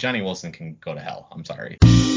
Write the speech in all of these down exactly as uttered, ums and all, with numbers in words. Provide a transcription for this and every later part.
Johnny Wilson can go to hell. I'm sorry.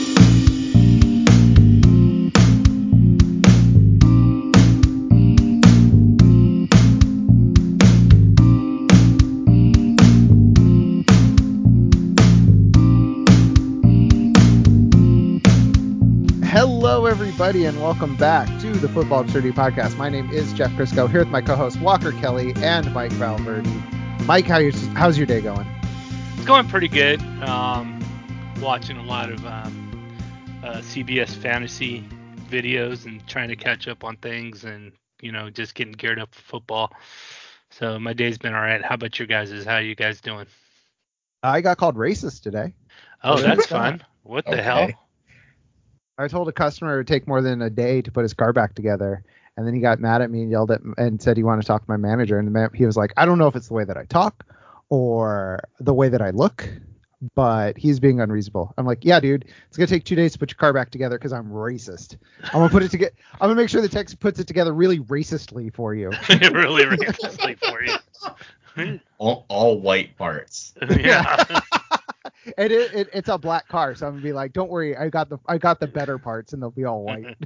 Hello, everybody, and welcome back to the Football Absurdity Podcast. My name is Jeff Crisco, here with my co-host Walker Kelly and Mike Valverde. Mike, how you, how's your day going? It's going pretty good. Um, watching a lot of um, uh, C B S fantasy videos and trying to catch up on things, and you know, just getting geared up for football. So my day's been all right. How about your guys'? How are you guys doing? I got called racist today. Oh, that's fun. What the Okay. hell? I told a customer it would take more than a day to put his car back together, and then he got mad at me and yelled at and said he wanted to talk to my manager. And the man, he was like, "I don't know if it's the way that I talk or the way that I look, but he's being unreasonable." I'm like, "Yeah, dude, it's gonna take two days to put your car back together because I'm racist. I'm gonna put it together. I'm gonna make sure the text puts it together really racistly for you." Really racistly for you. all, all white parts. Yeah. And it, it, it's a black car, so I'm gonna be like, "Don't worry, I got the I got the better parts, and they'll be all white."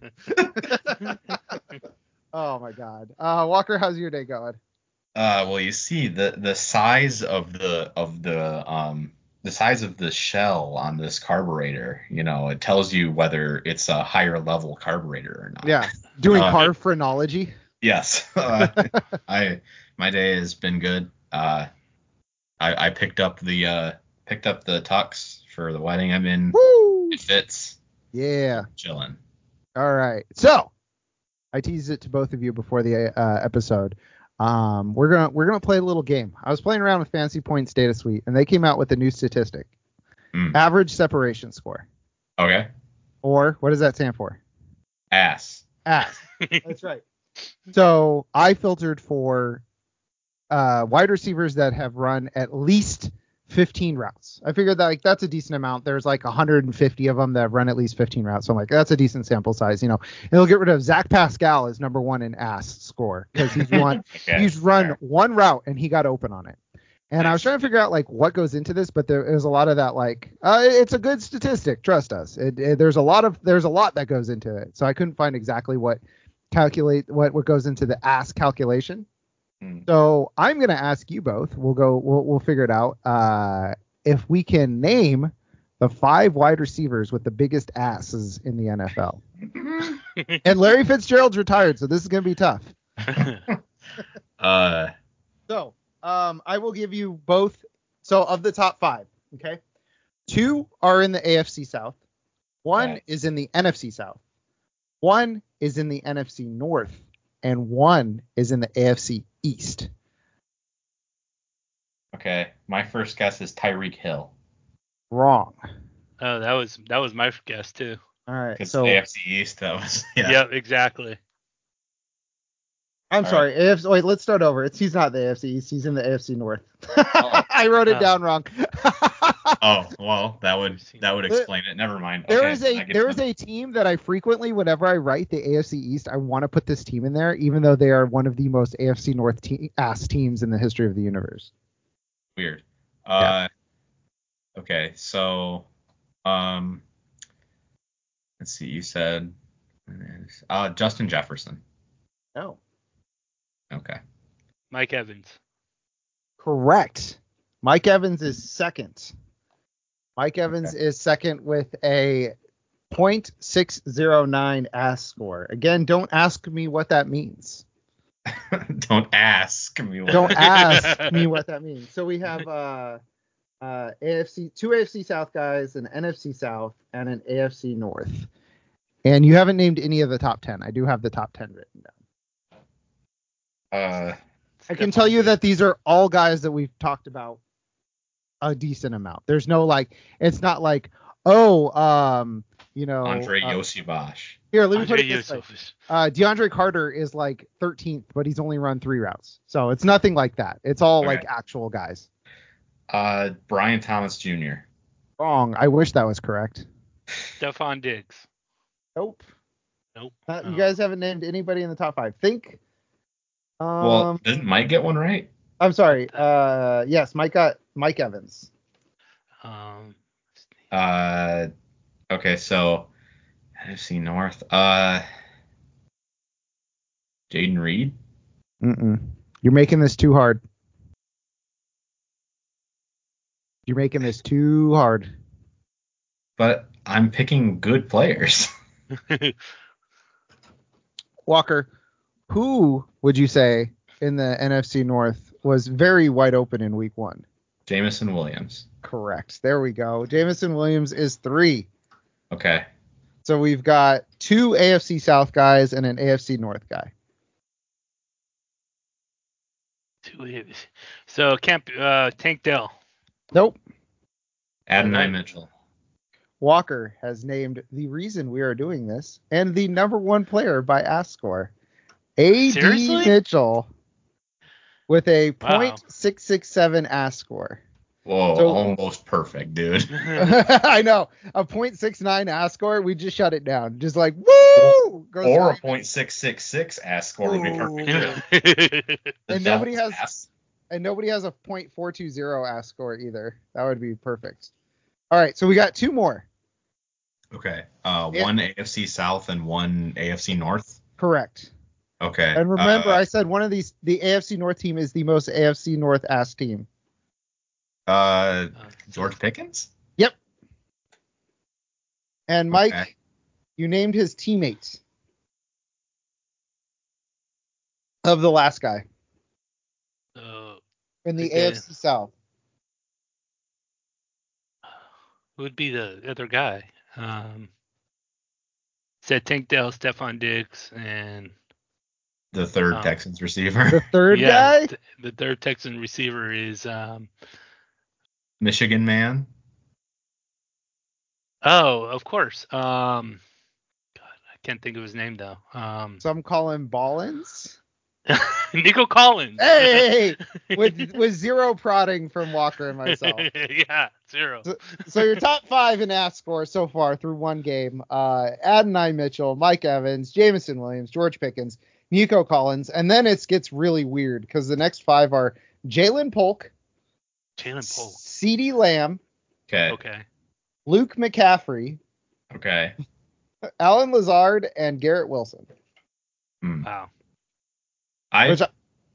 Oh my God, uh, Walker, how's your day going? Uh, well, you see the the size of the of the um the size of the shell on this carburetor. You know, it tells you whether it's a higher level carburetor or not. Yeah, doing Uh, car phrenology. Yes. Uh, I my day has been good. Uh, I I picked up the uh picked up the tux for the wedding I'm in. Woo! It fits. Yeah. Chilling. All right. So I teased it to both of you before the uh, episode. Um, we're gonna we're gonna play a little game. I was playing around with Fantasy Points Data Suite, and they came out with a new statistic: Mm. average separation score. Okay. Or what does that stand for? Ass. Ass. That's right. So I filtered for uh, wide receivers that have run at least fifteen routes. I figured that like that's a decent amount. There's like one hundred fifty of them that have run at least fifteen routes. So I'm like, that's a decent sample size. You know, it'll get rid of Zach Pascal as number one in ass score because he's run Okay. he's run Fair. one route and he got open on it. And I was trying to figure out like what goes into this, but there is a lot of that like uh, it's a good statistic. Trust us. It, it, there's a lot of there's a lot that goes into it. So I couldn't find exactly what calculate what what goes into the ass calculation. Mm. So I'm going to ask you both. We'll go. We'll we'll figure it out. Uh, if we can name the five wide receivers with the biggest asses in the N F L. And Larry Fitzgerald's retired, so this is going to be tough. uh. So um, I will give you both. So of the top five, okay, two are in the A F C South. One Okay. is in the N F C South. One is in the N F C North, and one is in the A F C East. Okay. My first guess is Tyreek Hill. Wrong. Oh, that was that was my guess too. All right. Because So A F C East, that was yeah. Yep, exactly. I'm All sorry. A F C, wait, let's start over. It's he's not the A F C East. He's in the A F C North. I wrote it Oh. down wrong. Oh well, that would that would explain it. Never mind. There Okay, is I a get there is them. a team that I frequently, whenever I write the A F C East, I want to put this team in there, even though they are one of the most A F C North te- ass teams in the history of the universe. Weird. Uh. Okay, so um. Let's see. You said uh Justin Jefferson. No. Okay. Mike Evans. Correct. Mike Evans is second. Mike Evans is second with a point six oh nine ass score. Again, don't ask me what that means. Don't ask me. What Don't ask me what that means. So we have uh, uh, A F C, two A F C South guys, an N F C South, and an A F C North. And you haven't named any of the top ten. I do have the top ten written down. Uh. I can tell you that these are all guys that we've talked about a decent amount. There's no like, it's not like, oh, um, you know, Andre uh, Yosivash. here, let me put Andre it this way. Yusuf. Uh, DeAndre Carter is like thirteenth, but he's only run three routes. So it's nothing like that. It's all Okay. like actual guys. Uh. Brian Thomas Junior Wrong. I wish that was correct. Stephon Diggs. Nope. Nope. Uh, you Oh. guys haven't named anybody in the top five. Think. Um, Well, didn't Mike get one right? I'm sorry. Uh, yes, Mike got Mike Evans. Um, Uh, okay, so N F C North. Uh, Jaden Reed. Mm-mm. You're making this too hard. You're making this too hard. But I'm picking good players. Walker, who would you say in the N F C North was very wide open in week one? Jameson Williams. Correct. There we go. Jameson Williams is three. Okay. So we've got two A F C South guys and an A F C North guy. Two So Camp uh, Tank Dell. Nope. Adonai Right. Mitchell. Walker has named the reason we are doing this and the number one player by Ask Score. A D Seriously? Mitchell with a Wow. point six six seven Ask Score. Whoa, So- almost perfect, dude. I know. A point six nine Ask Score, we just shut it down. Just like, woo! Goes Or a right- point six six six ask score would be perfect Ooh. too. The And nobody devil's has- ass. And nobody has a point four two zero Ask Score either. That would be perfect. All right, so we got two more. Okay. Uh, Yeah. one A F C South and one A F C North. Correct. Okay. And remember, uh, I said one of these, the A F C North team is the most A F C North ass team. uh, George Pickens. And Mike, Okay. you named his teammates of the last guy uh, in the Okay. A F C South. who would be the other guy? Um, said Tank Dell, Stephon Diggs, and The third Oh. Texans The receiver. third yeah, guy? th- the third Texan receiver is um. Michigan man. Oh, of course. Um, God, I can't think of his name though. Um, Some call him Ballins. Nico Collins. Hey, with with zero prodding from Walker and myself. yeah, zero. So your top five in Ask Score so far through one game: uh, Adonai Mitchell, Mike Evans, Jameson Williams, George Pickens, Nico Collins, and then it gets really weird because the next five are Jalen Polk, Jalen Polk. CeeDee Lamb, Okay. Okay. Luke McCaffrey, Okay. Alan Lazard, and Garrett Wilson. Hmm. Wow. I Which I,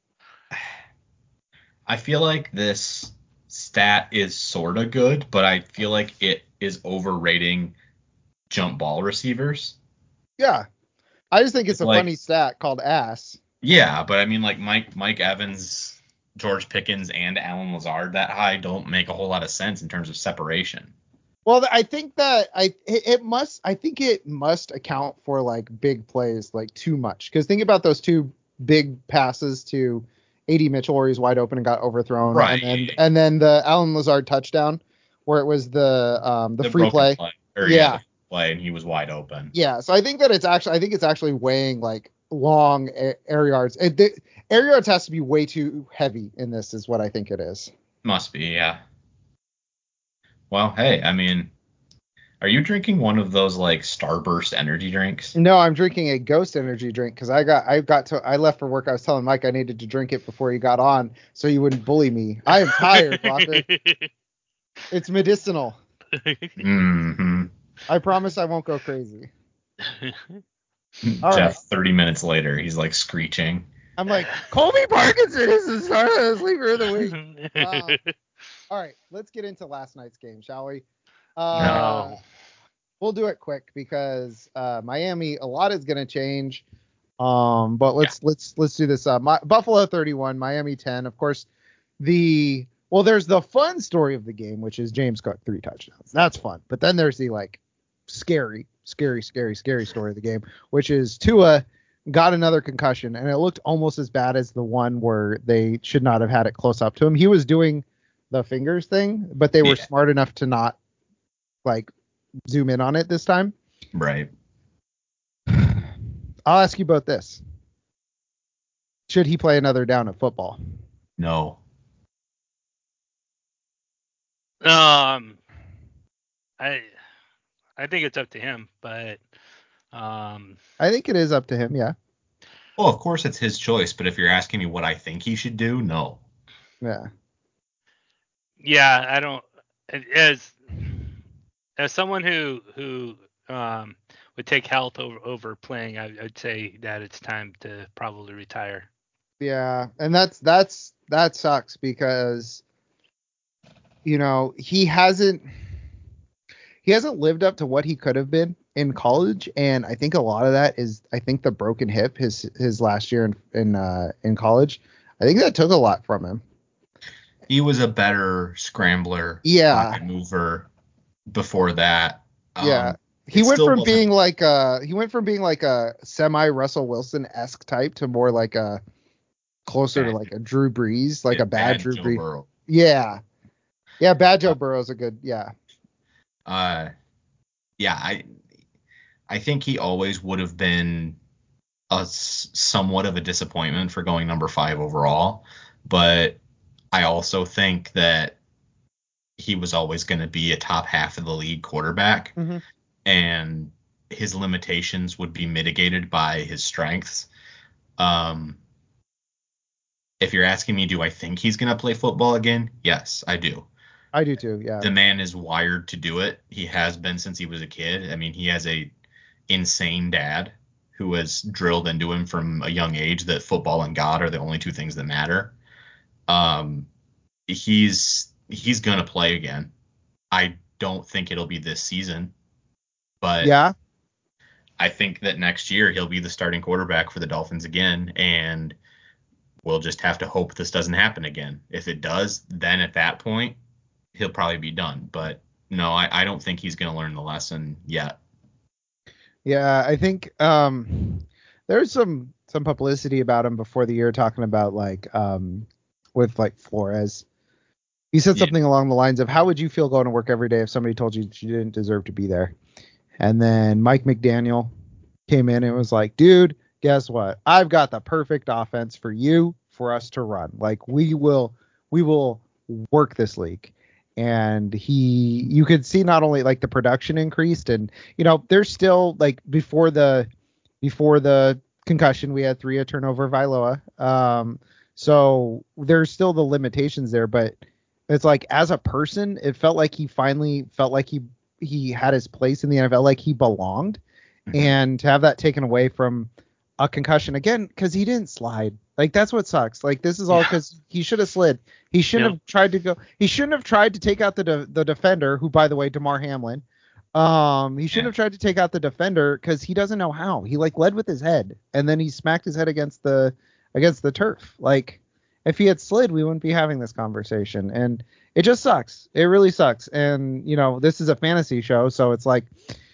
I feel like this stat is sort of good, but I feel like it is overrating jump ball receivers. yeah, I just think it's a Like- funny stat called ass. Yeah, but I mean, like Mike Mike Evans, George Pickens, and Alan Lazard that high don't make a whole lot of sense in terms of separation. Well, I think that I it, it must I think it must account for like big plays like too much because think about those two big passes to A D Mitchell where he's wide open and got overthrown, Right. and then and then the Alan Lazard touchdown where it was the um the, free broken play. or Yeah. yeah, the free play, and he was wide open. Yeah, so I think that it's actually I think it's actually weighing like long a- air yards. It, the, air yards has to be way too heavy in this is what I think it is. Must be, yeah. Well, hey, I mean, are you drinking one of those like Starburst energy drinks? No, I'm drinking a Ghost energy drink because I got I got to I left for work. I was telling Mike I needed to drink it before he got on so he wouldn't bully me. I am tired, Walker. It's medicinal. Mm-hmm. I promise I won't go crazy. All Jeff, right. thirty minutes later, he's like screeching. I'm like, Colby Parkinson is the star of the sleeper of the week. Uh, all right, let's get into last night's game, shall we? Uh, no. We'll do it quick because uh, Miami, a lot is going to change. Um, but let's let's let's do this. Uh, my, Buffalo thirty-one, Miami ten. Of course, the well, there's the fun story of the game, which is James Cook three touchdowns. That's fun. But then there's the like scary, scary, scary, scary story of the game, which is Tua got another concussion, and it looked almost as bad as the one where they should not have had it close up to him. He was doing the fingers thing, but they were Yeah. smart enough to not like zoom in on it this time. Right. I'll ask you about this. Should he play another down of football? No. Um, I I think it's up to him, but um, I think it is up to him, yeah. Well, of course it's his choice, but if you're asking me what I think he should do, no. Yeah. yeah, I don't. As as someone who who um, would take health over over playing, I, I'd say that it's time to probably retire. Yeah, and that's that's that sucks because you know he hasn't he hasn't lived up to what he could have been in college, and I think a lot of that is I think the broken hip his his last year in in uh, in college. I think that took a lot from him. He was a better scrambler, Yeah, pocket mover before that. yeah. Um, He it went still from wasn't being like a he went from being like a semi Russell Wilson esque type to more like a closer to bad, like a Drew Brees, like a bad bad Drew Joe Brees. Burrow. Yeah, yeah. Bad Joe Uh, Burrow's a good. Yeah, uh, yeah, I I think he always would have been a s- somewhat of a disappointment for going number five overall, but I also think that he was always going to be a top half of the league quarterback, mm-hmm. and his limitations would be mitigated by his strengths. Um, if you're asking me, do I think he's going to play football again? Yes, I do. I do too. Yeah, The man is wired to do it. He has been since he was a kid. I mean, he has a insane dad who has drilled into him from a young age that football and God are the only two things that matter. Um, he's he's going to play again. I don't think it'll be this season, but yeah. I think that next year he'll be the starting quarterback for the Dolphins again, and we'll just have to hope this doesn't happen again. If it does, then at that point he'll probably be done. But no, I, I don't think he's going to learn the lesson yet. Yeah, I think um, there's some some publicity about him before the year talking about like um, with like Flores. He said Yeah. something along the lines of, "How would you feel going to work every day if somebody told you that you didn't deserve to be there?" And then Mike McDaniel came in and was like, "Dude, guess what? I've got the perfect offense for you for us to run. Like we will we will work this league." And he you could see not only like the production increased, and you know, there's still like before the before the concussion we had three a turnover Viloa. Um so there's still the limitations there, but it's like as a person, it felt like he finally felt like he he had his place in the N F L, like he belonged. Mhm. And to have that taken away from a concussion again, because he didn't slide. Like that's what sucks. Like this is all Yeah. because he should have slid. He shouldn't Yep. have tried to go. He shouldn't have tried to take out the de- the defender, who by the way, DeMar Hamlin. Um, he shouldn't Yeah. have tried to take out the defender because he doesn't know how. He like led with his head and then he smacked his head against the against the turf. Like if he had slid, we wouldn't be having this conversation. And it just sucks. It really sucks. And you know, this is a fantasy show, so it's like,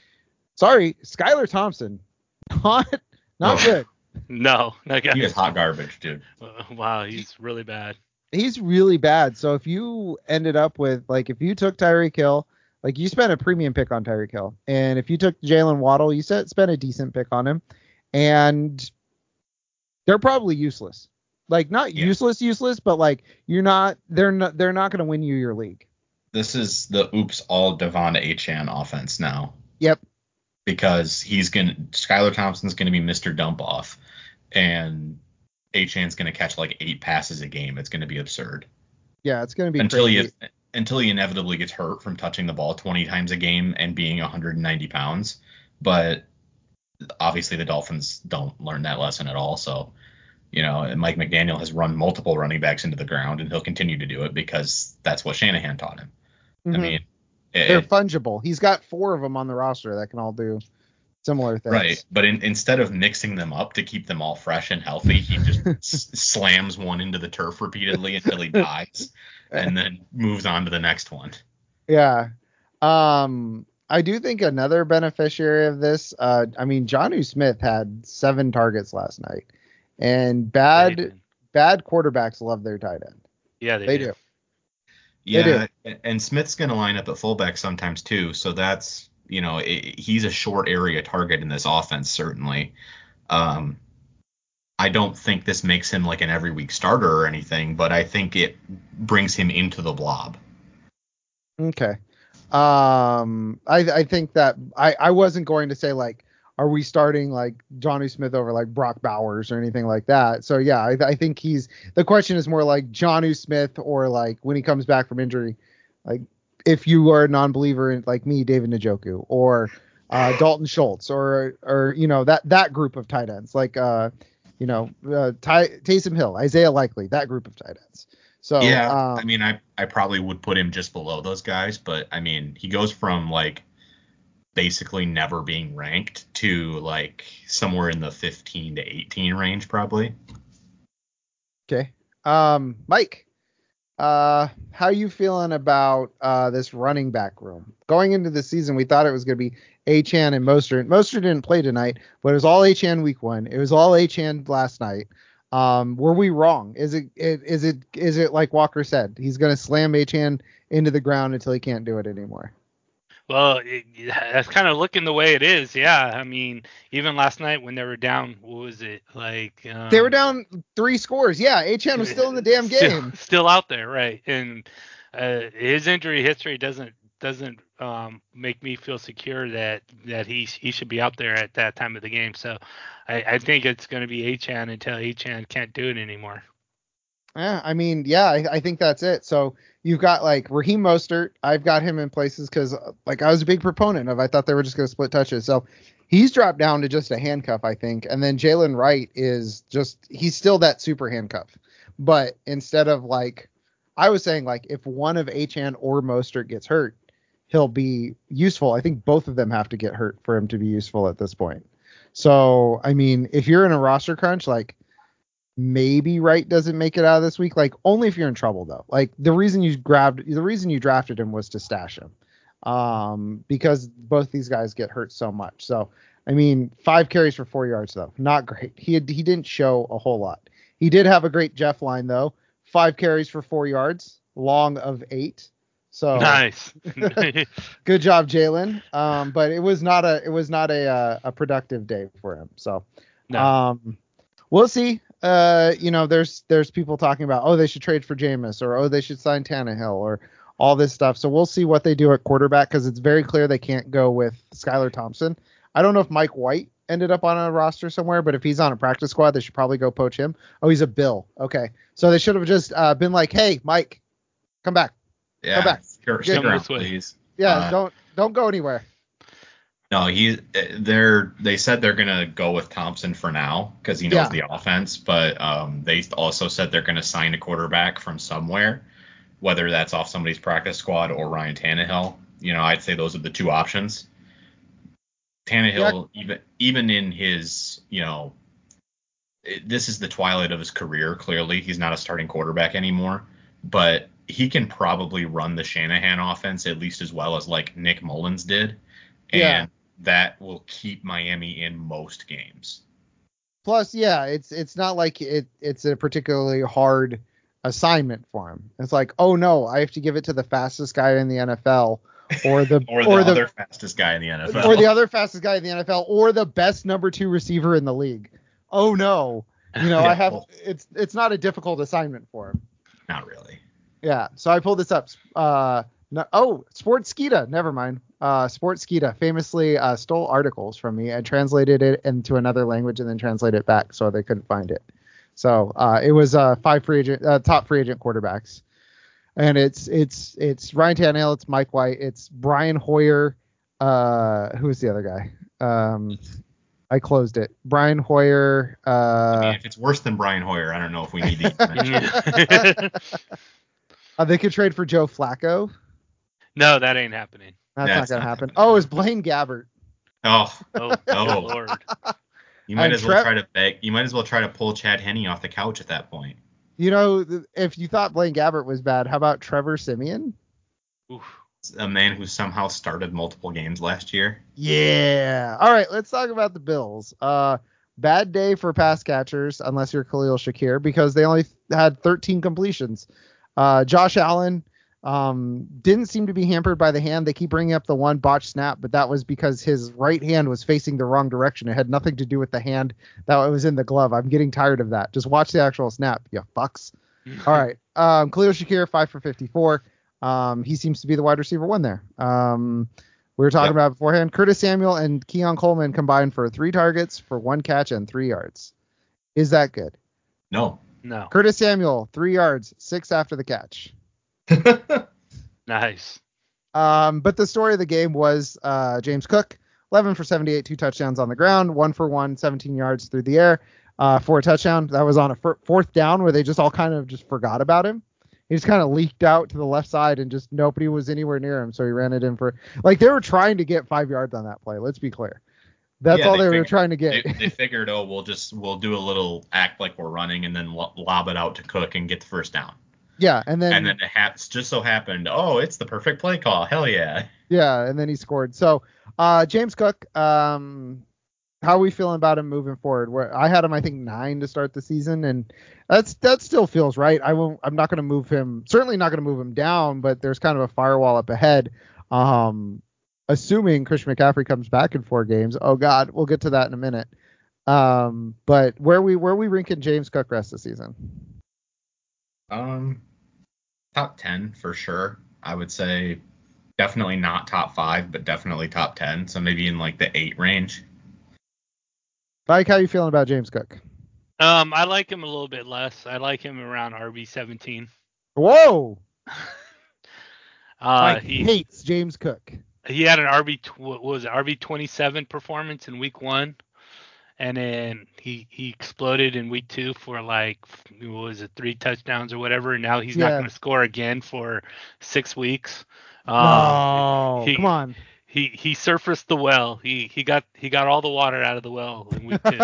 sorry, Skylar Thompson, not not Ugh. good. No, that guy. He is hot garbage, dude. Uh, wow, he's really bad. He's really bad. So if you ended up with like if you took Tyreek Hill, like you spent a premium pick on Tyreek Hill, and if you took Jalen Waddle, you said spent a decent pick on him, and they're probably useless. Like not Yeah. useless, useless, but like you're not. They're not. They're not going to win you your league. This is the oops all Devon Achan offense now, Yep. because he's gonna Skylar Thompson's gonna be Mister Dump Off, and Achan's gonna catch like eight passes a game. It's gonna be absurd Yeah, it's going to be until crazy. he until he inevitably gets hurt from touching the ball twenty times a game and being one hundred ninety pounds. But obviously the Dolphins don't learn that lesson at all. So, you know, and Mike McDaniel has run multiple running backs into the ground, and he'll continue to do it because that's what Shanahan taught him. I Mhm. mean, They're it, fungible. He's got four of them on the roster that can all do similar things. right. But in, instead of mixing them up to keep them all fresh and healthy, he just s- slams one into the turf repeatedly until he dies, and then moves on to the next one. Yeah. Um, I do think another beneficiary of this, uh, I mean, Jonnu Smith had seven targets last night, and bad They- bad quarterbacks love their tight end. yeah, they, They do. do. They do. Yeah, and Smith's going to line up at fullback sometimes too. So that's, you know, it, he's a short area target in this offense, certainly. Um, I don't think this makes him like an every week starter or anything, but I think it brings him into the blob. Okay. Um, I I think that I I wasn't going to say like, are we starting like Jonnu Smith over like Brock Bowers or anything like that. So yeah, I I think he's the question is more like Jonnu Smith or like when he comes back from injury, like if you are a non-believer in like me, David Njoku, or uh, Dalton Schultz, or or you know that that group of tight ends, like uh, you know uh, Ty, Taysom Hill, Isaiah Likely, that group of tight ends. So Yeah, um, I mean, I I probably would put him just below those guys, but I mean, he goes from like basically never being ranked to like somewhere in the fifteen to eighteen range, probably. okay, um, Mike. Uh, how you feeling about uh, this running back room? Going into the season, we thought it was going to be Achane and Mostert. Mostert didn't play tonight, but it was all Achane week one. It was all Achane last night. Um, were we wrong? Is it, it is it is it like Walker said? He's going to slam Achane into the ground until he can't do it anymore. Well, it, that's kind of looking the way it is. Yeah, I mean, even last night when they were down, what was it like? Um, They were down three scores. Yeah, Achane was still in the damn still, game. still out there, right? And uh, his injury history doesn't doesn't um, make me feel secure that that he he should be out there at that time of the game. So I, I think it's going to be Achane until Achane can't do it anymore. Yeah, I mean, yeah, I, I think that's it. So you've got like Raheem Mostert. I've got him in places because like I was a big proponent of. I thought they were just going to split touches. So he's dropped down to just a handcuff, I think. And then Jalen Wright is just he's still that super handcuff, but instead of like I was saying like if one of Achane or Mostert gets hurt, he'll be useful. I think both of them have to get hurt for him to be useful at this point. So I mean, if you're in a roster crunch, like. Maybe Wright doesn't make it out of this week, like only if you're in trouble though. Like the reason you grabbed, the reason you drafted him was to stash him, um, because both these guys get hurt so much. So I mean, five carries for four yards though, not great. He had, he didn't show a whole lot. He did have a great Jeff line though, five carries for four yards, long of eight. So nice, good job, Jalen. Um, but it was not a it was not a uh, a productive day for him. So no. um, we'll see. Uh, you know, there's there's people talking about, oh, they should trade for Jameis, or oh, they should sign Tannehill, or all this stuff. So we'll see what they do at quarterback because it's very clear they can't go with Skylar Thompson. I don't know if Mike White ended up on a roster somewhere, but if he's on a practice squad, they should probably go poach him. Oh, he's a Bill. Okay, so they should have just uh, been like, hey, Mike, come back. Yeah, come back. Stick Come around, this way. please. Yeah, Uh, don't don't go anywhere. No, he they're they said they're gonna go with Thompson for now because he knows Yeah. the offense, but um, they also said they're gonna sign a quarterback from somewhere, whether that's off somebody's practice squad or Ryan Tannehill. You know, I'd say those are the two options. Tannehill, yeah. even even in his, you know, it, this is the twilight of his career. Clearly, he's not a starting quarterback anymore, but he can probably run the Shanahan offense at least as well as like Nick Mullins did. Yeah. And that will keep Miami in most games. Plus, yeah, it's it's not like it it's a particularly hard assignment for him. It's like, oh no, I have to give it to the fastest guy in the N F L, or the or the, or the other fastest guy in the N F L, or the other fastest guy in the N F L, or the best number two receiver in the league. Oh no, you know, yeah, I have well, it's it's not a difficult assignment for him. Not really. Yeah, so I pulled this up. Uh, no, oh, Sportskeeda, never mind. Uh, Sportskeeda famously uh, stole articles from me and translated it into another language and then translated it back so they couldn't find it. So uh, it was uh, five free agent, uh, top free agent quarterbacks, and it's it's it's Ryan Tannehill, it's Mike White, it's Brian Hoyer. Uh, who is the other guy? Um, I closed it. Brian Hoyer. Uh, I mean, if it's worse than Brian Hoyer, I don't know if we need to. uh, they could trade for Joe Flacco. No, that ain't happening. That's, That's not gonna not happen. happening. Oh, it's Blaine Gabbert. Oh, oh, oh, Lord. You might And as well Trev- try to beg. You might as well try to pull Chad Henne off the couch at that point. You know, if you thought Blaine Gabbert was bad, how about Trevor Siemian? Oof. A man who somehow started multiple games last year. Yeah. All right, let's talk about the Bills. Uh, bad day for pass catchers, unless you're Khalil Shakir, because they only had thirteen completions. Uh, Josh Allen um, didn't seem to be hampered by the hand. They keep bringing up the one botch snap, but that was because his right hand was facing the wrong direction. It had nothing to do with the hand that was in the glove. I'm getting tired of that. Just watch the actual snap, you fucks. All right. Um, Khalil Shakir, five for fifty-four. Um, he seems to be the wide receiver one there. Um, we were talking yep. about beforehand. Curtis Samuel and Keon Coleman combined for three targets for one catch and three yards. Is that good? No. No. Curtis Samuel, three yards, six after the catch. Nice. Um, but the story of the game was uh, James Cook, eleven for seventy-eight, two touchdowns on the ground, one for one, seventeen yards through the air uh, for a touchdown. That was on a f- fourth down where they just all kind of just forgot about him. He just kind of leaked out to the left side and just nobody was anywhere near him. So he ran it in for like they were trying to get five yards on that play. Let's be clear. That's Yeah, all they, they were figured, trying to get. They, they figured, oh, we'll just we'll do a little act like we're running and then lo- lob it out to Cook and get the first down. Yeah, and then and then it ha- just so happened, oh, it's the perfect play call. Hell yeah. Yeah, and then he scored. So uh, James Cook, um, how are we feeling about him moving forward? Where I had him, I think nine to start the season, and that's that still feels right. I won't. I'm not going to move him. Certainly not going to move him down, but there's kind of a firewall up ahead. Um, assuming Christian McCaffrey comes back in four games. Oh God, we'll get to that in a minute. Um, but where we where we ranking James Cook rest of the season? Um, top ten for sure. I would say definitely not top five, but definitely top ten. So maybe in like the eight range. Mike, how you feeling about James Cook? Um, I like him a little bit less. I like him around R B seventeen. Whoa. uh, Mike he hates James Cook. he had an R B tw- what was it, R B twenty-seven performance in week one, and then he he exploded in week two for like what was it, three touchdowns or whatever. And now he's not Yeah. going to score again for six weeks. Um, No, he, come on. He he surfaced the well. He he got he got all the water out of the well in week two.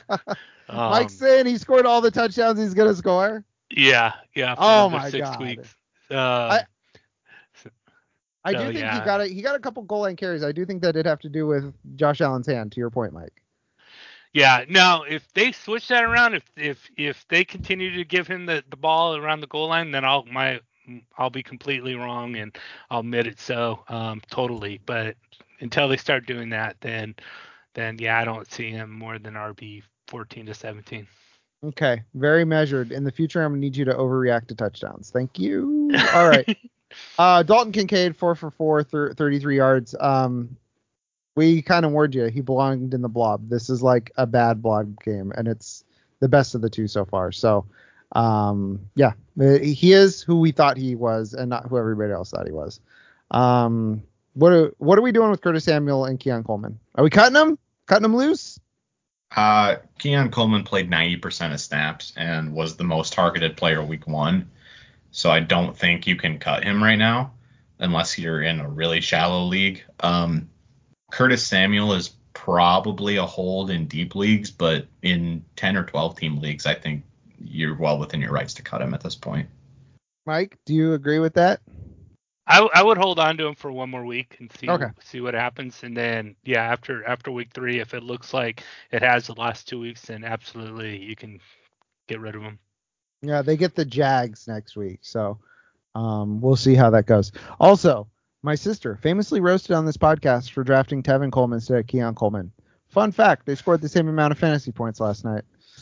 um, Mike's saying he scored all the touchdowns he's gonna score. Yeah, yeah. For Oh another my six God. weeks. Um, I, so, I do so, think yeah. he got a he got a couple goal line carries. I do think that did have to do with Josh Allen's hand. To your point, Mike. Yeah. Now, if they switch that around, if if if they continue to give him the, the ball around the goal line, then I'll my I'll be completely wrong and I'll admit it. So um, totally. But until they start doing that, then then yeah, I don't see him more than R B fourteen to seventeen. Okay, very measured. In the future, I'm gonna need you to overreact to touchdowns. Thank you. All right. uh, Dalton Kincaid, four for four, thir- thirty-three yards. Um, we kind of warned you. He belonged in the blob. This is like a bad blob game, and it's the best of the two so far. So, um, yeah, he is who we thought he was, and not who everybody else thought he was. Um, what are what are we doing with Curtis Samuel and Keon Coleman? Are we cutting them? Cutting them loose? Uh, Keon Coleman played ninety percent of snaps and was the most targeted player week one. So I don't think you can cut him right now unless you're in a really shallow league. Um, Curtis Samuel is probably a hold in deep leagues, but in ten or twelve team leagues, I think you're well within your rights to cut him at this point. Mike, do you agree with that? I, I would hold on to him for one more week and see Okay. see what happens, and then yeah, after after week three, if it looks like it has the last two weeks, then absolutely you can get rid of him. Yeah, they get the Jags next week, so um, we'll see how that goes. Also, my sister famously roasted on this podcast for drafting Tevin Coleman instead of Keon Coleman. Fun fact: they scored the same amount of fantasy points last night.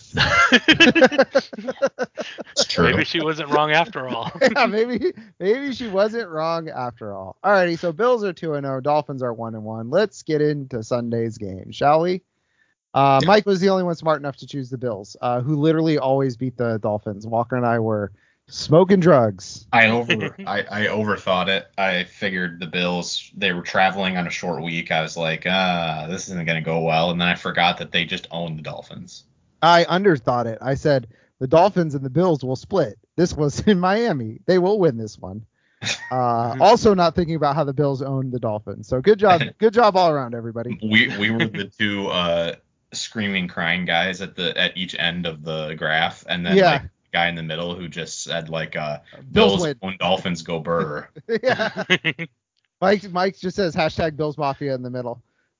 It's true. Maybe she wasn't wrong after all. Yeah, maybe maybe she wasn't wrong after all. Alrighty, so Bills are two and zero, Dolphins are one and one. Let's get into Sunday's game, shall we? Uh, Yeah. Mike was the only one smart enough to choose the Bills, uh, who literally always beat the Dolphins. Walker and I were smoking drugs. I over I, I overthought it. I figured the Bills, they were traveling on a short week. I was like, ah, this isn't gonna go well. And then I forgot that they just owned the Dolphins. I underthought it. I said the Dolphins and the Bills will split. This was in Miami. They will win this one. Uh, also not thinking about how the Bills own the Dolphins. So good job. Good job all around, everybody. We we were the two uh screaming crying guys at the at each end of the graph, and then Yeah. like the guy in the middle who just said like uh Bills Bills win. own Dolphins go Burr. Yeah. Mike Mike just says hashtag Bills Mafia in the middle.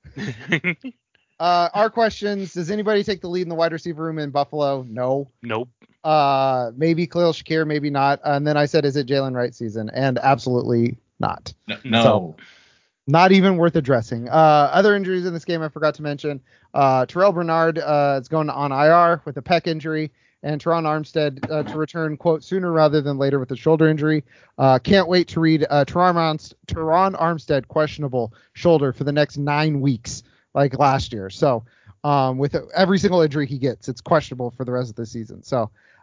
Uh, our questions: does anybody take the lead in the wide receiver room in Buffalo? No. Nope. Uh, maybe Khalil Shakir, maybe not. And then I said, is it Jalen Wright season? And absolutely not. No, no. So, not even worth addressing. Uh, other injuries in this game I forgot to mention. Uh, Terrell Bernard uh, is going on I R with a pec injury, and Teron Armstead uh, to return, quote, sooner rather than later with a shoulder injury. Uh, can't wait to read uh, Teron, Armstead, Teron Armstead questionable shoulder for the next nine weeks, like last year. So um, with every single injury he gets, it's questionable for the rest of the season. So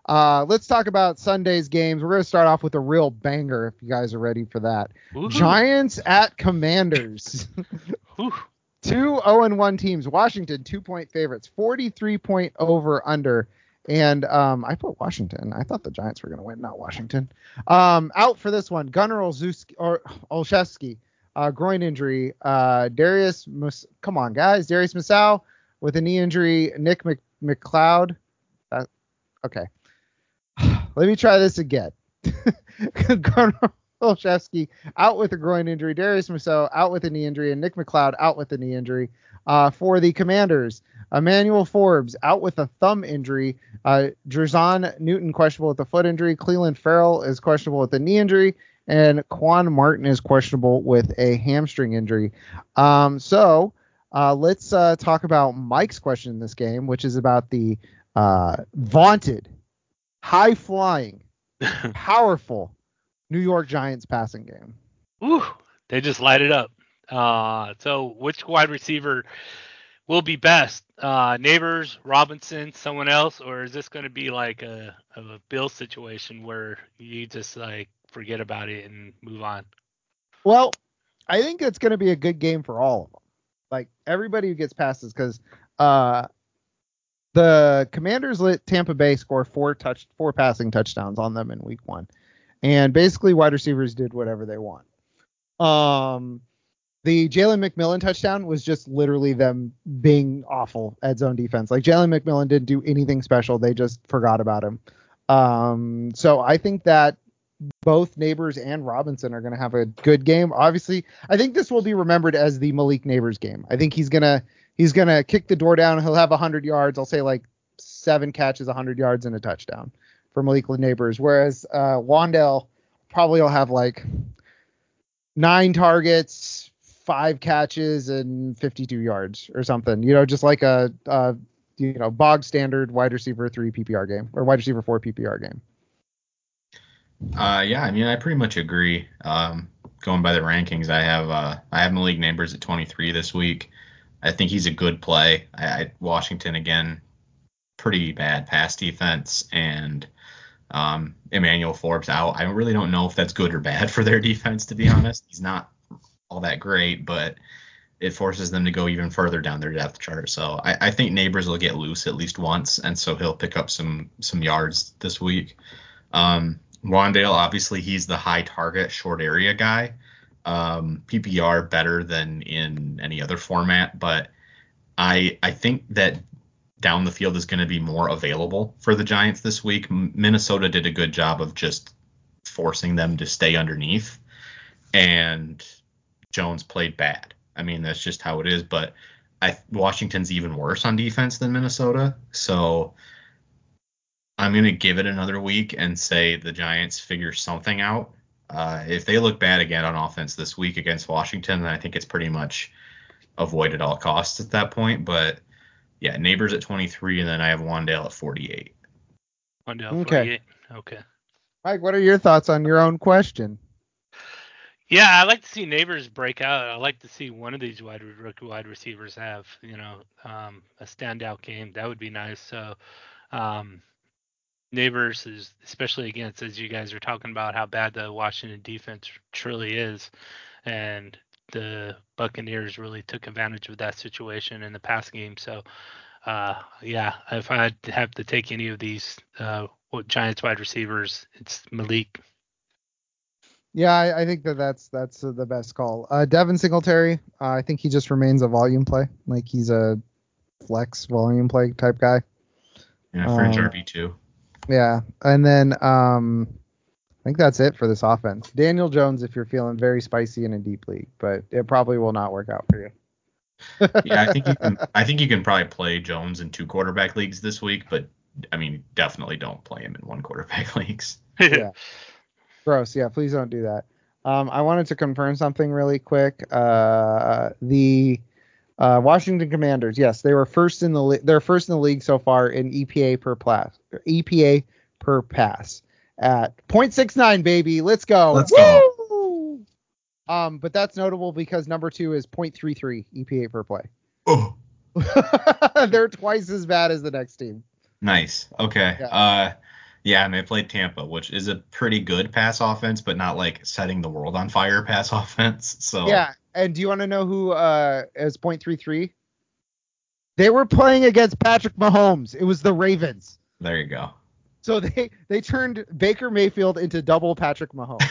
Uh, let's talk about Sunday's games. We're going to start off with a real banger if you guys are ready for that. Woo-hoo. Giants at Commanders. Whew. Two oh and one teams. Washington, two-point favorites. forty-three point over under. And um, I put Washington. I thought the Giants were going to win, not Washington. Um, out for this one, Gunnar Olszewski, or Olszewski, uh, groin injury. Uh, Darius, Mus- come on, guys. Darius Masau with a knee injury. Nick Mc- McLeod. Uh, okay. Let me try this again. Gunnar Olszewski out with a groin injury. Darius Musso out with a knee injury. And Nick McLeod out with a knee injury. Uh, for the Commanders, Emmanuel Forbes out with a thumb injury. Uh, Jerzon Newton questionable with a foot injury. Cleveland Farrell is questionable with a knee injury. And Quan Martin is questionable with a hamstring injury. Um, so uh, let's uh, talk about Mike's question in this game, which is about the uh, vaunted, high-flying, powerful New York Giants passing game. Ooh, they just light it up. Uh, so which wide receiver will be best? Uh, Neighbors, Robinson, someone else, or is this going to be like a, a Bill situation where you just like forget about it and move on? Well, I think it's going to be a good game for all of them. Like everybody who gets passes, because uh, the Commanders let Tampa Bay score four touch, four passing touchdowns on them in Week One, and basically wide receivers did whatever they want. Um. The Jalen McMillan touchdown was just literally them being awful at zone defense. Like Jalen McMillan didn't do anything special. They just forgot about him. Um, so I think that both Neighbors and Robinson are going to have a good game. Obviously, I think this will be remembered as the Malik Neighbors game. I think he's going to he's going to kick the door down. He'll have one hundred yards. I'll say like seven catches, one hundred yards, and a touchdown for Malik Neighbors. Whereas uh, Wan'Dale probably will have like nine targets, five catches and fifty-two yards or something, you know, just like a, a you know, bog standard wide receiver three P P R game or wide receiver four P P R game. Uh, yeah, I mean, I pretty much agree. Um, going by the rankings, I have uh, I have Malik Neighbors at twenty-three this week. I think he's a good play. I, I Washington again, pretty bad pass defense, and um, Emmanuel Forbes out. I really don't know if that's good or bad for their defense, to be honest. He's not all that great, but it forces them to go even further down their depth chart. So I, I think Neighbors will get loose at least once, and so he'll pick up some some yards this week. Um, Wan'Dale, obviously, he's the high target, short area guy. Um, P P R better than in any other format, but I I think that down the field is going to be more available for the Giants this week. Minnesota did a good job of just forcing them to stay underneath, and Jones played bad. I mean, that's just how it is. But I, Washington's even worse on defense than Minnesota. So I'm going to give it another week and say the Giants figure something out. Uh, if they look bad again on offense this week against Washington, then I think it's pretty much avoid at all costs at that point. But yeah, Neighbors at twenty-three, and then I have Wan'Dale at forty-eight. Wan'Dale Okay. forty-eight. Okay. Mike, what are your thoughts on your own question? Yeah, I like to see Neighbors break out. I like to see one of these wide rookie wide receivers have, you know, um, a standout game. That would be nice. So, um, Neighbors is, especially against, as you guys are talking about how bad the Washington defense truly is, and the Buccaneers really took advantage of that situation in the pass game. So, uh, yeah, if I had to have to take any of these uh, Giants wide receivers, it's Malik. Yeah, I, I think that that's that's uh, the best call. Uh, Devin Singletary, uh, I think he just remains a volume play. Like he's a flex volume play type guy. Yeah, fringe Um, R B two. Yeah, and then um, I think that's it for this offense. Daniel Jones, if you're feeling very spicy in a deep league, but it probably will not work out for you. Yeah, I think you can. I think you can probably play Jones in two quarterback leagues this week, but I mean, definitely don't play him in one quarterback leagues. Yeah. Gross. Yeah, please don't do that. Um, I wanted to confirm something really quick. Uh, the uh, Washington Commanders, yes, they were first in the li- they're first in the league so far in E P A per pass. E P A per pass at point six nine, baby. Let's go. Let's Woo! go. Um, but that's notable because number two is point three three E P A per play. Oh, They're twice as bad as the next team. nice. Okay. Yeah. Uh, Yeah, and they played Tampa, which is a pretty good pass offense, but not like setting the world on fire pass offense. So Yeah, and do you want to know who uh is point three three? They were playing against Patrick Mahomes. It was the Ravens. there you go. So they they turned Baker Mayfield into double Patrick Mahomes.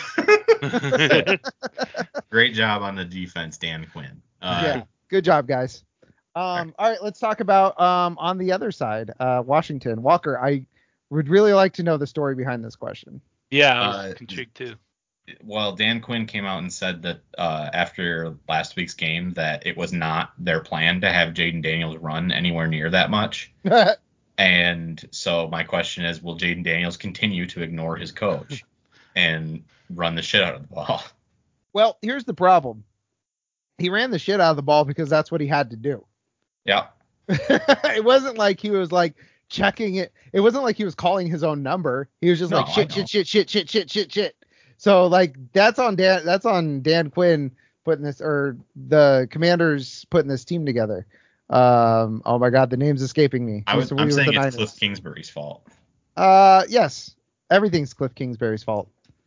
Great job on the defense, Dan Quinn. Uh, Yeah, good job, guys. Um, all right, let's talk about um on the other side, uh, Washington. Walker, I would really like to know the story behind this question. Yeah, I was Uh, intrigued too. Well, Dan Quinn came out and said that uh, after last week's game that it was not their plan to have Jaden Daniels run anywhere near that much. And so my question is, will Jaden Daniels continue to ignore his coach and run the shit out of the ball? Well, here's the problem. He ran the shit out of the ball because that's what he had to do. Yeah. It wasn't like he was like checking it. It wasn't like he was calling his own number. He was just No, like I shit, know. shit, shit, shit, shit, shit, shit, shit. So like that's on Dan. That's on Dan Quinn putting this, or the Commanders putting this team together. Um. Oh my God, the name's escaping me. I Used was, to I'm be with saying the it's Niners. Cliff Kingsbury's fault. Uh. Yes. Everything's Cliff Kingsbury's fault.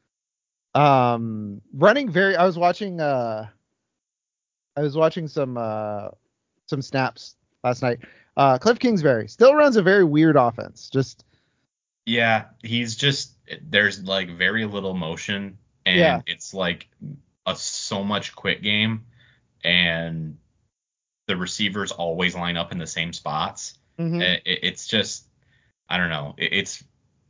Um. Running very. I was watching. Uh. I was watching some. Uh. Some snaps last night. Uh. Cliff Kingsbury still runs a very weird offense. Just. Yeah, he's just there's like very little motion, and Yeah. it's like a so much quick game, and the receivers always line up in the same spots. Mhm. It, it- it's just I don't know. It, it's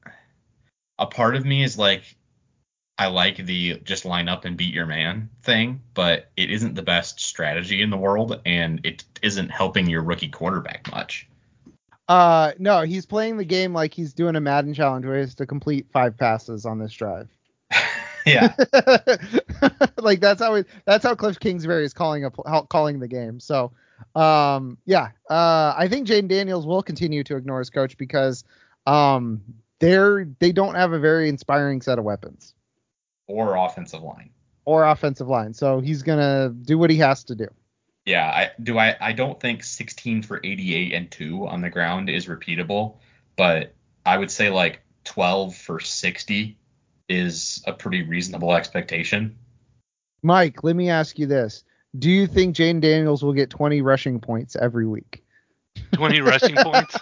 a part of me is like I like the just line up and beat your man thing, but it isn't the best strategy in the world, and it isn't helping your rookie quarterback much. Uh, no, he's playing the game like he's doing a Madden challenge where he has to complete five passes on this drive. Yeah. Like that's how it, that's how Cliff Kingsbury is calling a calling the game. So, um, yeah, uh, I think Jaden Daniels will continue to ignore his coach because, um, they're they don't have a very inspiring set of weapons Or offensive line. or offensive line. So he's gonna do what he has to do. Yeah, I do. I, I don't think sixteen for eighty-eight and two on the ground is repeatable, but I would say like twelve for sixty is a pretty reasonable expectation. Mike, let me ask you this: do you think Jaden Daniels will get twenty rushing points every week? twenty rushing points.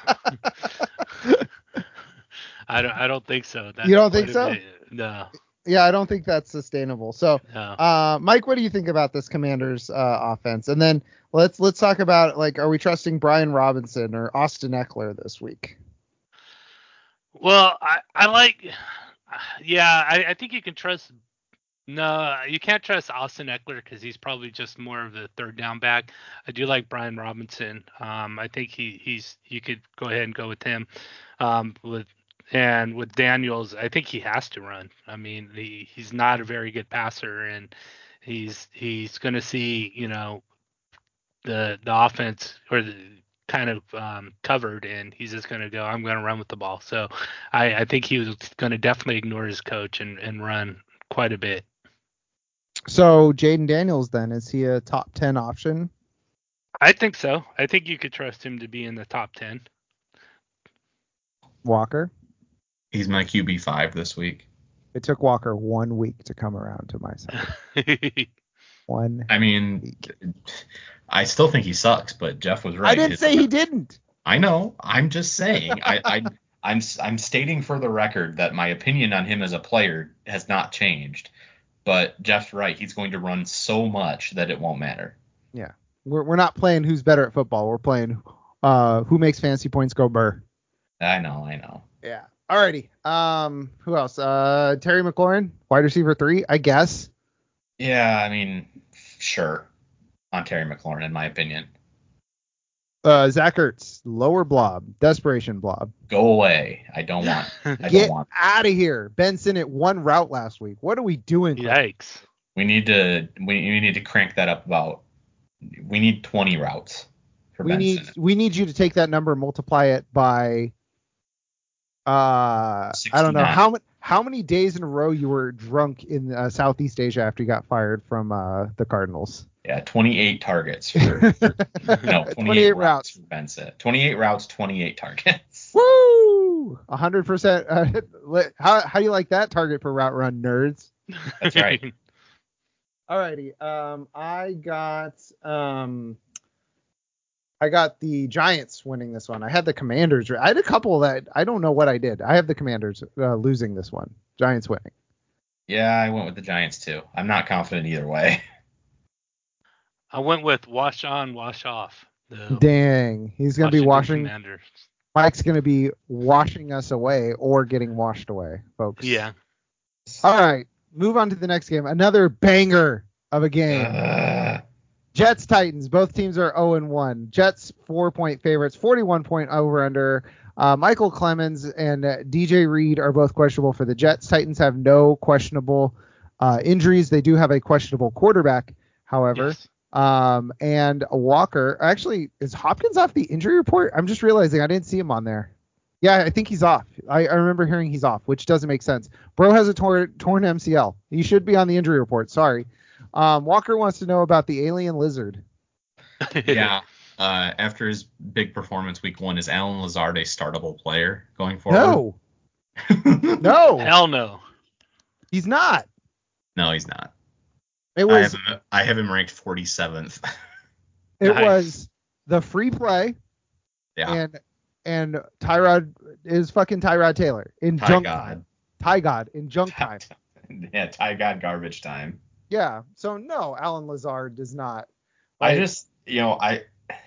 I don't. I don't think so. That's You don't think quite a so? bit. No. Yeah, I don't think that's sustainable. So, No. uh, Mike, what do you think about this Commanders uh, offense? And then let's let's talk about like, are we trusting Brian Robinson or Austin Eckler this week? Well, I, I like. Yeah, I, I think you can trust. No, you can't trust Austin Eckler because he's probably just more of the third down back. I do like Brian Robinson. Um, I think he he's you could go ahead and go with him. Um, with and with Daniels, I think he has to run. I mean, he he's not a very good passer, and he's he's going to see you know the the offense or the kind of um, covered, and he's just going to go, I'm going to run with the ball. So I, I think he was going to definitely ignore his coach and, and run quite a bit. So Jaden Daniels, then, is he a top ten option? I think so. I think you could trust him to be in the top ten. Walker? He's my Q B five this week. It took Walker one week to come around to my side. One. I mean, week. I still think he sucks, but Jeff was right. I didn't His- say he didn't. I know. I'm just saying. I, I I'm I'm stating for the record that my opinion on him as a player has not changed. But Jeff's right. He's going to run so much that it won't matter. Yeah. We're we're not playing who's better at football. We're playing uh who makes fantasy points go burr. I know. I know. Yeah. Alrighty. Um, who else? Uh, Terry McLaurin, wide receiver three, I guess. Yeah. I mean, sure. On Terry McLaurin, in my opinion. Uh, Zach Ertz, lower blob, desperation blob. Go away. I don't want. I Get don't want. out of here. Ben Sinnott one route last week. What are we doing? Yikes. We need to. We, we need to crank that up about. We need twenty routes for We Ben need Sinnott. we need you to take that number and multiply it by. Uh, I don't know sixty-nine. how many how many days in a row you were drunk in uh, Southeast Asia after you got fired from uh, the Cardinals. Yeah, twenty-eight targets for, for no, twenty-eight, twenty-eight routes for Ben Sinnott. twenty-eight routes, twenty-eight targets. Woo! Woo! one hundred percent. Uh, how how do you like that target for route run, nerds? That's right. Alrighty. Um, I got um, I got the Giants winning this one. I had the Commanders. I had a couple that I don't know what I did. I have the Commanders uh, losing this one. Giants winning. Yeah, I went with the Giants too. I'm not confident either way. I went with wash on, wash off. The Dang, he's gonna be Washington washing. Commanders. Mike's gonna be washing us away or getting washed away, folks. Yeah. All right, move on to the next game. Another banger of a game. Uh, Jets Titans. Both teams are oh and one. Jets four point favorites, forty-one point over under. Uh, Michael Clemens and uh, D J Reed are both questionable for the Jets. Titans have no questionable uh, injuries. They do have a questionable quarterback, however. Yes. Um, and Walker. Actually, is Hopkins off the injury report? I'm just realizing I didn't see him on there. Yeah, I think he's off. I, I remember hearing he's off, which doesn't make sense. Bro has a tor- torn M C L. He should be on the injury report. Sorry. Um, Walker wants to know about the alien lizard. yeah. Uh, after his big performance week one, is Alan Lazard a startable player going forward? No. No. Hell no. He's not. No, he's not. It I was have him, I have him ranked forty-seventh. it Nice. was the free play yeah. and and Tyrod is fucking Tyrod Taylor in Ty junk God. time. Ty God in junk time. yeah, Ty God garbage time. Yeah. So no, Alan Lazard does not. I Like, just, you know, I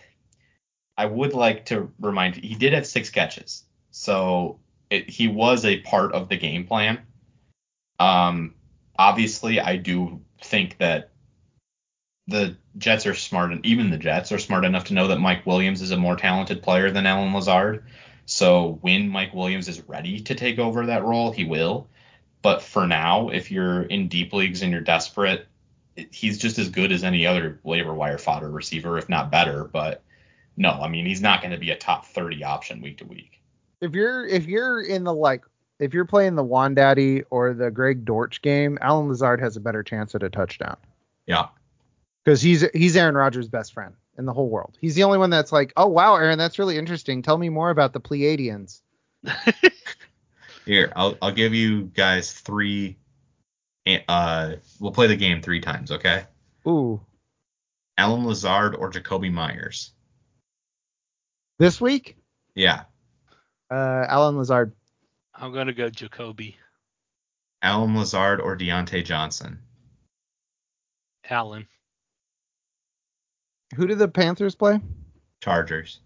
I would like to remind you, he did have six catches. So it, he was a part of the game plan. Um, obviously, I do think that the Jets are smart, and even the Jets are smart enough to know that Mike Williams is a more talented player than Alan Lazard. So when Mike Williams is ready to take over that role, he will. But for now, if you're in deep leagues and you're desperate, he's just as good as any other waiver wire fodder receiver, if not better. But no, I mean, he's not going to be a top thirty option week to week. if you're if you're in the like if you're playing the Wandaddy or the Greg Dortch game, Alan Lazard has a better chance at a touchdown. Yeah. Because he's he's Aaron Rodgers' best friend in the whole world. He's the only one that's like, oh wow, Aaron, that's really interesting. Tell me more about the Pleiadians. Here, I'll I'll give you guys three. Uh, we'll play the game three times, okay? Ooh. Alan Lazard or Jacoby Myers? This week, Yeah. uh, Alan Lazard. I'm gonna go Jacoby. Alan Lazard or Deontay Johnson? Allen. Who did the Panthers play? Chargers.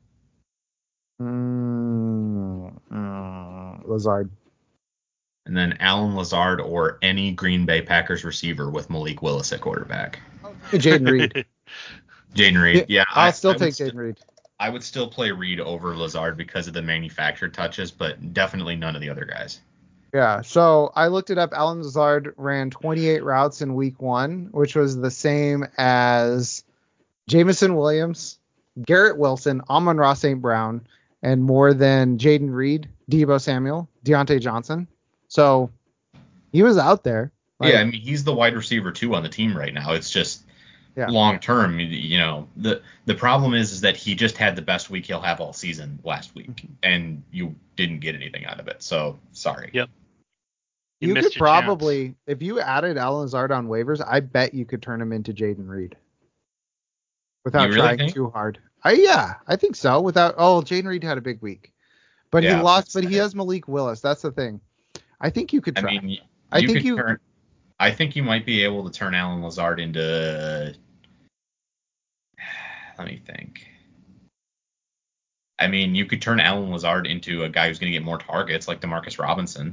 Mm, mm, Lazard. And then Alan Lazard or any Green Bay Packers receiver with Malik Willis at quarterback. Jaden Reed. Jaden Reed. Yeah, I'll I, still I take would st- Jaden Reed. I would still play Reed over Lazard because of the manufactured touches, but definitely none of the other guys. Yeah, so I looked it up. Alan Lazard ran twenty-eight routes in week one, which was the same as Jamison Williams, Garrett Wilson, Amon-Ra Saint Brown, and more than Jaden Reed, Deebo Samuel, Deontay Johnson. So he was out there. Like, yeah, I mean, he's the wide receiver two on the team right now. It's just Yeah. long term, you know, the the problem is, is that he just had the best week he'll have all season last week, and you didn't get anything out of it. So sorry. Yep. you missed could your probably, chance. if you added Alan Lazard on waivers, I bet you could turn him into Jaden Reed without You really trying think? too hard. I yeah, I think so. Without oh, Jaden Reed had a big week, but Yeah, he lost. that's But he it. has Malik Willis. That's the thing. I think you could I try. mean, you I think could you- turn. I think you might be able to turn Alan Lazard into. Let me think. I mean, you could turn Alan Lazard into a guy who's going to get more targets, like Demarcus Robinson.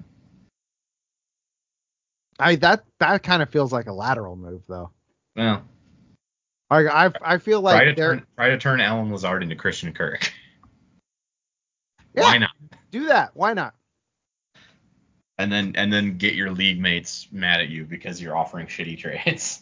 I that that kind of feels like a lateral move though. Well, Like I I feel try to like they're turn try to turn Alan Lazard into Christian Kirk. Yeah. Why not? do that. Why not? And then and then get your league mates mad at you because you're offering shitty trades.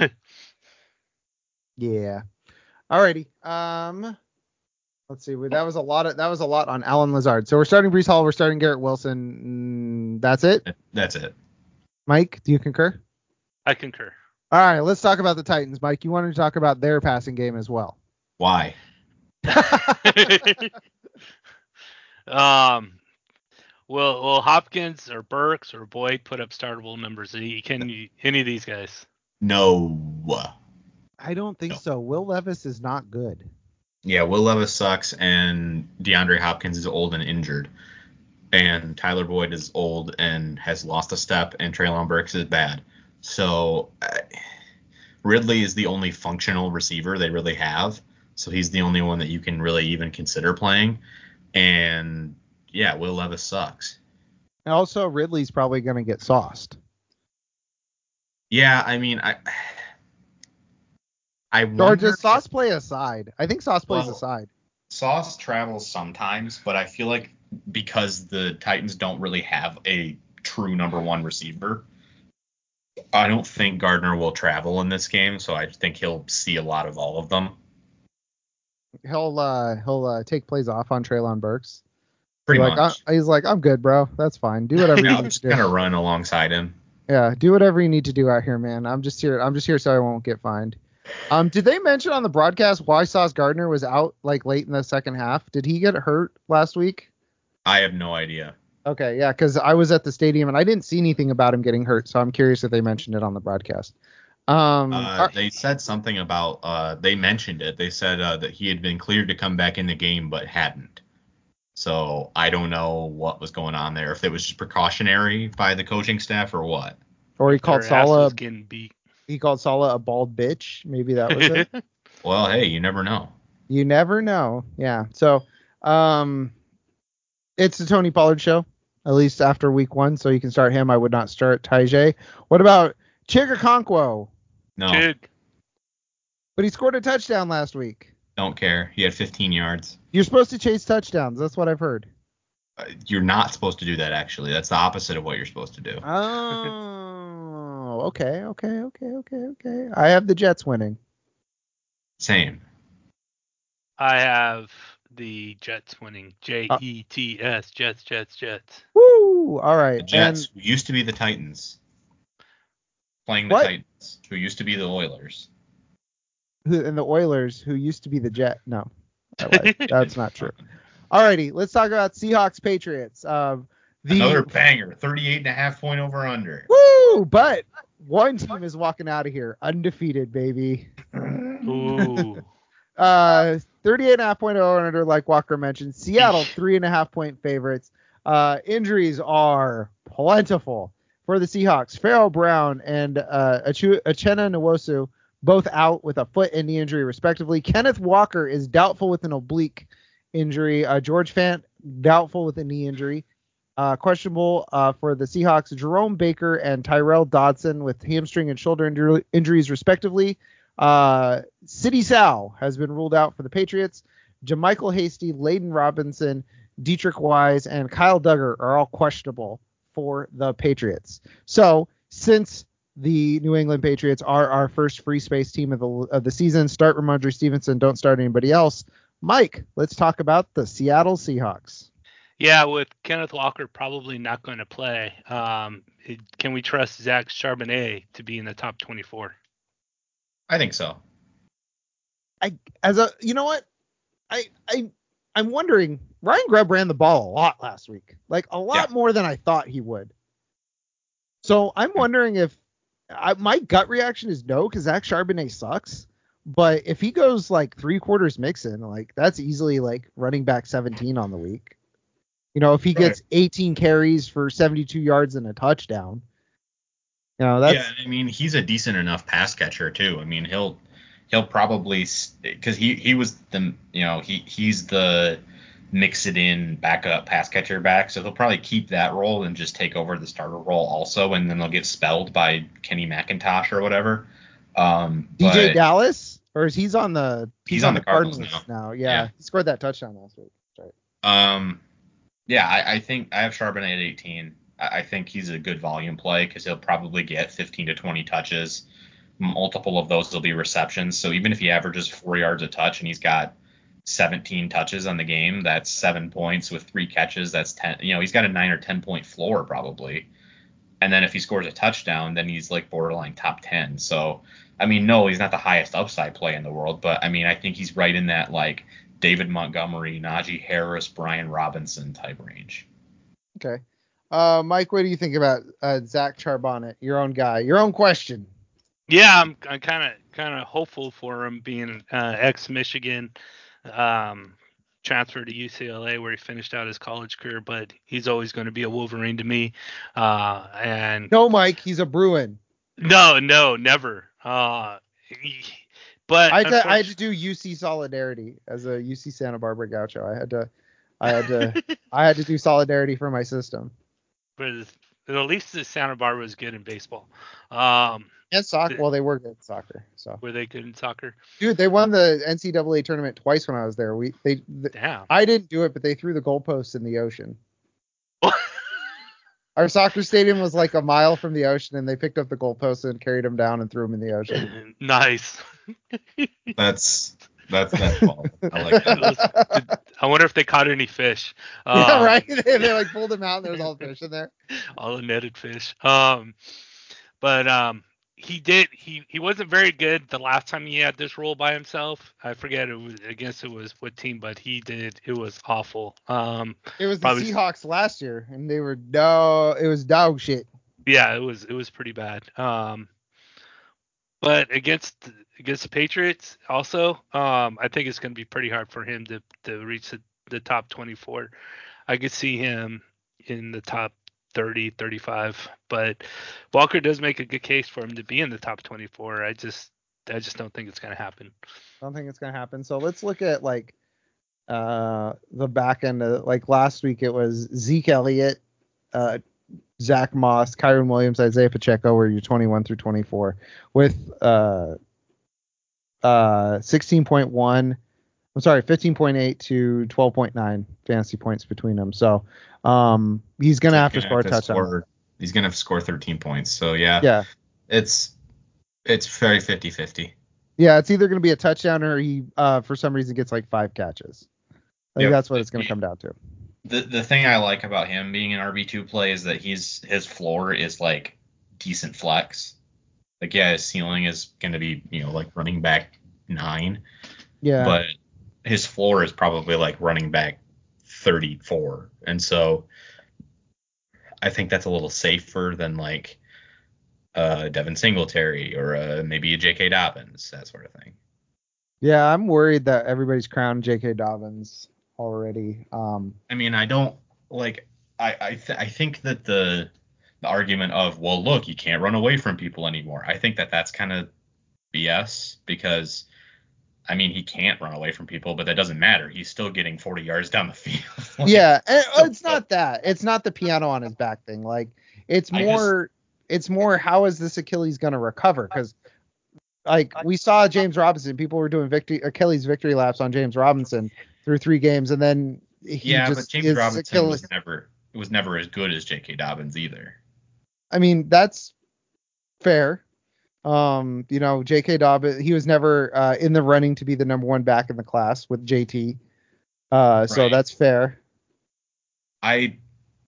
Yeah. Alrighty. Um. Let's see. That was a lot of that was a lot on Alan Lazard. So we're starting Breece Hall. We're starting Garrett Wilson. Mm, that's it. That's it. Mike, do you concur? I concur. All right. Let's talk about the Titans. Mike, you wanted to talk about their passing game as well. Why? um, Will Will Hopkins or Burks or Boyd put up startable numbers? Can you, any of these guys? No. I don't think No. so. Will Levis is not good. Yeah, Will Levis sucks, and DeAndre Hopkins is old and injured. And Tyler Boyd is old and has lost a step, and Treylon Burks is bad. So uh, Ridley is the only functional receiver they really have. So he's the only one that you can really even consider playing. And yeah, Will Levis sucks. And also, Ridley's probably going to get sauced. Yeah, I mean, I I Or wonder. does Sauce play aside? I think Sauce plays Well, aside. Sauce travels sometimes, but I feel like because the Titans don't really have a true number one receiver, I don't think Gardner will travel in this game, so I think he'll see a lot of all of them. He'll uh, he'll uh, take plays off on Treylon Burks. Pretty like, much. I, he's like, I'm good, bro. That's fine. Do whatever you Yeah, need just to kind do. of run alongside him. Yeah, do whatever you need to do out here, man. I'm just here. I'm just here so I won't get fined. Um, did they mention on the broadcast why Sauce Gardner was out like late in the second half? Did he get hurt last week? I have no idea. Okay, yeah, because I was at the stadium and I didn't see anything about him getting hurt, so I'm curious if they mentioned it on the broadcast. Um, Uh, are- they said something about, uh, they mentioned it. They said uh, that he had been cleared to come back in the game, but hadn't. So I don't know what was going on there. If it was just precautionary by the coaching staff or what. or he If called their ass Saleh. was getting beat. He called Saleh a bald bitch. Maybe that was it. Well, hey, you never know. You never know. Yeah. So, um, it's the Tony Pollard show, at least after week one, so you can start him. I would not start Tajay. What about Chigakonkwo? No, Chig. But he scored a touchdown last week. don't care. He had fifteen yards. You're supposed to chase touchdowns. That's what I've heard. Uh, you're not supposed to do that, actually. That's the opposite of what you're supposed to do. Oh, okay, okay, okay, okay, okay. I have the Jets winning. Same. I have the Jets winning. J E T S. Jets, Jets, Jets. Woo! All right. The Jets, And who used to be the Titans, playing the What? Titans, who used to be the Oilers. who and the Oilers, who used to be the Jet. No, I lied. That's not true. Alrighty, let's talk about Seahawks Patriots. Um, the Another banger, thirty-eight and a half point over under. woo, but one team is walking out of here undefeated, baby. Ooh. Uh, thirty-eight and a half point over under, like Walker mentioned. Seattle three and a half point favorites. Uh, injuries are plentiful for the Seahawks. Pharaoh Brown and uh, Achu- Uchenna Nwosu both out with a foot and knee injury, respectively. Kenneth Walker is doubtful with an oblique injury. Uh, George Fant doubtful with a knee injury. Uh, questionable uh, for the Seahawks. Jerome Baker and Tyrell Dodson with hamstring and shoulder injur- injuries, respectively. Uh, City Sal has been ruled out for the Patriots. Jamichael Hasty, Layden Robinson, Dietrich Wise, and Kyle Duggar are all questionable for the Patriots. So since the New England Patriots are our first free space team of the of the season, start Ramondre Stevenson, don't start anybody else. Mike, let's talk about the Seattle Seahawks. Yeah, with Kenneth Walker probably not going to play, um, it, can we trust Zach Charbonnet to be in the top twenty-four? I think so. I as a you know what I I I'm wondering. Ryan Grubb ran the ball a lot last week, like a lot Yeah. more than I thought he would. So I'm wondering if I, my gut reaction is no, because Zach Charbonnet sucks. But if he goes like three quarters Mixon, like that's easily like running back seventeen on the week. You know, if he gets eighteen carries for seventy-two yards and a touchdown. You know, that's Yeah, I mean, he's a decent enough pass catcher too. I mean, he'll he'll probably because he he was the you know he he's the mix it in backup pass catcher back, so he'll probably keep that role and just take over the starter role also, and then they'll get spelled by Kenny McIntosh or whatever. Um, D J but Dallas, or is he's on the He's on the Cardinals now? now. Yeah, Yeah. he scored that touchdown last week. That's right. um, yeah, I, I think I have Charbonnet at eighteen. I, I think he's a good volume play because he'll probably get fifteen to twenty touches. Multiple of those will be receptions. So even if he averages four yards a touch and he's got seventeen touches on the game, that's seven points with three catches. That's ten. You know, he's got a nine or ten point floor probably. And then if he scores a touchdown, then he's like borderline top ten. So, I mean, no, he's not the highest upside play in the world, but I mean, I think he's right in that like David Montgomery, Najee Harris, Brian Robinson type range. Okay. Uh, Mike, what do you think about uh, Zach Charbonnet, your own guy, your own question? Yeah, I'm I'm kind of kind of hopeful for him being uh, ex-Michigan, um, transferred to U C L A where he finished out his college career, but he's always going to be a Wolverine to me. Uh, and No, Mike, he's a Bruin. no, no, never. Uh, he- but I had, to, I had to unfortunately, do U C Solidarity as a U C Santa Barbara Gaucho. I had to, I had to, I had to do Solidarity for my system. but at least the Santa Barbara was good in baseball. Um, And soccer. th- Well, they were good at soccer. So, were they good in soccer? dude, they won the N C double A tournament twice when I was there. We, they, th- Damn. I didn't do it, but they threw the goalposts in the ocean. Our soccer stadium was like a mile from the ocean, and they picked up the goalposts and carried them down and threw them in the ocean. Nice. That's that's that's ball. I like that. Did- I wonder if they caught any fish. Yeah, Um, right. they, they like pulled them out, and there was all fish in there. all the netted fish. Um, but um, he did. He he wasn't very good the last time he had this role by himself. I forget it was. I guess it was what team, but he did. It was awful. Um, It was the probably. Seahawks last year, and they were no. It was dog shit. Yeah, it was. It was pretty bad. Um, but against against the Patriots, also, um, I think it's going to be pretty hard for him to to reach the, the top twenty-four. I could see him in the top thirty, thirty-five, but Walker does make a good case for him to be in the top twenty-four. I just I just don't think it's going to happen. I don't think it's gonna happen. So let's look at like uh the back end of like last week. It was Zeke Elliott, uh, Zach Moss, Kyron Williams, Isaiah Pacheco were your twenty-one through twenty-four with uh uh sixteen point one. I'm sorry, fifteen point eight to twelve point nine fantasy points between them. So um he's gonna He's have to gonna score a to touchdown. score- He's gonna have to score thirteen points. So yeah, Yeah. it's it's very fifty-fifty. Yeah, it's either going to be a touchdown or he, uh, for some reason, gets like five catches. I think Yep. that's what it's going to come down to. The the thing I like about him being an R B two play is that he's his floor is like decent flex. Like yeah, his ceiling is gonna be, you know, like running back nine, Yeah. but his floor is probably like running back thirty-four. And so I think that's a little safer than like uh Devin Singletary or uh, maybe a J K Dobbins, that sort of thing. Yeah, I'm worried that everybody's crowned J K. Dobbins already. Um, I mean, I don't like. I I, th- I think that the the argument of, well, look, you can't run away from people anymore. I think that that's kind of B S because I mean he can't run away from people, but that doesn't matter. He's still getting forty yards down the field. Like, yeah, and so- it's not that. It's not the piano on his back thing. Like, it's I more. It's more how is this Achilles going to recover? Because like we saw James Robinson, people were doing victory Achilles victory laps on James Robinson through three games, and then he yeah, just but James his Robinson Achilles. was never was never as good as J K Dobbins either. I mean, that's fair. Um, you know, J K. Dobbins, he was never uh, in the running to be the number one back in the class with J T. Uh, so Right. that's fair. I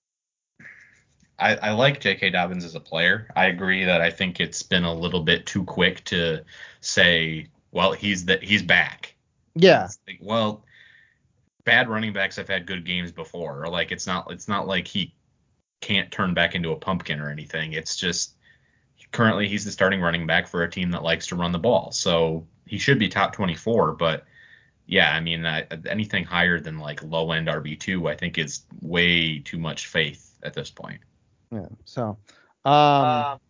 I, I like J K. Dobbins as a player. I agree that I think it's been a little bit too quick to say, well, he's the, he's back. Yeah. It's like, well, bad running backs have had good games before. Or like it's not it's not like he can't turn back into a pumpkin or anything. It's just currently he's the starting running back for a team that likes to run the ball. So he should be top twenty-four, but yeah, I mean, uh, anything higher than like low end R B two, I think is way too much faith at this point. Yeah. So, um,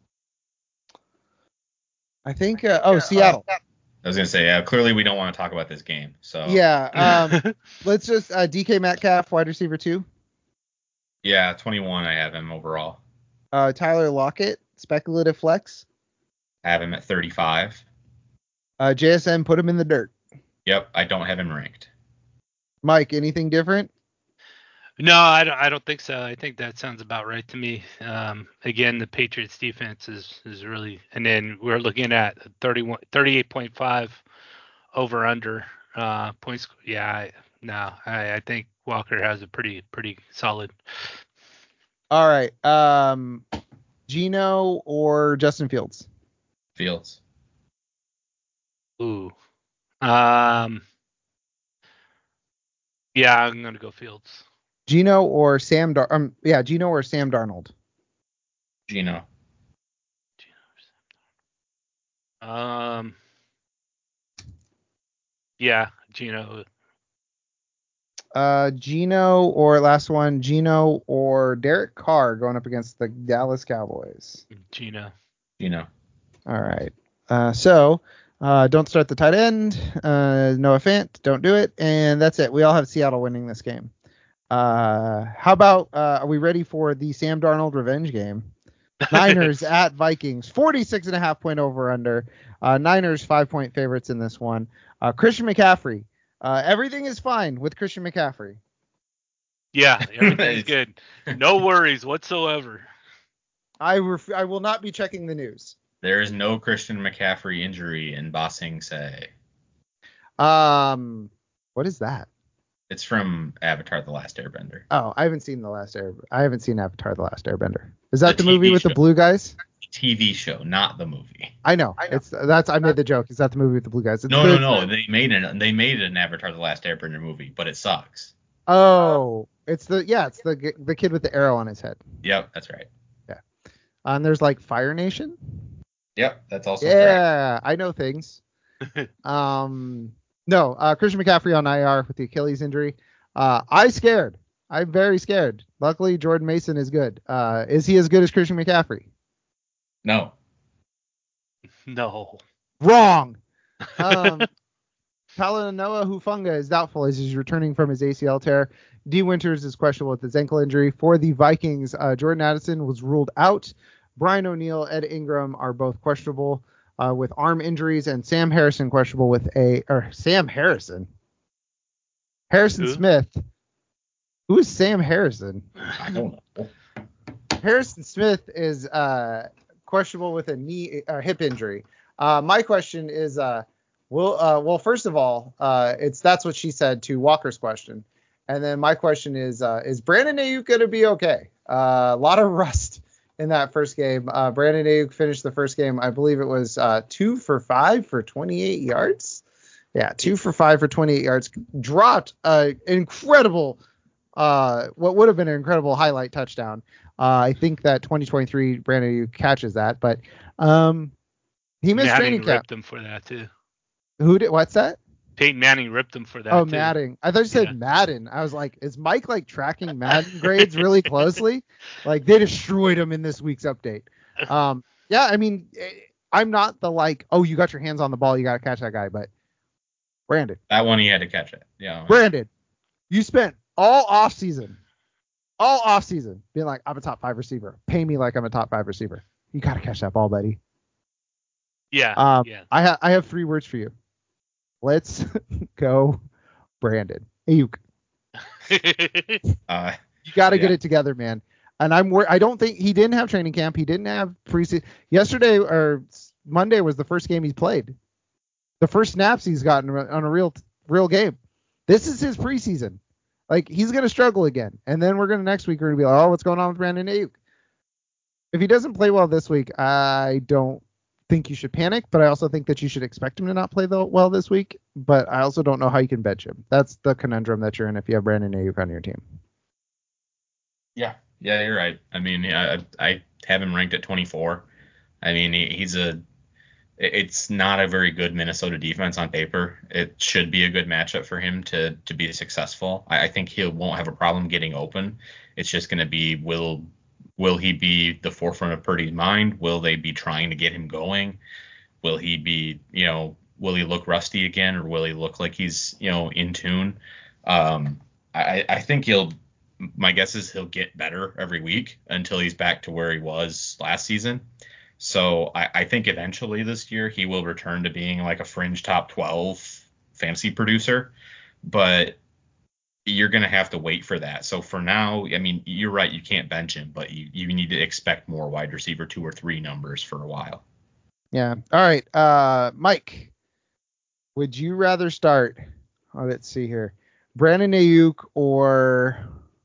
I think. Uh, oh, Seattle. I was gonna say, yeah, clearly we don't want to talk about this game. So Yeah. Um, let's just uh, D K Metcalf, wide receiver two. yeah, twenty-one. I have him overall. Uh, Tyler Lockett, speculative flex. I have him at thirty-five. Uh, J S N, put him in the dirt. Yep, I don't have him ranked. Mike, anything different? No, I don't, I don't think so. I think that sounds about right to me. Um, again, the Patriots defense is, is really, and then we're looking at thirty-one, thirty-eight point five over under uh, points. Yeah, I, no, I, I think Walker has a pretty, pretty solid. All right. Um, Geno or Justin Fields? Fields. Ooh. Um, yeah, I'm going to go Fields. Gino or Sam Dar um yeah, Gino or Sam Darnold. Gino. Um. Yeah, Gino. Uh, Gino or last one, Gino or Derek Carr going up against the Dallas Cowboys. Gino. Gino. All right. Uh, so uh, don't start the tight end. Uh, Noah Fant, don't do it, and that's it. We all have Seattle winning this game. Uh, how about uh, are we ready for the Sam Darnold revenge game? Niners at Vikings, forty-six and a half point over under. Uh, Niners five point favorites in this one. Uh, Christian McCaffrey. Uh, everything is fine with Christian McCaffrey. Yeah, everything's good. No worries whatsoever. I ref- I will not be checking the news. There is no Christian McCaffrey injury in Ba Sing Se. Um, what is that? It's from Avatar: The Last Airbender. Oh, I haven't seen the last Air. I haven't seen Avatar: The Last Airbender. Is that The the, movie T V with show. the blue guys? T V show, not the movie. I know. I know. It's that's I made the joke. Is that the movie with the blue guys? It's No, the, no, no. They made an they made an Avatar: The Last Airbender movie, but it sucks. Oh, it's the yeah, it's the the kid with the arrow on his head. Yep, that's right. Yeah. And there's like Fire Nation. Yep, that's also correct. Yeah, I know things. um, no, uh, Christian McCaffrey on I R with the Achilles injury. Uh, I scared. I'm very scared. Luckily, Jordan Mason is good. Uh, is he as good as Christian McCaffrey? No. No. Wrong. Um, Talanoa Hufanga is doubtful as he's returning from his A C L tear. D. Winters is questionable with his ankle injury. For the Vikings, uh, Jordan Addison was ruled out. Brian O'Neill, Ed Ingram are both questionable uh, with arm injuries, and Sam Harrison questionable with a or Sam Harrison. Harrison Who? Smith. Who is Sam Harrison? I don't know. Harrison Smith is uh, questionable with a knee uh, hip injury. Uh, my question is, uh, will uh, well, first of all, uh, it's that's what she said to Walker's question, and then my question is, uh, is Brandon Ayuk going to be okay? Uh, a lot of rust in that first game. Uh, Brandon Ayuk finished the first game, I believe it was uh, two for five for twenty-eight yards. Yeah, two for five for twenty-eight yards. Dropped an incredible, uh, what would have been an incredible highlight touchdown. Uh, I think that twenty twenty-three Brandon Ayuk catches that, but um, he missed Manning training camp. ripped him for that too. Who did? What's that? Peyton Manning ripped him for that Oh, too. Madden. I thought you said Yeah. Madden. I was like, is Mike like tracking Madden grades really closely? Like they destroyed him in this week's update. Um, yeah, I mean, eh, I'm not the like, oh, you got your hands on the ball, you got to catch that guy, but Brandon, That one he had to catch it. Yeah. Brandon, you spent all off season, all off season being like, I'm a top five receiver. Pay me like I'm a top five receiver. You got to catch that ball, buddy. Yeah. Um, yeah. I have I have three words for you. Let's go, Brandon Ayuk. Uh, You got to Yeah. get it together, man. And I'm wor- I don't think he didn't have training camp. He didn't have preseason. Yesterday or Monday was the first game he's played. The first snaps he's gotten on a real real game. This is his preseason. Like he's gonna struggle again, and then we're gonna next week we're gonna be like, oh, what's going on with Brandon Ayuk? If he doesn't play well this week, I don't think you should panic, but I also think that you should expect him to not play well this week. But I also don't know how you can bench him. That's the conundrum that you're in if you have Brandon Ayuk on your team. yeah. Yeah, you're right. I mean, I, I have him ranked at twenty-four. I mean, he, he's a. It's not a very good Minnesota defense on paper. It should be a good matchup for him to to be successful. I, I think he won't have a problem getting open. It's just going to be will will he be the forefront of Purdy's mind? Will they be trying to get him going? Will he be, you know, will he look rusty again, or will he look like he's, you know, in tune? Um, I, I think he'll. My guess is he'll get better every week until he's back to where he was last season. So I, I think eventually this year he will return to being like a fringe top twelve fantasy producer, but you're going to have to wait for that. So for now, I mean, you're right, you can't bench him, but you, you need to expect more wide receiver two or three numbers for a while. Yeah. All right. Uh, Mike, would you rather start? Oh, let's see here. Brandon Ayuk or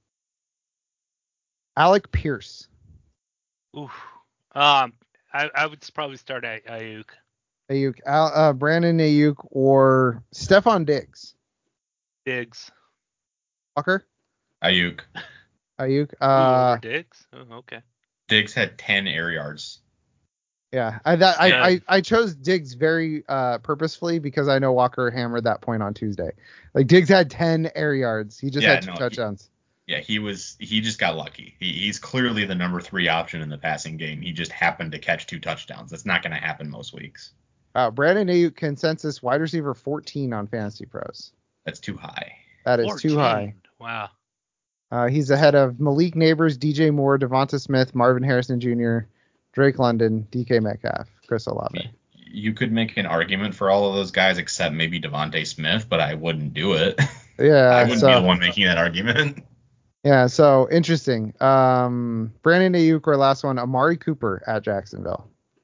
Alec Pierce? Oof. Um, I, I would probably start at Ayuk. Ayuk, Al, uh, Brandon Ayuk or Stephon Diggs? Diggs. Walker? Ayuk. Ayuk. Ooh, Uh, over Diggs? Oh, okay. Diggs had ten air yards. yeah, I that I, Yeah. I I chose Diggs very uh purposefully because I know Walker hammered that point on Tuesday. Like Diggs had ten air yards. He just Yeah, had two no, he- touchdowns. Yeah, he was. He just got lucky. He, he's clearly the number three option in the passing game. He just happened to catch two touchdowns. That's not going to happen most weeks. Uh, Brandon Ayuk consensus wide receiver fourteen on Fantasy Pros. That's too high. That is too high. Wow. Uh, he's ahead of Malik Neighbors, D J Moore, Devonta Smith, Marvin Harrison Junior, Drake London, D K Metcalf, Chris Olave. You could make an argument for all of those guys except maybe Devontae Smith, but I wouldn't do it. Yeah, I wouldn't so, be the one making that argument. Yeah, so interesting. Um, Brandon Ayuk, our last one, Amari Cooper at Jacksonville.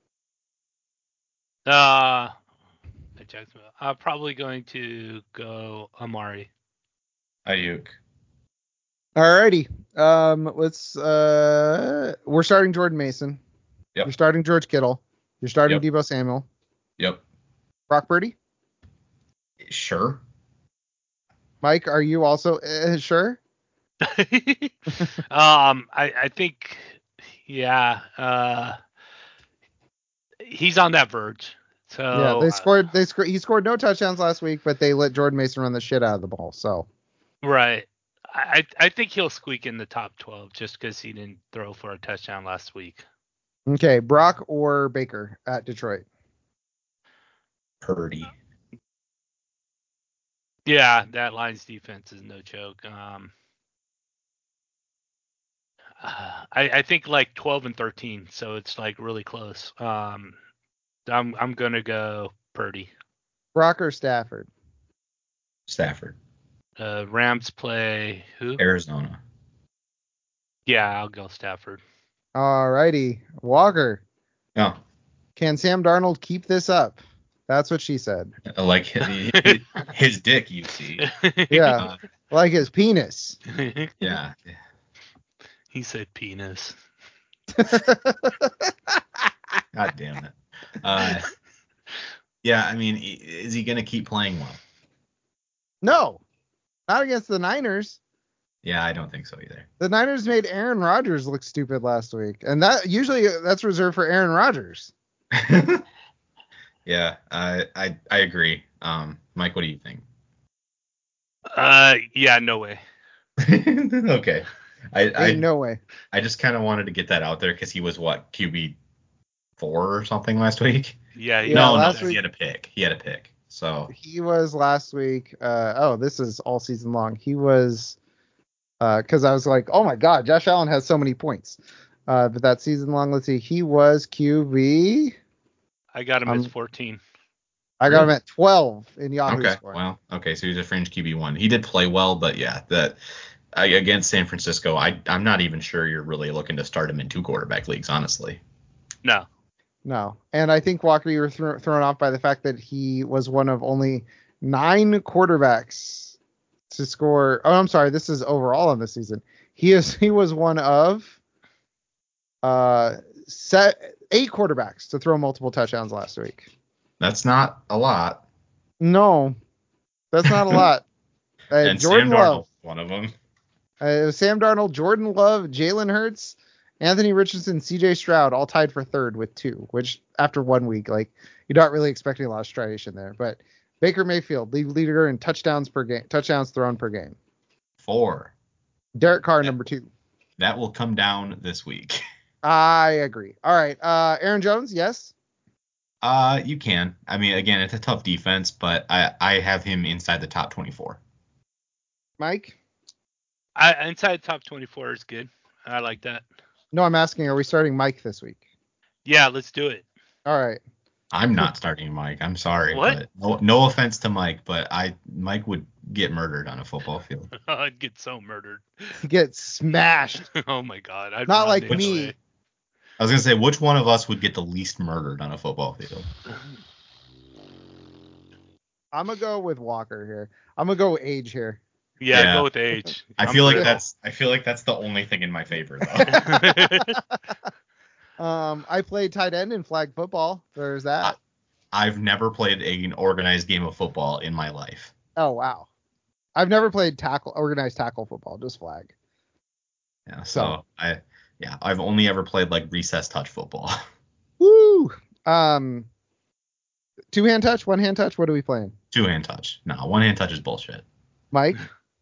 Uh, at Jacksonville. I'm probably going to go Amari. Ayuk. Alrighty. Um, let's. Uh, we're starting Jordan Mason. Yep. You're starting George Kittle. You're starting Yep. Deebo Samuel. Yep. Brock Purdy. Sure. Mike, are you also uh, sure? um, I I think, yeah. Uh, he's on that verge. So Yeah, they uh, scored. They scored. He scored no touchdowns last week, but they let Jordan Mason run the shit out of the ball. So right. I I think he'll squeak in the top twelve just because he didn't throw for a touchdown last week. okay, Brock or Baker at Detroit. Purdy. Yeah, that Lions defense is no joke. Um, uh, I I think like twelve and thirteen, so it's like really close. Um, I'm I'm gonna go Purdy. Brock or Stafford. Stafford. Uh, Rams play who? Arizona. Yeah, I'll go Stafford. Alrighty, Walker. No. Can Sam Darnold keep this up? That's what she said. Like his, his dick, you see. Yeah, Uh, like his penis. yeah. He said penis. God damn it. Uh, yeah, I mean, is he going to keep playing well? No, not against the Niners. Yeah, I don't think so either. The Niners made Aaron Rodgers look stupid last week, and that usually that's reserved for Aaron Rodgers. Yeah, I, I I agree. Um, Mike, what do you think? Uh, yeah, no way. Okay. I Ain't I, no way. I just kind of wanted to get that out there because he was what Q B four or something last week. Yeah, Yeah, no, last no, week- he had a pick. He had a pick. So He was last week. Uh, oh, this is all season long. He was because I was like, oh my god, Josh Allen has so many points. Uh, but that season long, let's see, he was Q B. I got him Um, as fourteen. I got him Really? at twelve in Yahoo okay, scoring. well, okay, so he's a fringe Q B one. He did play well, but yeah, that I, against San Francisco, I I'm not even sure you're really looking to start him in two quarterback leagues, honestly. No. No, and I think Walker, you were thro- thrown off by the fact that he was one of only nine quarterbacks to score. Oh, I'm sorry, this is overall in the season. He is he was one of uh set eight quarterbacks to throw multiple touchdowns last week. That's not a lot. No, that's not a lot. Uh, And Jordan Sam Love, Darnold's one of them. uh, it was Sam Darnold, Jordan Love, Jalen Hurts, Anthony Richardson, C J Stroud, all tied for third with two. Which after one week, like you're not really expecting a lot of stridation there. But Baker Mayfield, league leader in touchdowns per game, touchdowns thrown per game. Four. Derek Carr, Yeah. number two. That will come down this week. I agree. All right, uh, Aaron Jones, yes. Uh, you can. I mean, again, it's a tough defense, but I I have him inside the top twenty-four. Mike. I inside top twenty-four is good. I like that. No, I'm asking, are we starting Mike this week? Yeah, let's do it. All right. I'm not starting Mike. I'm sorry, What? but no, no offense to Mike, but I Mike would get murdered on a football field. I'd get so murdered. He gets smashed. Oh my god. I'd Not run like anyway. me. I was gonna say, which one of us would get the least murdered on a football field? I'm gonna go with Walker here. I'm gonna go with age here. Yeah, Yeah. go with age. I I'm feel like brittle. that's I feel like that's the only thing in my favor though. Um, I played tight end in flag football. There's that. I've never played an organized game of football in my life. Oh wow. I've never played tackle organized tackle football, just flag. Yeah, so, so I yeah, I've only ever played like recess touch football. Woo! Um, two hand touch, one hand touch. What are we playing? Two hand touch. No, one hand touch is bullshit. Mike?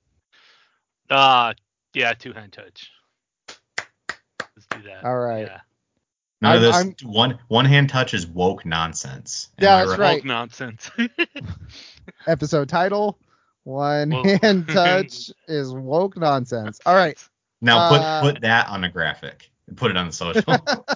Uh yeah, two hand touch. Let's do that. All right. Yeah. None I'm, of this I'm, one one hand touch is woke nonsense. Am yeah, I that's right? right. Woke nonsense. Episode title: One Whoa. hand touch is woke nonsense. All right. Now put Uh, put that on a graphic and put it on the social.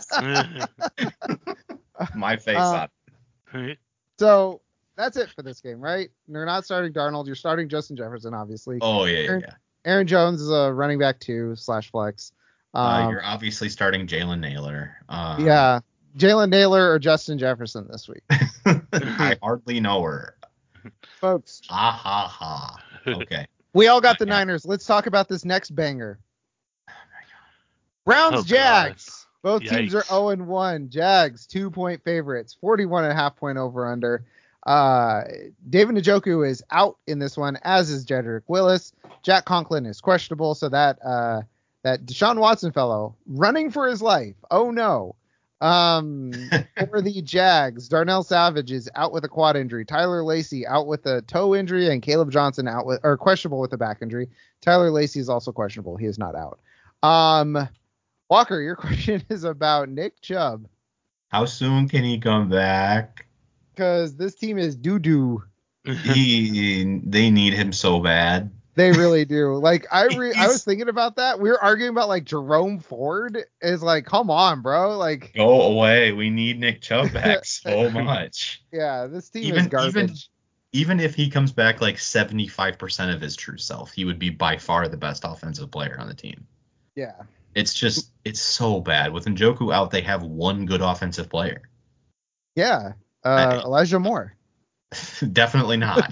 My face uh, on it. So that's it for this game, right? You're not starting Darnold. You're starting Justin Jefferson, obviously. Oh yeah, yeah, Aaron, yeah. Aaron Jones is a running back two slash flex. Um, Uh, you're obviously starting Jalen Naylor. Um, yeah, Jalen Naylor or Justin Jefferson this week. I hardly know her. Folks. Ah ha ha. Okay. We all got Uh, the yeah. Niners. Let's talk about this next banger. Browns Oh, Jags. Both Yikes. teams are oh and one. Jags two point favorites, forty-one and a half point over under. Uh, David Njoku is out in this one, as is Jedrick Willis. Jack Conklin is questionable, so that uh, that Deshaun Watson fellow running for his life. Oh no. Um, for the Jags, Darnell Savage is out with a quad injury. Tyler Lacey out with a toe injury, and Caleb Johnson out with or questionable with a back injury. Tyler Lacey is also questionable. He is not out. Um, Walker, your question is about Nick Chubb. How soon can he come back? Because this team is doo-doo. He, they need him so bad. They really do. Like, I re- I was thinking about that. We were arguing about, like, Jerome Ford is like, come on, bro. Like, go away. We need Nick Chubb back so much. Yeah, this team even, is garbage. Even, even if he comes back like seventy-five percent of his true self, he would be by far the best offensive player on the team. Yeah. It's just, it's so bad. With Njoku out, they have one good offensive player. Yeah. Uh, I, Elijah Moore. Definitely not.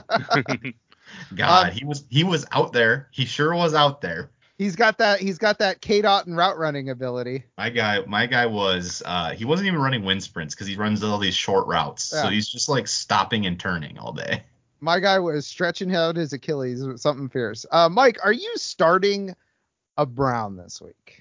God, um, he was he was out there. He sure was out there. He's got that. He's got that K-dot and route running ability. My guy, my guy was. Uh, he wasn't even running wind sprints because he runs all these short routes. Yeah. So he's just like stopping and turning all day. My guy was stretching out his Achilles with something fierce. Uh, Mike, are you starting a Brown this week?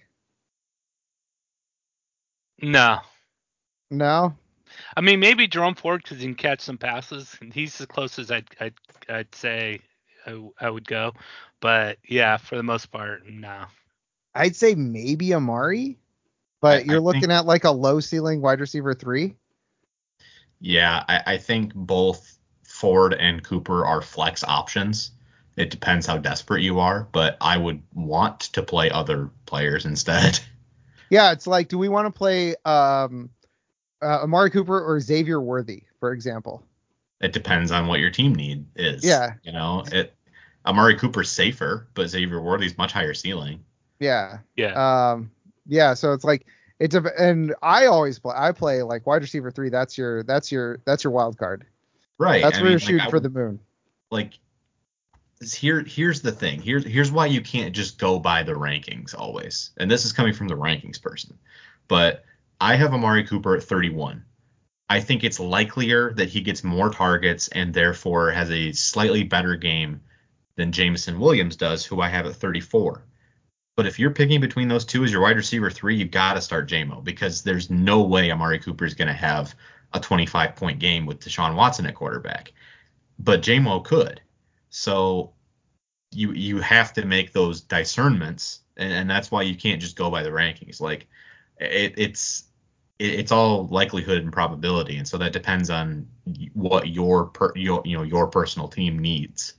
No. No. I mean, maybe Jerome Ford because he can catch some passes, and he's as close as I'd I'd, I'd say I, I would go. But yeah, for the most part, no. I'd say maybe Amari, but I, you're I looking think, at like a low ceiling wide receiver three. Yeah, I, I think both Ford and Cooper are flex options. It depends how desperate you are, but I would want to play other players instead. Yeah, it's like, do we want to play um, uh, Amari Cooper or Xavier Worthy, for example? It depends on what your team need is. Yeah. You know, it Amari Cooper's safer, but Xavier Worthy's much higher ceiling. Yeah. Yeah. Um, yeah. So it's like it's a and I always play. I play like wide receiver three. That's your that's your that's your wild card. Right. That's I where mean, you're like, shooting I for would, the moon. Like, here here's the thing. Here's here's why you can't just go by the rankings always. And this is coming from the rankings person. But I have Amari Cooper at thirty-one. I think it's likelier that he gets more targets and therefore has a slightly better game than Jameson Williams does, who I have at thirty-four. But if you're picking between those two as your wide receiver three, you got to start J M O because there's no way Amari Cooper is going to have a twenty-five point game with Deshaun Watson at quarterback. But J M O could. So you you have to make those discernments, and, and that's why you can't just go by the rankings. Like it, it's it, it's all likelihood and probability, and so that depends on what your per, your you know your personal team needs.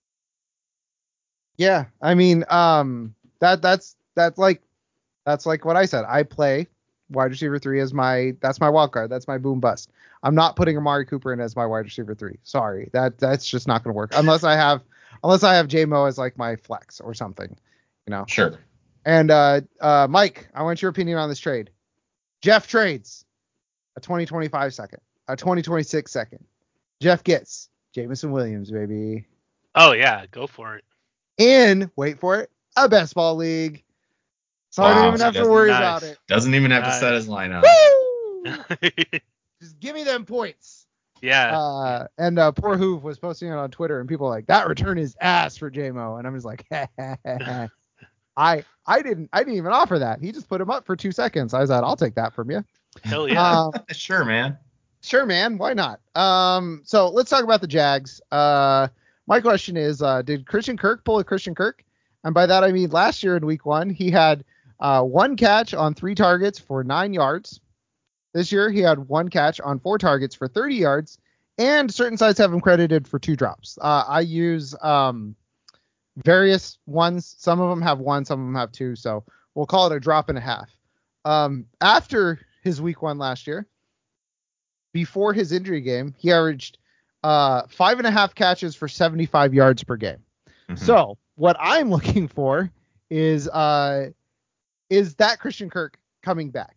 Yeah, I mean, um, that that's that's like that's like what I said. I play wide receiver three as my that's my wild card. That's my boom bust. I'm not putting Amari Cooper in as my wide receiver three. Sorry, that that's just not going to work unless I have unless I have J M O as like my flex or something, you know. Sure. And uh, uh, Mike, I want your opinion on this trade. Jeff trades a twenty twenty-five second, a twenty twenty-six second. Jeff gets Jameson Williams, baby. Oh yeah, go for it. In, wait for it, a best ball league. So wow, I don't even have to worry nice. about it. Doesn't even have nice. to set his lineup. Woo! Just give me them points. Yeah. Uh, and uh, poor Hoove was posting it on Twitter, and people were like, that return is ass for J Mo. And I'm just like, I I didn't I didn't even offer that. He just put him up for two seconds. I was like, I'll take that from you. Hell yeah. Um, Sure, man. sure, man. Why not? Um, so let's talk about the Jags. Uh, my question is, uh, did Christian Kirk pull a Christian Kirk? And by that I mean last year in Week One, he had uh, one catch on three targets for nine yards. This year, he had one catch on four targets for thirty yards, and certain sites have him credited for two drops. Uh, I use um, various ones. Some of them have one, some of them have two, so we'll call it a drop and a half. Um, after his week one last year, before his injury game, he averaged uh, five and a half catches for seventy-five yards per game. Mm-hmm. So what I'm looking for is uh, is that Christian Kirk coming back?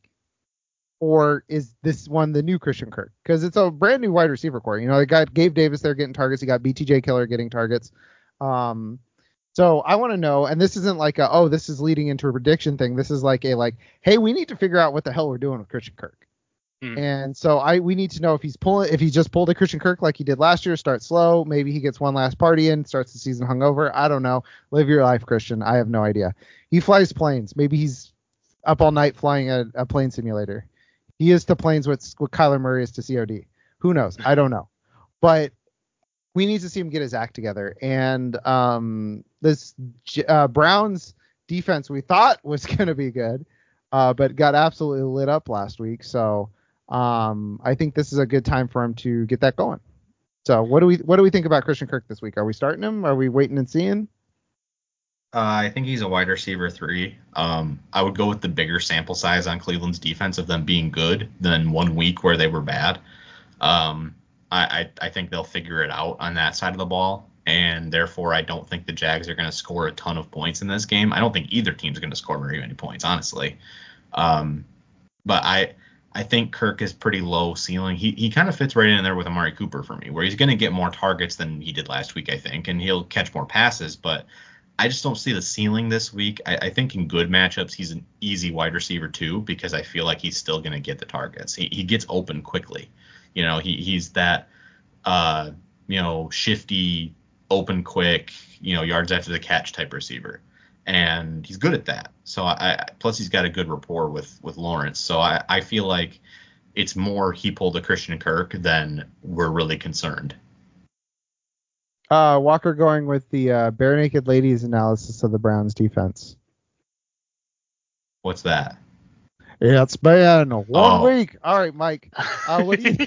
Or is this one the new Christian Kirk? Because it's a brand new wide receiver core. You know, they got Gabe Davis there getting targets. You got B T J Killer getting targets. Um, so I want to know, and this isn't like a, oh, this is leading into a prediction thing. This is like a like, hey, we need to figure out what the hell we're doing with Christian Kirk. Hmm. And so I we need to know if he's pulling, if he just pulled a Christian Kirk like he did last year, start slow. Maybe he gets one last party in, starts the season hungover. I don't know. Live your life, Christian. I have no idea. He flies planes. Maybe he's up all night flying a, a plane simulator. He is to planes what, what Kyler Murray is to C O D. Who knows? I don't know. But we need to see him get his act together. And um, this uh, Browns defense we thought was going to be good, uh, but got absolutely lit up last week. So um, I think this is a good time for him to get that going. So what do we what do we think about Christian Kirk this week? Are we starting him? Are we waiting and seeing? Uh, I think he's a wide receiver three. Um, I would go with the bigger sample size on Cleveland's defense of them being good than one week where they were bad. Um, I, I, I think they'll figure it out on that side of the ball, and therefore I don't think the Jags are going to score a ton of points in this game. I don't think either team's going to score very many points, honestly. Um, but I I think Kirk is pretty low ceiling. He he kind of fits right in there with Amari Cooper for me, where he's going to get more targets than he did last week, I think, and he'll catch more passes, but I just don't see the ceiling this week. I, I think in good matchups, he's an easy wide receiver too, because I feel like he's still going to get the targets. He he gets open quickly. You know, he he's that, uh, you know, shifty, open quick, you know, yards after the catch type receiver. And he's good at that. So I, I plus he's got a good rapport with, with Lawrence. So I, I feel like it's more he pulled a Christian Kirk than we're really concerned. Uh, Walker going with the uh, bare naked ladies analysis of the Browns defense. What's that? It's been one oh. week. All right, Mike. Uh, what do you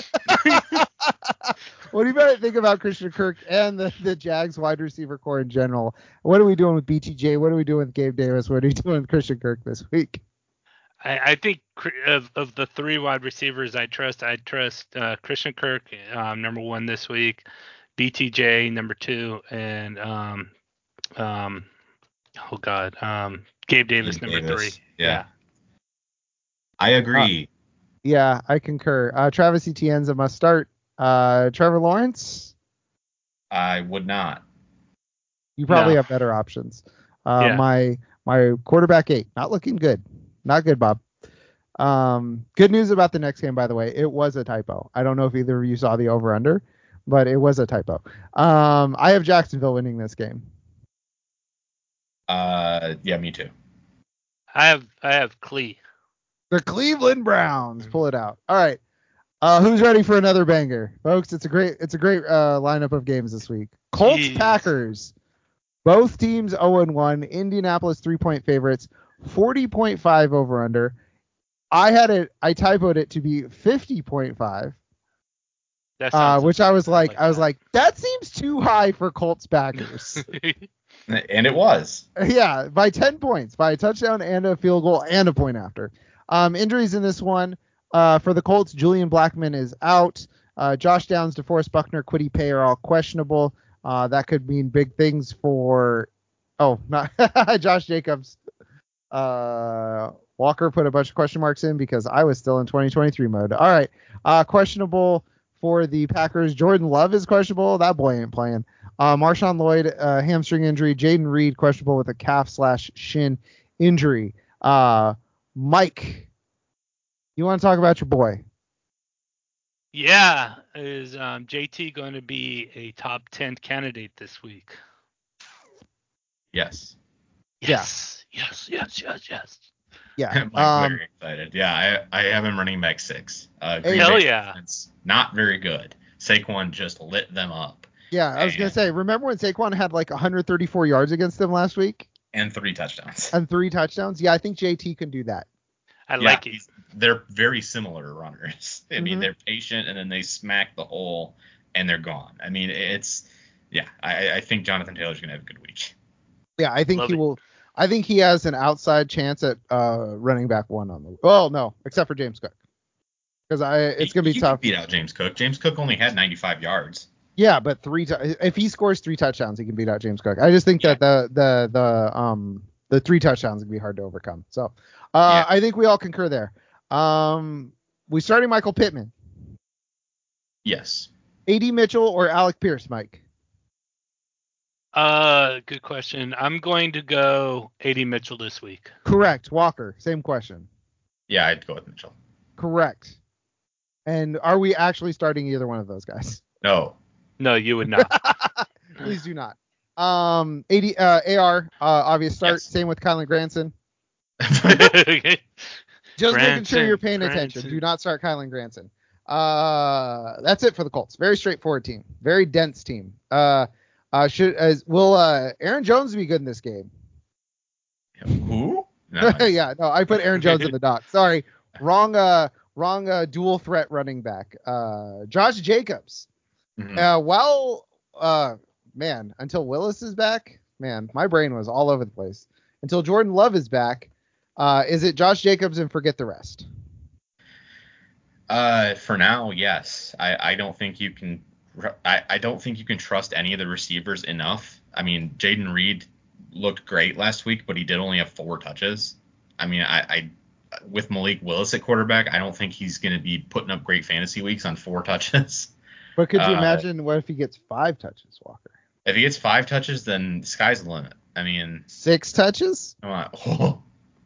what do you think about Christian Kirk and the, the Jags wide receiver core in general? What are we doing with B T J? What are we doing with Gabe Davis? What are we doing with Christian Kirk this week? I, I think of, of the three wide receivers I trust, I trust uh, Christian Kirk, um, number one this week, B T J, number two, and um, um, oh God, um, Gabe Davis, Gabe number Davis. three. Yeah. yeah. I agree. Uh, yeah, I concur. Uh, Travis Etienne's a must start. Uh, Trevor Lawrence? I would not. You probably no. have better options. Uh, yeah. My my quarterback eight, not looking good. Not good, Bob. Um, good news about the next game, by the way. It was a typo. I don't know if either of you saw the over-under, but it was a typo. Um, I have Jacksonville winning this game. Uh, yeah, me too. I have I have Clee. The Cleveland Browns. Pull it out. All right. Uh, who's ready for another banger, folks? It's a great it's a great uh, lineup of games this week. Colts Jeez. Packers. Both teams oh and one. Indianapolis three-point favorites. forty point five over-under. I had it. I typoed it to be fifty point five. Uh, which I was like, like I was that. like, that seems too high for Colts Packers. And it was. Yeah, by ten points, by a touchdown and a field goal and a point after. Um, injuries in this one uh, for the Colts. Julian Blackmon is out. Uh, Josh Downs, DeForest Buckner, Kwity Paye are all questionable. Uh, that could mean big things for. Oh, not Josh Jacobs. Uh, Walker put a bunch of question marks in because I was still in twenty twenty-three mode. All right, uh, questionable for the Packers. Jordan Love is questionable. That boy ain't playing. Uh, Marshawn Lloyd, uh, hamstring injury. Jaden Reed, questionable with a calf slash shin injury. Uh, Mike, you want to talk about your boy? Yeah. is um, J T going to be a top ten candidate this week? Yes. Yes. Yes. Yes. Yes. Yes. Yeah. I'm Um, very excited. Yeah, I I have him running back six. Uh, Green Hell Bay's yeah. defense, not very good. Saquon just lit them up. yeah, I was gonna And- say, remember when Saquon had like one hundred thirty-four yards against them last week And three touchdowns. and three touchdowns? Yeah, I think J T can do that. I yeah, like it. he's- they're very similar runners. I mean, Mhm. they're patient and then they smack the hole and they're gone. I mean, it's yeah. I, I think Jonathan Taylor's gonna have a good week. Yeah, I think Love he it. will. I think he has an outside chance at uh, running back one on the. Well, no, except for James Cook, because I it's gonna be he, he tough. Can beat out James Cook. James Cook only had ninety-five yards. Yeah, but three. T- if he scores three touchdowns, he can beat out James Cook. I just think Yeah. that the the the um the three touchdowns would be hard to overcome. So uh, Yeah. I think we all concur there. Um, we starting Michael Pittman, Yes. A D Mitchell, or Alec Pierce, Mike. Uh, good question. I'm going to go A D Mitchell this week. Correct. Walker, same question. Yeah, I'd go with Mitchell. Correct. And are we actually starting either one of those guys? No. No, you would not. Please do not. Um, A D, uh, A R, uh, obvious start. Yes. Same with Kylan Granson. Okay. Just making sure Granson, you're paying Granson. attention. Do not start Kylan Granson. Uh, that's it for the Colts. Very straightforward team. Very dense team. Uh, uh, should as will uh Aaron Jones be good in this game? Who? No. yeah, no, I put Aaron Jones in the dock. Sorry, wrong. Uh, wrong. Uh, dual threat running back. Uh, Josh Jacobs. Mhm. Uh, well, uh, man, until Willis is back, man, my brain was all over the place. Until Jordan Love is back, uh, is it Josh Jacobs and forget the rest? Uh, for now, yes. I, I don't think you can. I, I don't think you can trust any of the receivers enough. I mean, Jaden Reed looked great last week, but he did only have four touches. I mean, I, I with Malik Willis at quarterback, I don't think he's going to be putting up great fantasy weeks on four touches. But could you Uh, imagine what if he gets five touches, Walker? If he gets five touches, then the sky's the limit. I mean, Six touches? come on.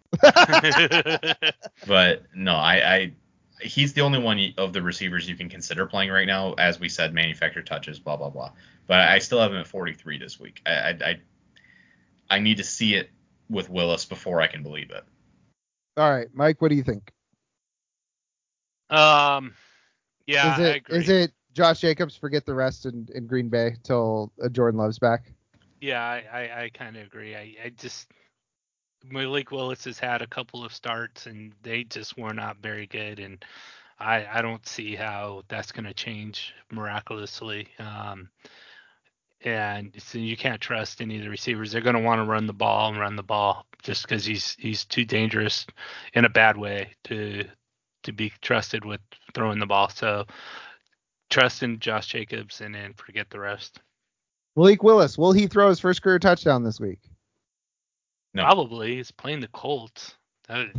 But no, I, I he's the only one of the receivers you can consider playing right now. As we said, manufactured touches, blah blah blah. But I still have him at forty-three this week. I I I, I need to see it with Willis before I can believe it. All right, Mike, what do you think? um, yeah, is I it agree. is it Josh Jacobs, forget the rest in, in Green Bay till uh, Jordan Love's back? Yeah, I, I, I kind of agree. I, I just Malik Willis has had a couple of starts and they just were not very good, and I, I don't see how that's going to change miraculously. Um, and so you can't trust any of the receivers. They're going to want to run the ball and run the ball just because he's he's too dangerous in a bad way to to be trusted with throwing the ball. So trust in Josh Jacobs and then forget the rest. Malik Willis, will he throw his first career touchdown this week? No. Probably. He's playing the Colts. That,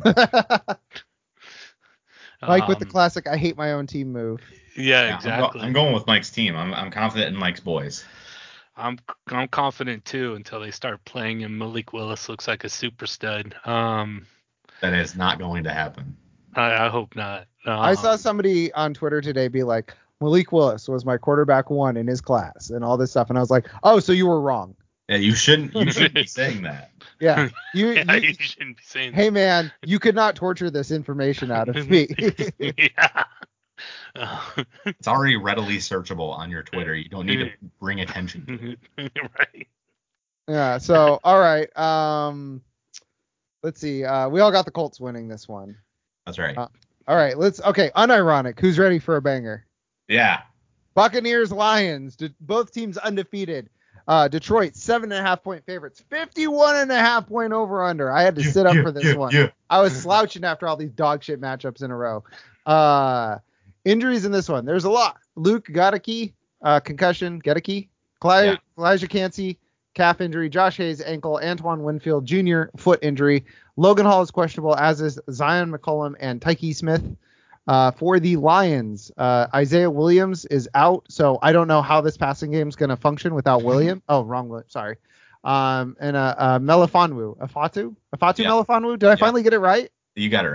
Mike with the um, classic I hate my own team move. Yeah, Yeah, I'm, exactly. go- I'm going with Mike's team. I'm I'm confident in Mike's boys. I'm I'm confident too until they start playing and Malik Willis looks like a super stud. Um, That is not going to happen. I, I hope not. Um, I saw somebody on Twitter today be like, Malik Willis was my quarterback one in his class and all this stuff. And I was like, oh, so you were wrong. Yeah, you shouldn't you shouldn't be saying that. Yeah. You, yeah, you, you shouldn't be saying hey, man, you could not torture this information out of me. that. yeah. Uh, It's already readily searchable on your Twitter. You don't need to bring attention to it. right. Yeah. So, all right. Um, let's see. Uh, we all got the Colts winning this one. That's right. Uh, All right. Let's. Okay. Unironic. Who's ready for a banger? Yeah. Buccaneers, Lions. De- both teams undefeated. Uh, Detroit, seven and a half point favorites. fifty-one and a half point over under. I had to Yeah, sit up yeah, for this yeah, one. yeah. I was slouching after all these dog shit matchups in a row. Uh, injuries in this one. There's a lot. Luke Gadicki, uh, concussion. Gadicki. Cly- Yeah. Elijah Cansey, calf injury. Josh Hayes, ankle. Antoine Winfield Junior, foot injury. Logan Hall is questionable, as is Zion McCollum and Tyke Smith. Uh, for the Lions, uh, Isaiah Williams is out, so I don't know how this passing game is going to function without William. Oh, wrong. William, Sorry. Um, and uh, uh, Melifonwu, Afatu, Afatu Yeah. Melifonwu. Did I Yeah. finally get it right? You got it right.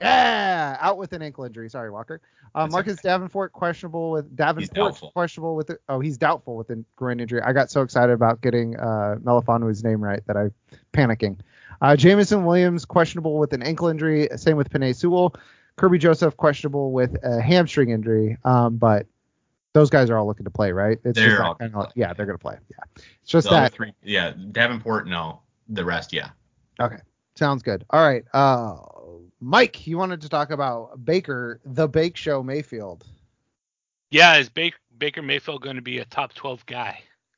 Yeah, out with an ankle injury. Sorry, Walker. Uh, Marcus okay. Davenport questionable with Davenport doubtful. questionable with oh he's doubtful with a groin injury. I got so excited about getting uh, Melifonu's name right that I panicking. Uh, Jameson Williams questionable with an ankle injury. Same with Penei Sewell. Kirby Joseph questionable with a hamstring injury. Um, but those guys are all looking to play, right? It's They're just all that kind gonna of play, yeah, yeah. they're gonna play. Yeah, it's just The other that. three, yeah, Davenport, no. The rest, yeah. Okay, sounds good. All right, uh, Mike, you wanted to talk about Baker, the Bake Show Mayfield. Yeah, is Baker, Baker Mayfield going to be a top twelve guy?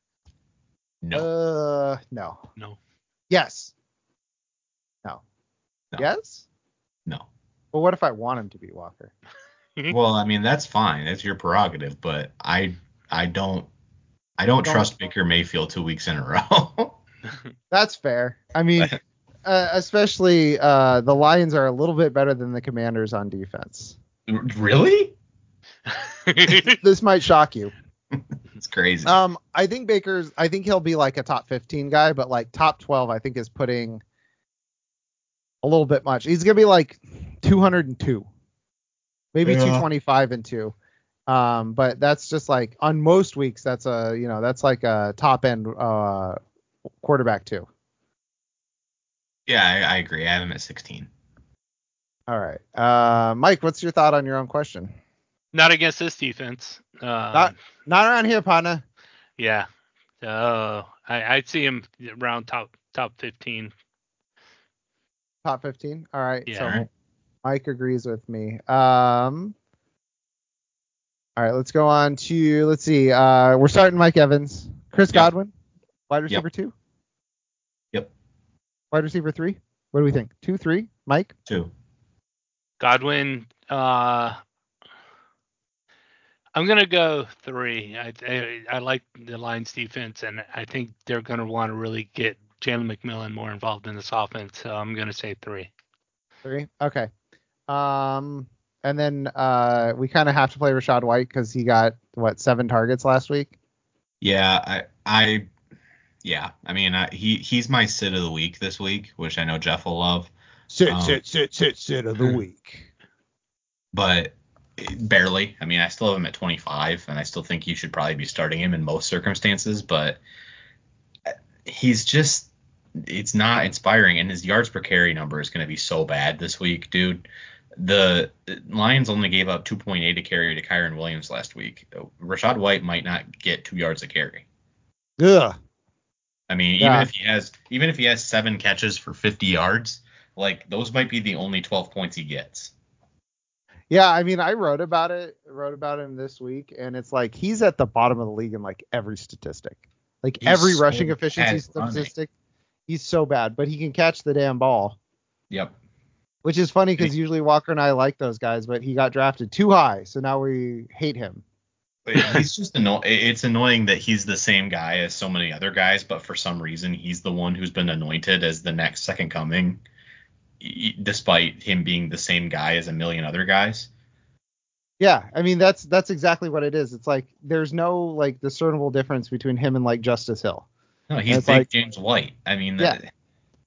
No. Uh, no. No. Yes. No. No. Yes. No. Well, what if I want him to be Walker? Well, I mean, that's fine. That's your prerogative, but I I don't I don't, Don't- trust Baker Mayfield two weeks in a row. That's fair. I mean, uh, especially uh, the Lions are a little bit better than the Commanders on defense. Really? This might shock you. It's crazy. Um, I think Baker's. I think he'll be like a top fifteen guy, but like top twelve, I think is putting a little bit much. He's gonna be like two hundred two, maybe Yeah. two twenty-five and two. Um, but that's just like on most weeks, that's a you know that's like a top end uh quarterback too. Yeah, I, I agree. I have him at sixteen. All right, uh, Mike, what's your thought on your own question? Not against this defense. Um, Not not around here, partner. Yeah. Uh, I, I'd see him around top top fifteen. Top fifteen. All right. Yeah. So All right. Mike agrees with me. Um. All right. Let's go on to let's see. Uh, we're starting Mike Evans, Chris Yep. Godwin, wide receiver Yep. two, Yep. wide receiver three. What do we think? Two, three. Mike. Two. Godwin. Uh, I'm gonna go three. I, I I like the Lions defense, and I think they're gonna want to really get Jalen McMillan more involved in this offense. So I'm gonna say three. Three. Okay. Um. And then uh, we kind of have to play Rashad White because he got what seven targets last week. Yeah, I I yeah. I mean, I, he he's my sit of the week this week, which I know Jeff will love. Sit, Um, sit, sit, sit, sit of the week. But barely. I mean, I still have him at twenty-five, and I still think you should probably be starting him in most circumstances. But he's just, it's not inspiring, and his yards per carry number is going to be so bad this week, dude. The Lions only gave up two point eight a carry to Kyron Williams last week. Rashad White might not get two yards a carry. Ugh. I mean, Yeah. even if he has, even if he has seven catches for fifty yards, like those might be the only twelve points he gets. Yeah, I mean, I wrote about it, wrote about him this week, and it's like he's at the bottom of the league in like every statistic, like He's every so rushing efficiency bad running. statistic. He's so bad, but he can catch the damn ball, Yep. which is funny because He- usually Walker and I like those guys, but he got drafted too high, so now we hate him. He's just annoying. It's annoying that he's the same guy as so many other guys, but for some reason he's the one who's been anointed as the next second coming, e- despite him being the same guy as a million other guys. Yeah, I mean that's that's exactly what it is. It's like there's no like discernible difference between him and like Justice Hill. No, he's It's big like- James White. I mean, Yeah. that,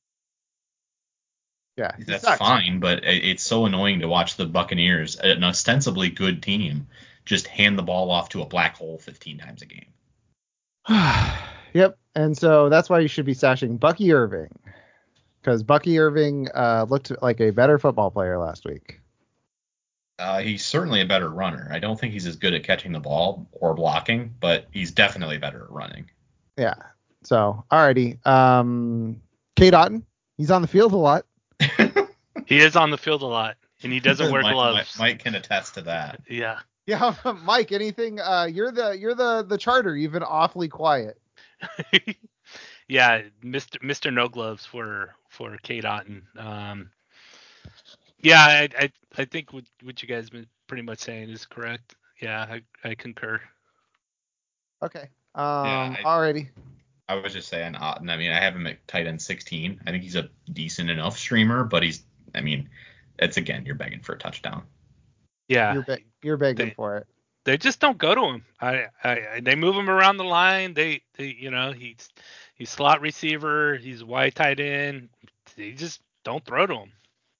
Yeah, he that's sucks. fine, but it, it's so annoying to watch the Buccaneers, an ostensibly good team, just hand the ball off to a black hole fifteen times a game. Yep, and so that's why you should be stashing Bucky Irving, because Bucky Irving uh, looked like a better football player last week. Uh, he's certainly a better runner. I don't think he's as good at catching the ball or blocking, but he's definitely better at running. Yeah. So, alrighty. Um, Kate Otten, he's on the field a lot. He is on the field a lot, and he doesn't wear Mike, gloves. Mike, Mike can attest to that. Yeah. Yeah, Mike. Anything? Uh, you're the you're the the charter. You've been awfully quiet. Yeah, Mister Mister No Gloves for for Kate Otten. Um, yeah, I, I I think what what you guys have been pretty much saying is correct. Yeah, I, I concur. Okay. Um, Yeah, I- alrighty. I was just saying, Otten. I mean, I have him at tight end sixteen. I think he's a decent enough streamer, but he's, I mean, it's again, you're begging for a touchdown. Yeah, You're be- you're begging they- for it. they just don't go to him. I, I, I they move him around the line. They, they you know he's he's slot receiver. He's wide tight end. They just don't throw to him.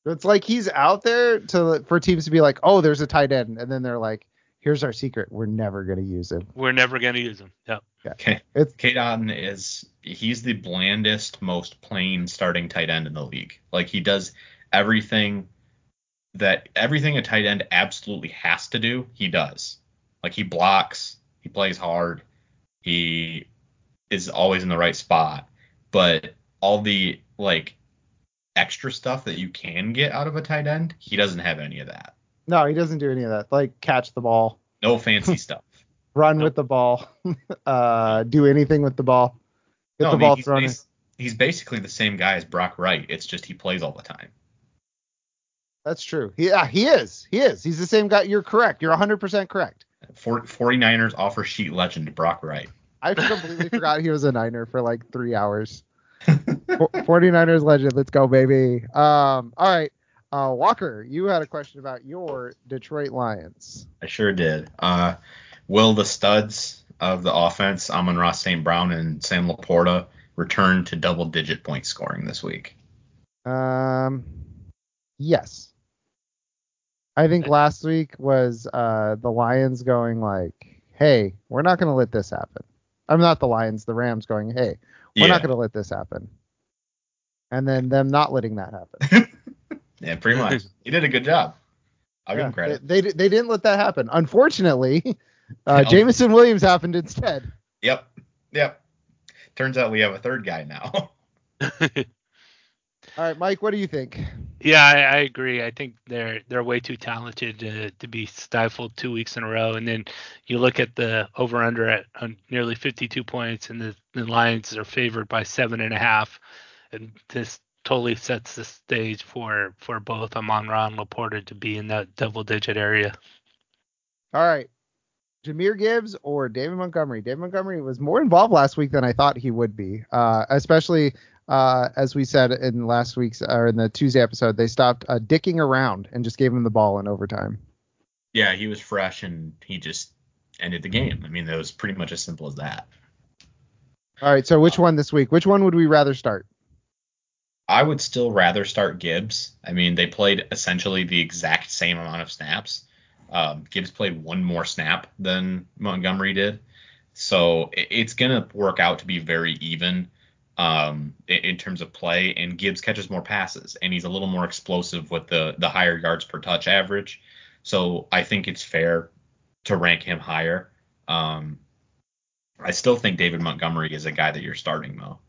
It's like he's out there to for teams to be like, oh, there's a tight end, and then they're like, here's our secret, we're never gonna use him. We're never gonna use him. Yep. Yeah. Okay. It's Kate Otten is he's the blandest, most plain starting tight end in the league. Like he does everything that everything a tight end absolutely has to do, he does. Like he blocks, he plays hard, he is always in the right spot. But all the like extra stuff that you can get out of a tight end, he doesn't have any of that. no, he doesn't do any of that. Like catch the ball, No fancy stuff. run Nope. with the ball, uh, do anything with the ball, get No, the I mean, ball he's, thrown. bas- he's basically the same guy as Brock Wright. It's just he plays all the time. That's true. He, yeah, he is. He is. He's the same guy. You're correct. You're one hundred percent correct. For, 49ers offer sheet legend Brock Wright. I completely forgot he was a Niner for like three hours. For- 49ers legend. Let's go, baby. Um, all right. Uh, Walker, you had a question about your Detroit Lions. I sure did. Uh, will the studs of the offense, Amon-Ra Saint Brown and Sam Laporta, return to double-digit point scoring this week? Um, yes. I think last week was uh, the Lions going like, hey, we're not going to let this happen. I'm not the Lions, the Rams going, hey, we're Yeah. not going to let this happen. And then them not letting that happen. Yeah, pretty much. He did a good job. I'll give Yeah, him credit. They, they they didn't let that happen. Unfortunately, uh, No. Jameson Williams happened instead. Yep. Yep. Turns out we have a third guy now. All right, Mike, what do you think? Yeah, I, I agree. I think they're they're way too talented to, to be stifled two weeks in a row. And then you look at the over under at on nearly fifty-two points, and the, the Lions are favored by seven and a half. And this totally sets the stage for for both Amon-Ra and Laporta to be in that double digit area. All right, Jahmyr Gibbs or David Montgomery? David Montgomery was more involved last week than I thought he would be, uh, especially uh, as we said in last week's or in the Tuesday episode, they stopped uh, dicking around and just gave him the ball in overtime. Yeah, he was fresh and he just ended the game. I mean, that was pretty much as simple as that. All right, so which one this week? Which one would we rather start? I would still rather start Gibbs. I mean, they played essentially the exact same amount of snaps. Um, Gibbs played one more snap than Montgomery did. So it, it's going to work out to be very even um, in, in terms of play. And Gibbs catches more passes, and he's a little more explosive with the, the higher yards per touch average. So I think it's fair to rank him higher. Um, I still think David Montgomery is a guy that you're starting, though.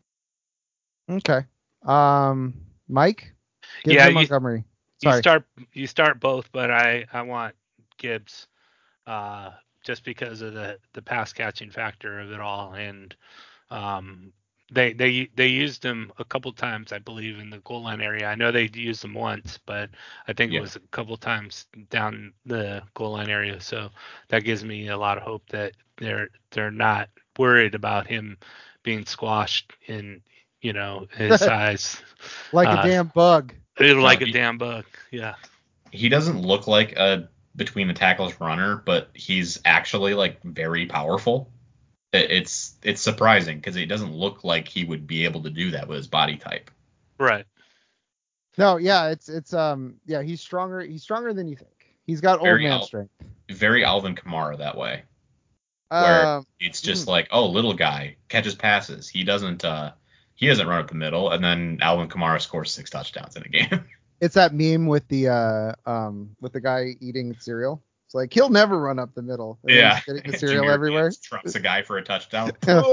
Okay. Um, Mike? Gibbs Yeah, or you- Montgomery? You Sorry. start you start both, but I, I want Gibbs uh, just because of the, the pass catching factor of it all. And um, they they they used him a couple times, I believe, in the goal line area. I know they used him once, but I think Yeah. it was a couple times down the goal line area. So that gives me a lot of hope that they're they're not worried about him being squashed in, you know, his size. Like uh, a damn bug. like No, a he- damn bug. Yeah. He doesn't look like a between the tackles runner, but he's actually like very powerful. It- It's it's surprising because it doesn't look like he would be able to do that with his body type. Right. No, yeah, it's it's um yeah, he's stronger. He's stronger than you think. He's got old Very man al- strength. Very Alvin Kamara that way, where Um, it's just like, oh, little guy catches passes. He doesn't uh he doesn't run up the middle, and then Alvin Kamara scores six touchdowns in a game. it's that meme with the uh um with the guy eating cereal. It's like he'll never run up the middle. And then Yeah, he's getting the cereal Jahmyr everywhere. Gibbs trumps a guy for a touchdown.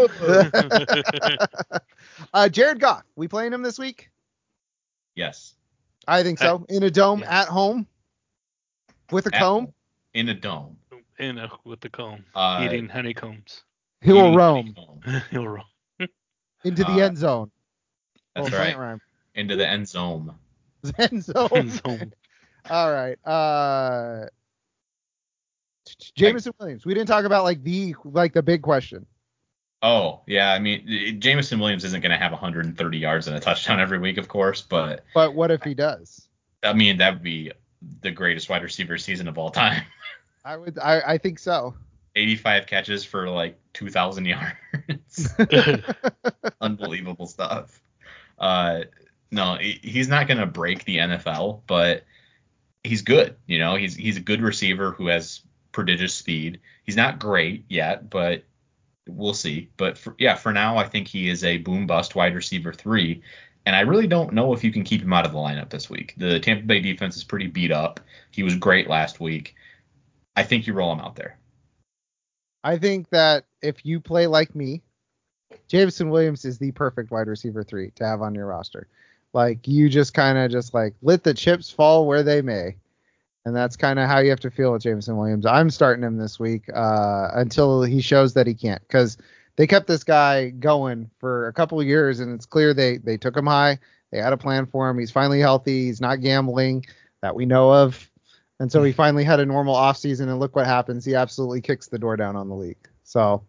uh, Jared Goff, we playing him this week? Yes, I think so. In a dome yeah. at home with a At comb, home, in a dome. In a, with the comb, Uh, eating honeycombs. he will eating roam honeycomb. He'll roll. into the uh, end zone. That's oh, right. plant rhyme. Into the end zone. End zone. Zone. All right. Uh, Jameson Williams. We didn't talk about like the like the big question. Oh, yeah. I mean, it- Jameson Williams isn't going to have one hundred thirty yards and a touchdown every week, of course, but But what if he does? I mean, that would be the greatest wide receiver season of all time. I would. I, I think so. eighty-five catches for like two thousand yards. Unbelievable stuff. Uh, No, he- he's not going to break the N F L, but he's good. You know, he's he's a good receiver who has prodigious speed. He's not great yet, but we'll see. But for, yeah, for now, I think he is a boom bust wide receiver three. And I really don't know if you can keep him out of the lineup this week. The Tampa Bay defense is pretty beat up. He was great last week. I think you roll him out there. I think that if you play like me, Jameson Williams is the perfect wide receiver three to have on your roster. Like, you just kind of just like let the chips fall where they may. And that's kind of how you have to feel with Jameson Williams. I'm starting him this week uh, until he shows that he can't, because they kept this guy going for a couple of years, and it's clear they they took him high. They had a plan for him. He's finally healthy. He's not gambling that we know of. And so he finally had a normal offseason, and look what happens. He absolutely kicks the door down on the league. So.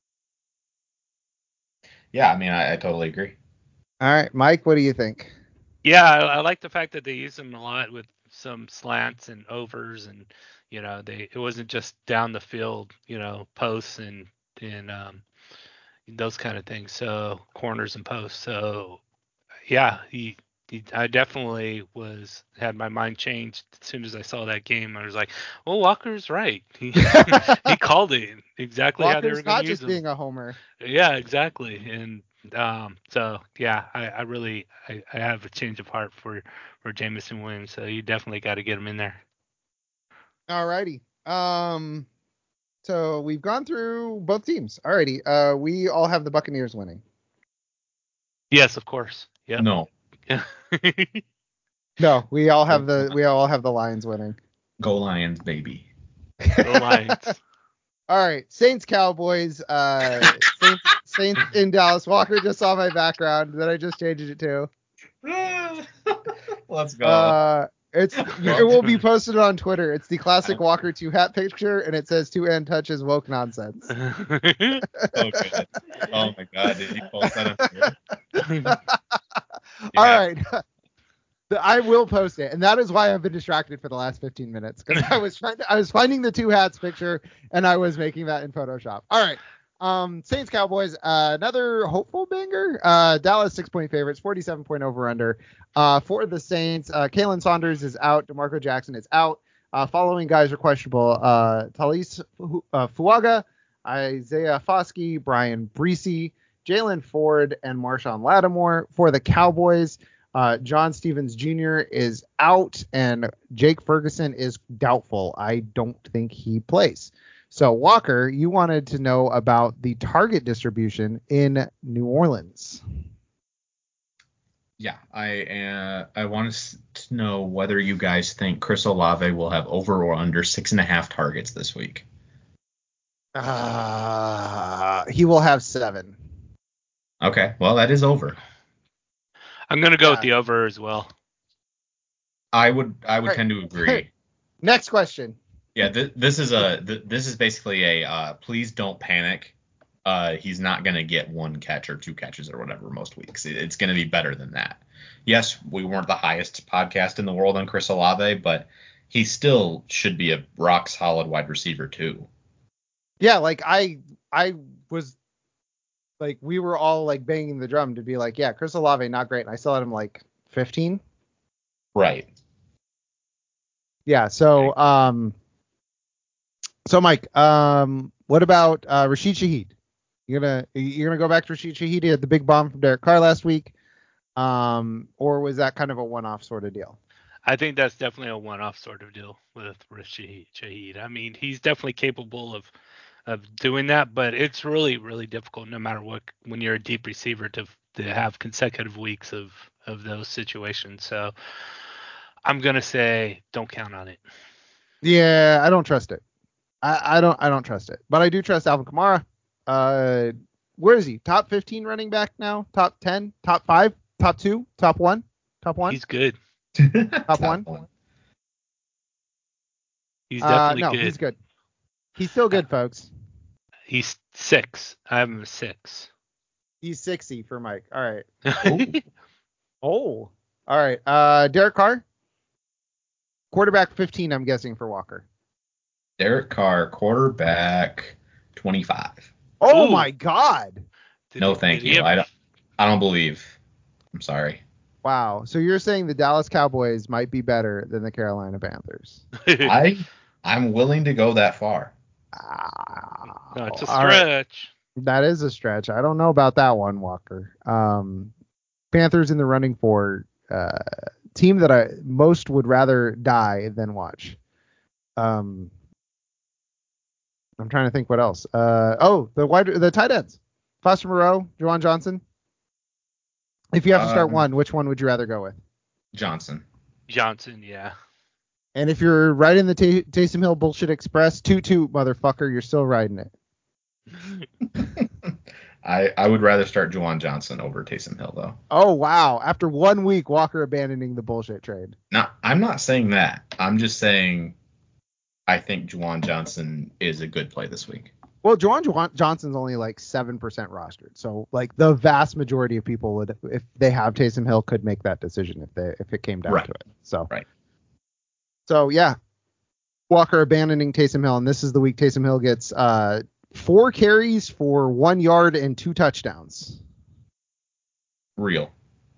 Yeah, I mean, I, I totally agree. All right, Mike, what do you think? Yeah, I, I like the fact that they use him a lot with some slants and overs, and you know, they it wasn't just down the field, you know, posts and and um, those kind of things. So corners and posts. So yeah, he, he I definitely was had my mind changed as soon as I saw that game. I was like, well, Walker's right. He he called it exactly how they were Walker's going not to use just him. being a homer. Yeah, exactly. And um, so yeah, I, I really I, I have a change of heart for for Jameson Williams. So you definitely got to get him in there. All righty. Um, so we've gone through both teams. All righty. Uh, we all have the Buccaneers winning. Yes, of course. Yeah. No. No, we all have the we all have the Lions winning. Go Lions, baby. Go Lions. All right, Saints Cowboys. Uh, Saints, Saints in Dallas. Walker just saw my background that I just changed it to. Let's go. Uh, it's it will be posted on Twitter. It's the classic Walker two hat picture, and it says two hand touches woke nonsense. So good. Oh my god, did you post that on Twitter? All right. I will post it, and that is why I've been distracted for the last fifteen minutes, because I was trying to, I was finding the two hats picture, and I was making that in Photoshop. All right, um, Saints Cowboys, uh, another hopeful banger. Uh, Dallas six point favorites, forty-seven point over under. Uh, for the Saints, uh, Kalen Saunders is out, DeMarco Jackson is out. Uh, following guys are questionable: uh, Talise uh, Fuaga, Isaiah Foskey, Brian Breesy, Jalen Ford, and Marshawn Lattimore. For the Cowboys, Uh, John Stevens Junior is out, and Jake Ferguson is doubtful. I don't think he plays. So, Walker, you wanted to know about the target distribution in New Orleans. Yeah, I uh, I want to know whether you guys think Chris Olave will have over or under six and a half targets this week. Uh, he will have seven. Okay, well, that is over. I'm gonna go Yeah. with the over as well. I would I would Right. tend to agree. Next question. Yeah, th- this is a th- this is basically a uh, please don't panic. Uh, he's not gonna get one catch or two catches or whatever most weeks. It- it's gonna be better than that. Yes, we weren't the highest podcast in the world on Chris Olave, but he still should be a rock solid wide receiver too. Yeah, like I I was like we were all like banging the drum to be like, yeah, Chris Olave not great, and I still had him like fifteen. Right. Yeah. So, um, so Mike, um, what about uh, Rashid Shaheed? You're gonna you're gonna go back to Rashid Shaheed? He had the big bomb from Derek Carr last week, um, or was that kind of a one-off sort of deal? I think that's definitely a one-off sort of deal with Rashid Shaheed. I mean, he's definitely capable of of doing that, but it's really really difficult no matter what when you're a deep receiver to to have consecutive weeks of of those situations. So I'm gonna say don't count on it. Yeah, I don't trust it. I, I don't I don't trust it, but I do trust Alvin Kamara. Uh, where is he? Top fifteen running back now? Top ten? Top five? Top two? Top one? Top one? He's good. Top one? He's Uh, definitely no, good. he's good. He's still good, folks. He's six. I have him a six. He's sixty for Mike. All right. Ooh. Oh. All right. Uh, Derek Carr, quarterback fifteen, I'm guessing, for Walker. Derek Carr, quarterback twenty-five. Oh Ooh. my God. Did No, he- thank did he you. have- I don't. I don't believe. I'm sorry. Wow. So you're saying the Dallas Cowboys might be better than the Carolina Panthers? I I'm willing to go that far. Ah, No, it's a all right. stretch. That is a stretch. I don't know about that one, Walker. Um, Panthers in the running for uh, team that I most would rather die than watch. Um, I'm trying to think what else. Uh, oh, the wide, the tight ends, Foster Moreau, Juwan Johnson. If you have to start Um, one, which one would you rather go with? Johnson. Johnson, yeah. And if you're riding the Tay- Taysom Hill bullshit express, toot toot, motherfucker, you're still riding it. I I would rather start Juwan Johnson over Taysom Hill though. Oh wow! After one week, Walker abandoning the bullshit trade. Now I'm not saying that. I'm just saying I think Juwan Johnson is a good play this week. Well, Juwan Juwan Johnson's only like seven percent rostered, so like the vast majority of people would, if they have Taysom Hill, could make that decision if they if it came down Right. to it. So Right. So yeah, Walker abandoning Taysom Hill, and this is the week Taysom Hill gets uh, four carries for one yard and two touchdowns. Real.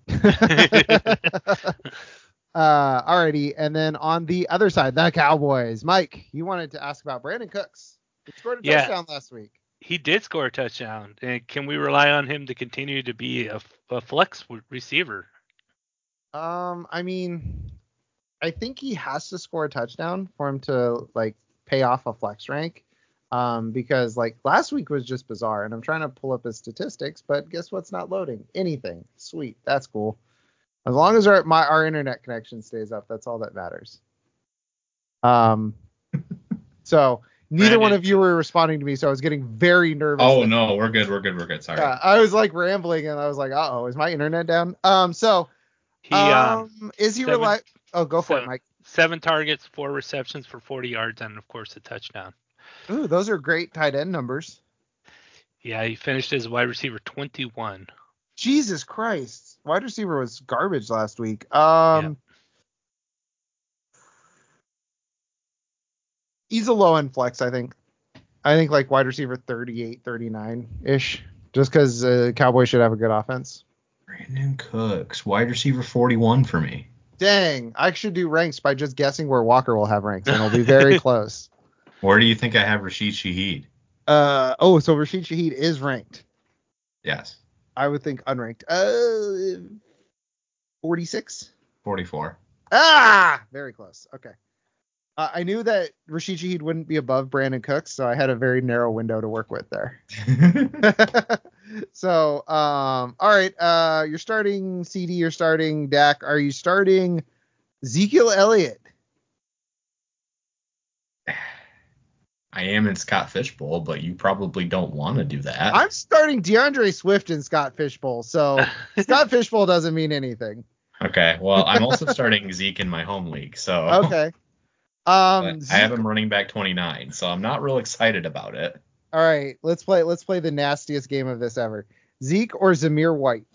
Uh, alrighty, and then on the other side, the Cowboys. Mike, you wanted to ask about Brandon Cooks. He scored a Yeah. touchdown last week. He did score a touchdown. And can we rely on him to continue to be a, a flex w- receiver? Um, I mean, I think he has to score a touchdown for him to like pay off a flex rank. Um, because like last week was just bizarre, and I'm trying to pull up his statistics, but guess what's not loading? Anything. Sweet, that's cool. As long as our my our internet connection stays up, that's all that matters. Um, so neither Brandon. one of you were responding to me, so I was getting very nervous. Oh that- no, we're good. We're good. We're good. Sorry. Yeah, I was like rambling, and I was like, "Uh oh, is my internet down?" Um, so He um, um, is he seven- rely? Oh, go for it, seven- Mike. seven targets, four receptions for forty yards, and of course a touchdown. Ooh, those are great tight end numbers. Yeah, he finished as wide receiver twenty-one. Jesus Christ, wide receiver was garbage last week. Um, he's a low end flex, I think. I think like wide receiver thirty-eight, thirty-nine ish, just because uh, Cowboys should have a good offense. Brandon Cooks, wide receiver forty-one for me. Dang, I should do ranks by just guessing where Walker will have ranks, and it'll be very close. Where do you think I have Rashid Shaheed? Uh oh, so Rashid Shaheed is ranked. Yes. I would think unranked. Uh, forty-six. forty-four. Ah, very close. Okay. Uh, I knew that Rashid Shaheed wouldn't be above Brandon Cooks, so I had a very narrow window to work with there. So, um, all right. Uh, you're starting C D. You're starting Dak. Are you starting Ezekiel Elliott? I am in Scott Fishbowl, but you probably don't want to do that. I'm starting DeAndre Swift in Scott Fishbowl, so Scott Fishbowl doesn't mean anything. Okay. Well, I'm also starting Zeke in my home league, so Okay. Um, but I Zeke, have him running back twenty-nine, so I'm not real excited about it. all right. Let's play. Let's play the nastiest game of this ever. Zeke or Zamir White?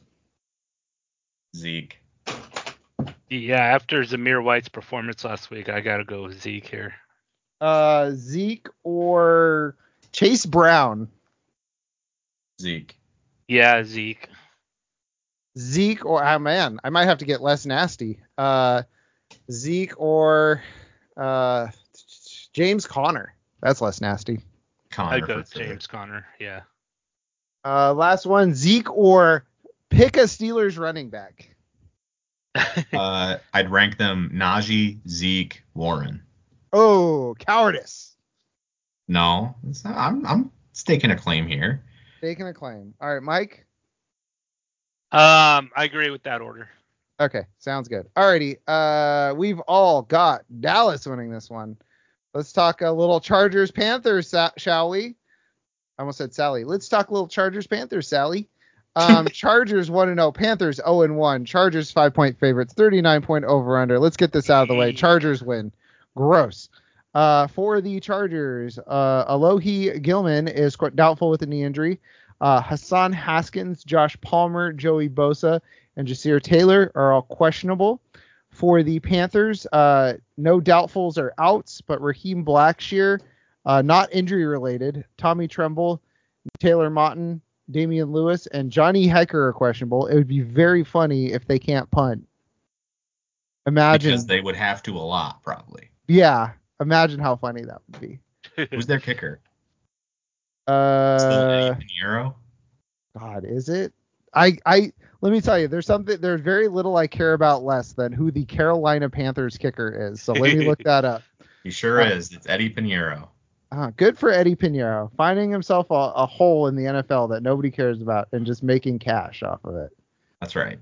Zeke. Yeah, after Zamir White's performance last week, I gotta go with Zeke here. Uh, Zeke or Chase Brown? Zeke. Yeah, Zeke. Zeke or ah man, I might have to get less nasty. Uh, Zeke or uh James Conner. That's less nasty. Connor I'd go for with sure. James Conner. Yeah. Uh, last one, Zeke or pick a Steelers running back. Uh, I'd rank them Najee, Zeke, Warren. Oh, cowardice. No, it's not, I'm I'm staking a claim here. Taking a claim. All right, Mike. Um, I agree with that order. Okay, sounds good. Alrighty, uh, we've all got Dallas winning this one. Let's talk a little Chargers Panthers, sa- shall we? I almost said Sally. Let's talk a little Chargers Panthers, Sally. Um, Chargers one and oh, Panthers oh and one. Chargers five point favorites, thirty-nine point over under. Let's get this out of the way. Chargers win. Gross. Uh, for the Chargers, uh, Alohi Gilman is qu- doubtful with a knee injury. Uh, Hassan Haskins, Josh Palmer, Joey Bosa, and Jasir Taylor are all questionable. For the Panthers, uh, no doubtfuls or outs, but Raheem Blackshear, uh, not injury related. Tommy Tremble, Taylor Motton, Damian Lewis, and Johnny Hecker are questionable. It would be very funny if they can't punt. Imagine. Because they would have to a lot, probably. Yeah. Imagine how funny that would be. Who's their kicker? Uh, Still Eddie Pinheiro? God, is it? I, I, let me tell you, there's something, there's very little I care about less than who the Carolina Panthers kicker is. So let me look that up. He sure uh, is. It's Eddie Pinheiro. Uh, good for Eddie Pinheiro, finding himself a, a hole in the N F L that nobody cares about and just making cash off of it. That's right.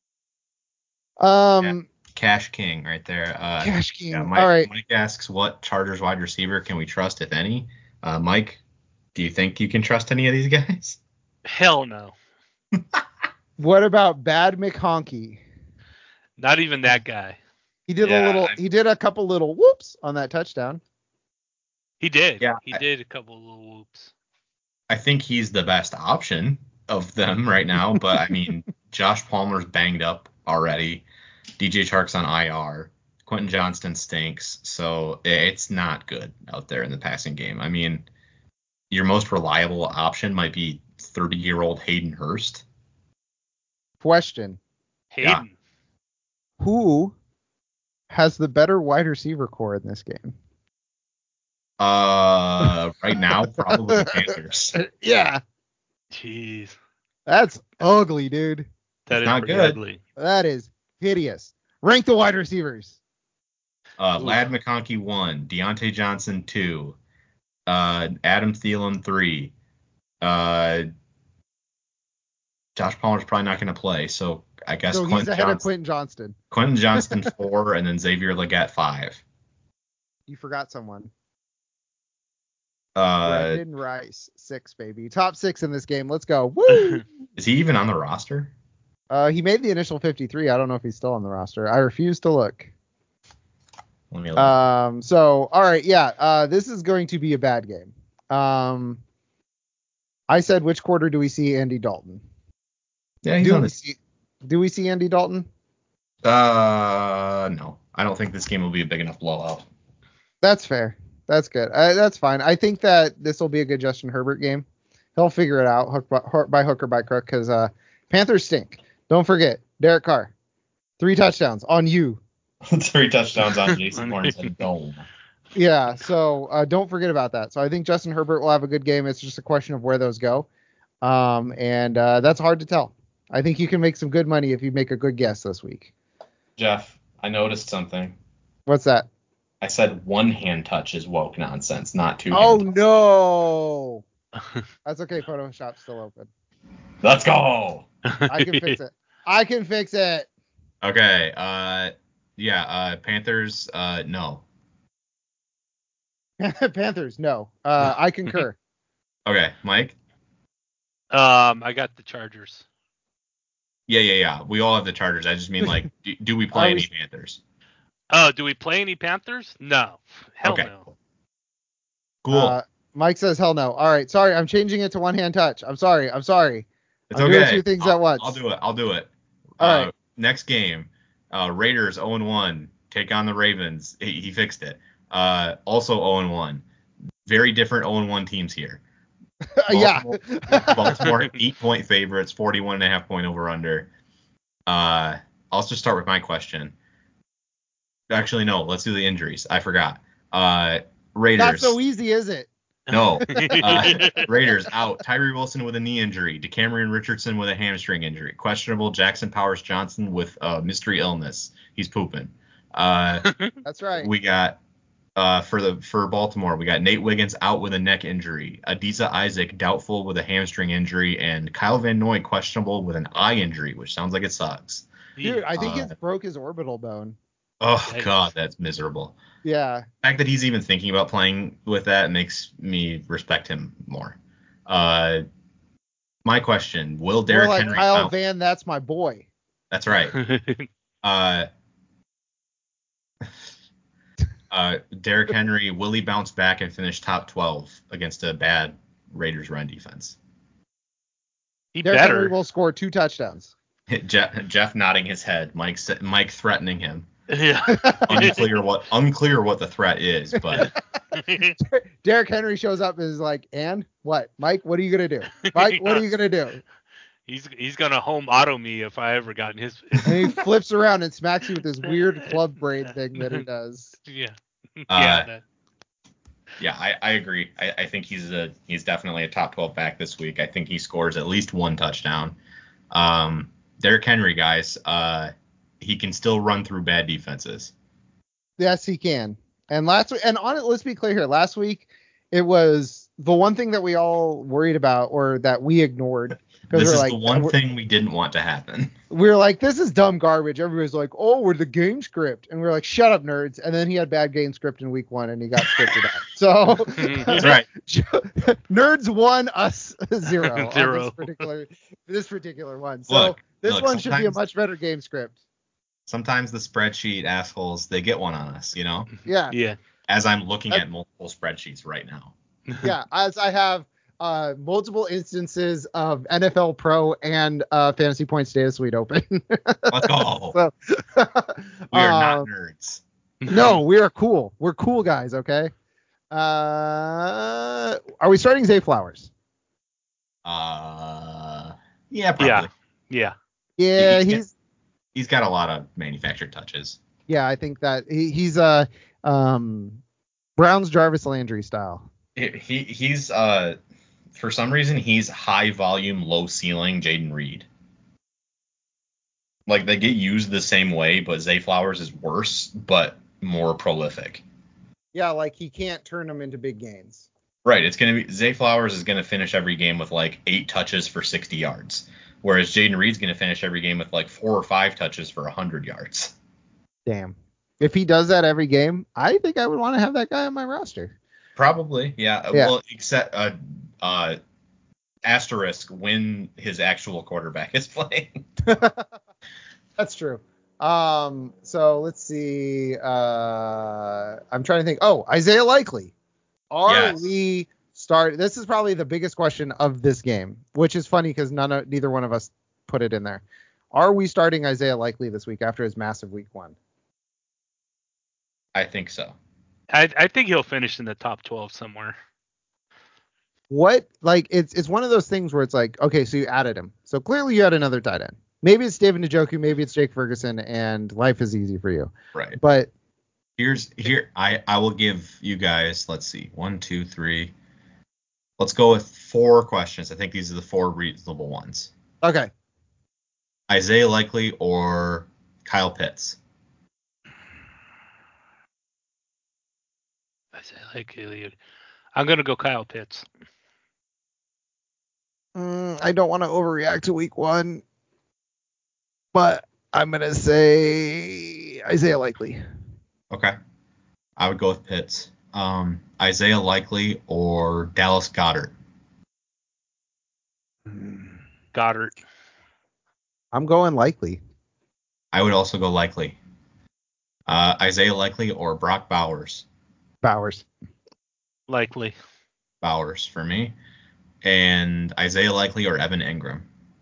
Um, yeah. Cash King right there. Uh, Cash King. Yeah, Mike, All right. Mike asks, what Chargers wide receiver can we trust, if any? Uh, Mike, do you think you can trust any of these guys? Hell no. What about Bad McHonky? Not even that guy. He did Yeah, a little. I- He did a couple little whoops on that touchdown. He did. Yeah, He I- did a couple of little whoops. I think he's the best option of them right now, but I mean, Josh Palmer's banged up already. D J Chark's on I R. Quentin Johnston stinks, so it's not good out there in the passing game. I mean, your most reliable option might be thirty-year-old Hayden Hurst. Question: Hayden. Who has the better wide receiver core in this game? Uh, right now, probably the Panthers. Yeah, Jeez. that's ugly, dude. That It's is not pretty good. ugly. That is hideous. Rank the wide receivers. Uh, Ooh. Lad McConkey one, Deontay Johnson two, uh, Adam Thielen three. Uh, Josh Palmer's probably not going to play, so I guess So he's Quentin ahead of Johnston, Quentin Johnston. Quentin Johnston four, and then Xavier Legette five. You forgot someone. Uh, Brandon Rice, six, baby. Top six in this game. Let's go. Woo! is he even on the roster? uh, he made the initial fifty-three. I don't know if he's still on the roster. I refuse to look. Let me look. Um. So, all right. Yeah. Uh, this is going to be a bad game. Um. I said, which quarter do we see Andy Dalton? yeah, he's Do on we the. see? Do we see Andy Dalton? Uh, no, I don't think this game will be a big enough blowout. That's fair. That's good. Uh, that's fine. I think that this will be a good Justin Herbert game. He'll figure it out hook by, hook by hook or by crook because uh, Panthers stink. Don't forget, Derek Carr, three touchdowns on you. Three touchdowns on Jason Horn's dome. Yeah, so uh, don't forget about that. So I think Justin Herbert will have a good game. It's just a question of where those go. Um, and uh, that's hard to tell. I think you can make some good money if you make a good guess this week. Jeff, I noticed something. What's that? I said one hand touch is woke nonsense, not two. Oh, hand touch. no. That's okay. Photoshop's still open. Let's go. I can fix it. I can fix it. Okay. Uh, yeah. Uh, Panthers. Uh, no. Panthers, no. Uh, I concur. Okay, Mike. Um, I got the Chargers. Yeah, yeah, yeah. We all have the Chargers. I just mean like, do, do we play I any was- Panthers? Oh, do we play any Panthers? No. Hell Okay. no. Cool. Uh, Mike says hell no. All right, sorry. I'm changing it to one hand touch. I'm sorry. I'm sorry. it's I'm okay. doing two things I'll, at once. I'll do it. I'll do it. All uh, right. Next game, uh, Raiders oh and one take on the Ravens. He, he fixed it. Uh, also oh and one. Very different oh and one teams here. yeah. Baltimore eight point favorites, forty-one and a half point over under. Uh, I'll just start with my question. Actually, no, let's do the injuries. I forgot. Uh, Raiders. Not so easy, is it? No. Uh, Raiders out. Tyree Wilson with a knee injury. DeCamerion Richardson with a hamstring injury. Questionable Jackson Powers Johnson with a mystery illness. He's pooping. Uh, That's right. we got uh, for the for Baltimore, we got Nate Wiggins out with a neck injury. Adiza Isaac doubtful with a hamstring injury, and Kyle Van Noy questionable with an eye injury, which sounds like it sucks. Dude, I think Uh, it's broke his orbital bone. Oh Yikes. God, that's miserable. Yeah. The fact that he's even thinking about playing with that makes me respect him more. Uh, my question: will More Derrick like Henry? Kyle bounce- Van, that's my boy. That's right. Uh, uh, Derrick Henry, will he bounce back and finish top twelve against a bad Raiders run defense? he Derrick Henry better. will score two touchdowns. Jeff, Jeff nodding his head. Mike Mike threatening him. Yeah. unclear what unclear what the threat is, but Derrick Henry shows up and is like, and what? Mike, what are you gonna do? Mike, what are you gonna do? He's he's gonna home auto me if I ever got in his. And he flips around and smacks you with this weird club braid thing that he does. Yeah. Uh, Yeah. That. yeah, I, I agree. I, I think he's a he's definitely a top twelve back this week. I think he scores at least one touchdown. Um, Derrick Henry, guys, uh, he can still run through bad defenses. Yes, he can. And last week, and on it, let's be clear here. Last week, it was the one thing that we all worried about, or that we ignored. This we're is like, the one thing we didn't want to happen. We were like, this is dumb garbage. Everybody's like, oh, we're the game script. And we are like, shut up, nerds. And then he had bad game script in week one and he got scripted out. So That's right. Nerds won, us zero. Zero. On this particular this particular one. So Look, this look, one should be a sometimes- much better game script. Sometimes the spreadsheet assholes, they get one on us, you know, Yeah. Yeah. as I'm looking That- at multiple spreadsheets right now. Yeah. As I have uh, multiple instances of N F L Pro and uh, Fantasy Points Data Suite open. Let's go. So, We are um, not nerds. No, we are cool. We're cool guys, okay? Uh, are we starting Zay Flowers? Uh, yeah, probably. Yeah. Yeah. Yeah, He- he's He's got a lot of manufactured touches. yeah, I think that he, he's uh um Brown's Jarvis Landry style. He, he he's uh for some reason he's high volume, low ceiling Jaden Reed. Like they get used the same way, but Zay Flowers is worse but more prolific. Yeah, like he can't turn them into big gains. Right, it's gonna be Zay Flowers is gonna finish every game with like eight touches for sixty yards, whereas Jaden Reed's gonna finish every game with like four or five touches for one hundred yards. Damn. If he does that every game, I think I would want to have that guy on my roster. Probably, yeah. Yeah. Well, except uh, uh, asterisk when his actual quarterback is playing. That's true. Um, so let's see. Uh, I'm trying to think. Oh, Isaiah Likely. Are Yes. we start? This is probably the biggest question of this game, which is funny because none of neither one of us put it in there. Are we starting Isaiah Likely this week after his massive week one? I think so. I I think he'll finish in the top twelve somewhere. What like it's it's one of those things where it's like, okay, so you added him, so clearly you had another tight end. Maybe it's David Njoku, maybe it's Jake Ferguson, and life is easy for you. Right. But Here's here I I will give you guys. Let's see, one, two, three. Let's go with four questions. I think these are the four reasonable ones. okay, Isaiah Likely or Kyle Pitts. I say like I'm gonna go Kyle Pitts. mm, I don't want to overreact to week one, but I'm gonna say Isaiah Likely. Okay. I would go with Pitts. Um, Isaiah Likely or Dallas Goddard. Goddard. I'm going Likely. I would also go Likely. Uh, Isaiah Likely or Brock Bowers. Bowers. Likely. Bowers for me. And Isaiah Likely or Evan Ingram.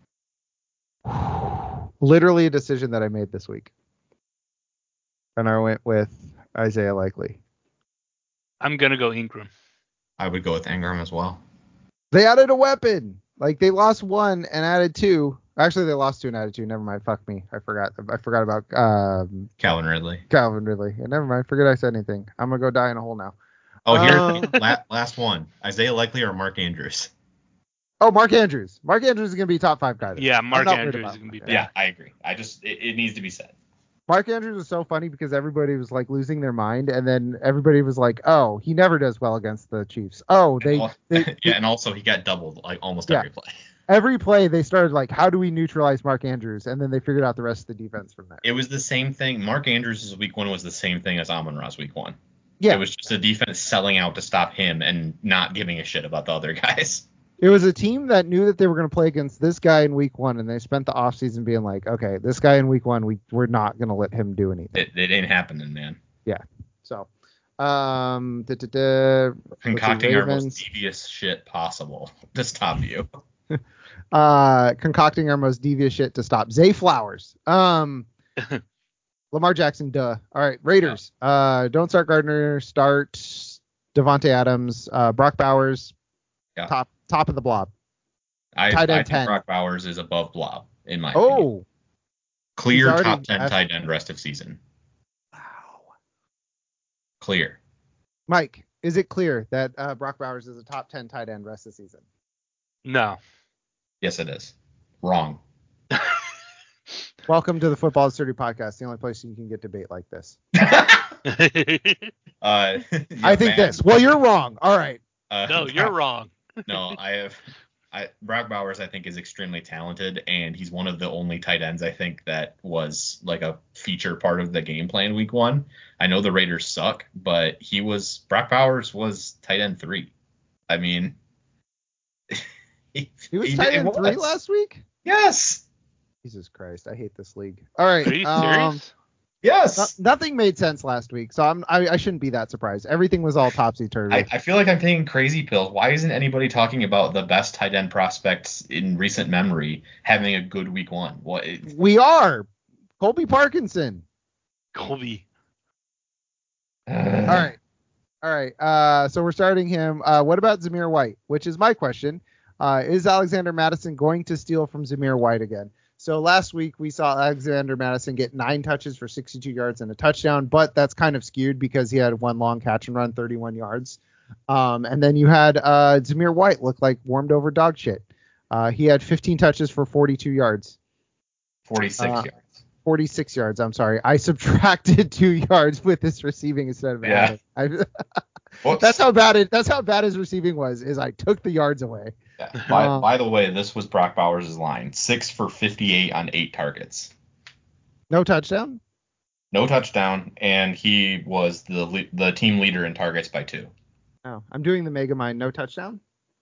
Literally a decision that I made this week. And I went with Isaiah Likely. I'm gonna go Ingram. I would go with Ingram as well. They added a weapon. Like they lost one and added two. Actually, they lost two and added two. Never mind. Fuck me. I forgot. I forgot about um, Calvin Ridley. Calvin Ridley. And never mind. Forget I said anything. I'm gonna go die in a hole now. Oh, here, Uh, la- last one. Isaiah Likely or Mark Andrews. Oh, Mark Andrews. Mark Andrews is gonna be top five guy. this Yeah, year. I'm Mark not worried Andrews about is gonna be Mark bad. Yeah, I agree. I just it, it needs to be said. Mark Andrews was so funny because everybody was like losing their mind, and then everybody was like, "Oh, he never does well against the Chiefs." Oh, they, And al- they yeah, and also he got doubled like almost Yeah. every play. every play they started like, "How do we neutralize Mark Andrews?" And then they figured out the rest of the defense from there. It was the same thing. Mark Andrews' week one was the same thing as Amon Ra's week one. Yeah, It was just a defense selling out to stop him and not giving a shit about the other guys. it was a team that knew that they were going to play against this guy in week one, and they spent the offseason being like, "Okay, this guy in week one, we we're not going to let him do anything." It, it ain't happening, man. So, um, da, da, da, Concocting our most Ravens. devious shit possible to stop you. uh, concocting our most devious shit to stop Zay Flowers. Um, Lamar Jackson, duh. All right, Raiders. Yeah. Uh, don't start Gardner. Start Devontae Adams. Uh, Brock Bowers. Yeah. Top top of the blob. I, tight end I think ten. Brock Bowers is above blob in my oh. opinion. Clear top ten at... tight end rest of season. Wow. Clear. Mike, is it clear that uh, Brock Bowers is a top ten tight end rest of season? No. Yes, it is. Wrong. Welcome to the Football Authority podcast, the only place you can get debate like this. uh, yeah, I think man. this. Well, you're wrong. All right. Uh, no, you're wrong. no, I have. I, Brock Bowers, I think, is extremely talented, and he's one of the only tight ends I think that was like a feature part of the game plan week one. I know the Raiders suck, but he was Brock Bowers was tight end three. I mean, he, he was he, tight end three last week. Yes. Jesus Christ, I hate this league. All right. Are you um, serious? Yes. No, nothing made sense last week, so I'm I, I shouldn't be that surprised. Everything was all topsy turvy. I, I feel like I'm taking crazy pills. Why isn't anybody talking about the best tight end prospects in recent memory having a good week one? What? It, we are. Colby Parkinson. Colby. Uh, all right. All right. Uh, so we're starting him. Uh, what about Zamir White? Which is my question. Uh, is Alexander Mattison going to steal from Zamir White again? So last week we saw Alexander Mattison get nine touches for sixty-two yards and a touchdown, but that's kind of skewed because he had one long catch and run, thirty-one yards. Um, and then you had uh, Zamir White look like warmed over dog shit. Uh, he had fifteen touches for forty-two yards. forty-six uh, yards. forty-six yards. I'm sorry. I subtracted two yards with his receiving instead of yeah. adding. that's how bad it. That's how bad his receiving was. Is I took the yards away. Yeah. By, um, by the way, this was Brock Bowers' line. Six for fifty-eight on eight targets. No touchdown? No touchdown, and he was the the team leader in targets by two. Oh, I'm doing the Megamind. No touchdown?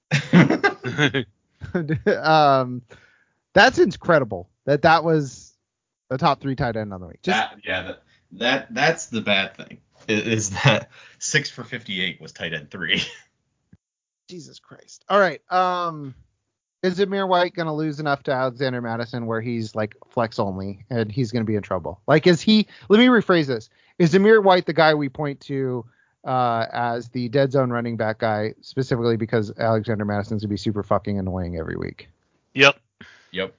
um, that's incredible that that was the top three tight end on the week. Just, that, yeah, that, that that's the bad thing, is that six for fifty-eight was tight end three. Jesus Christ. All right. Um, is Zamir White going to lose enough to Alexander Mattison where he's like flex only and he's going to be in trouble? Like, is he, let me rephrase this. Is Zamir White the guy we point to uh, as the dead zone running back guy specifically because Alexander Madison's going to be super fucking annoying every week? Yep. Yep.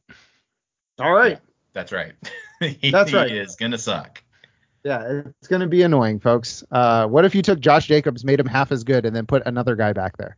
All right. Yeah, that's right. he, that's right. He is going to suck. Yeah, it's going to be annoying, folks. Uh, what if you took Josh Jacobs, made him half as good, and then put another guy back there?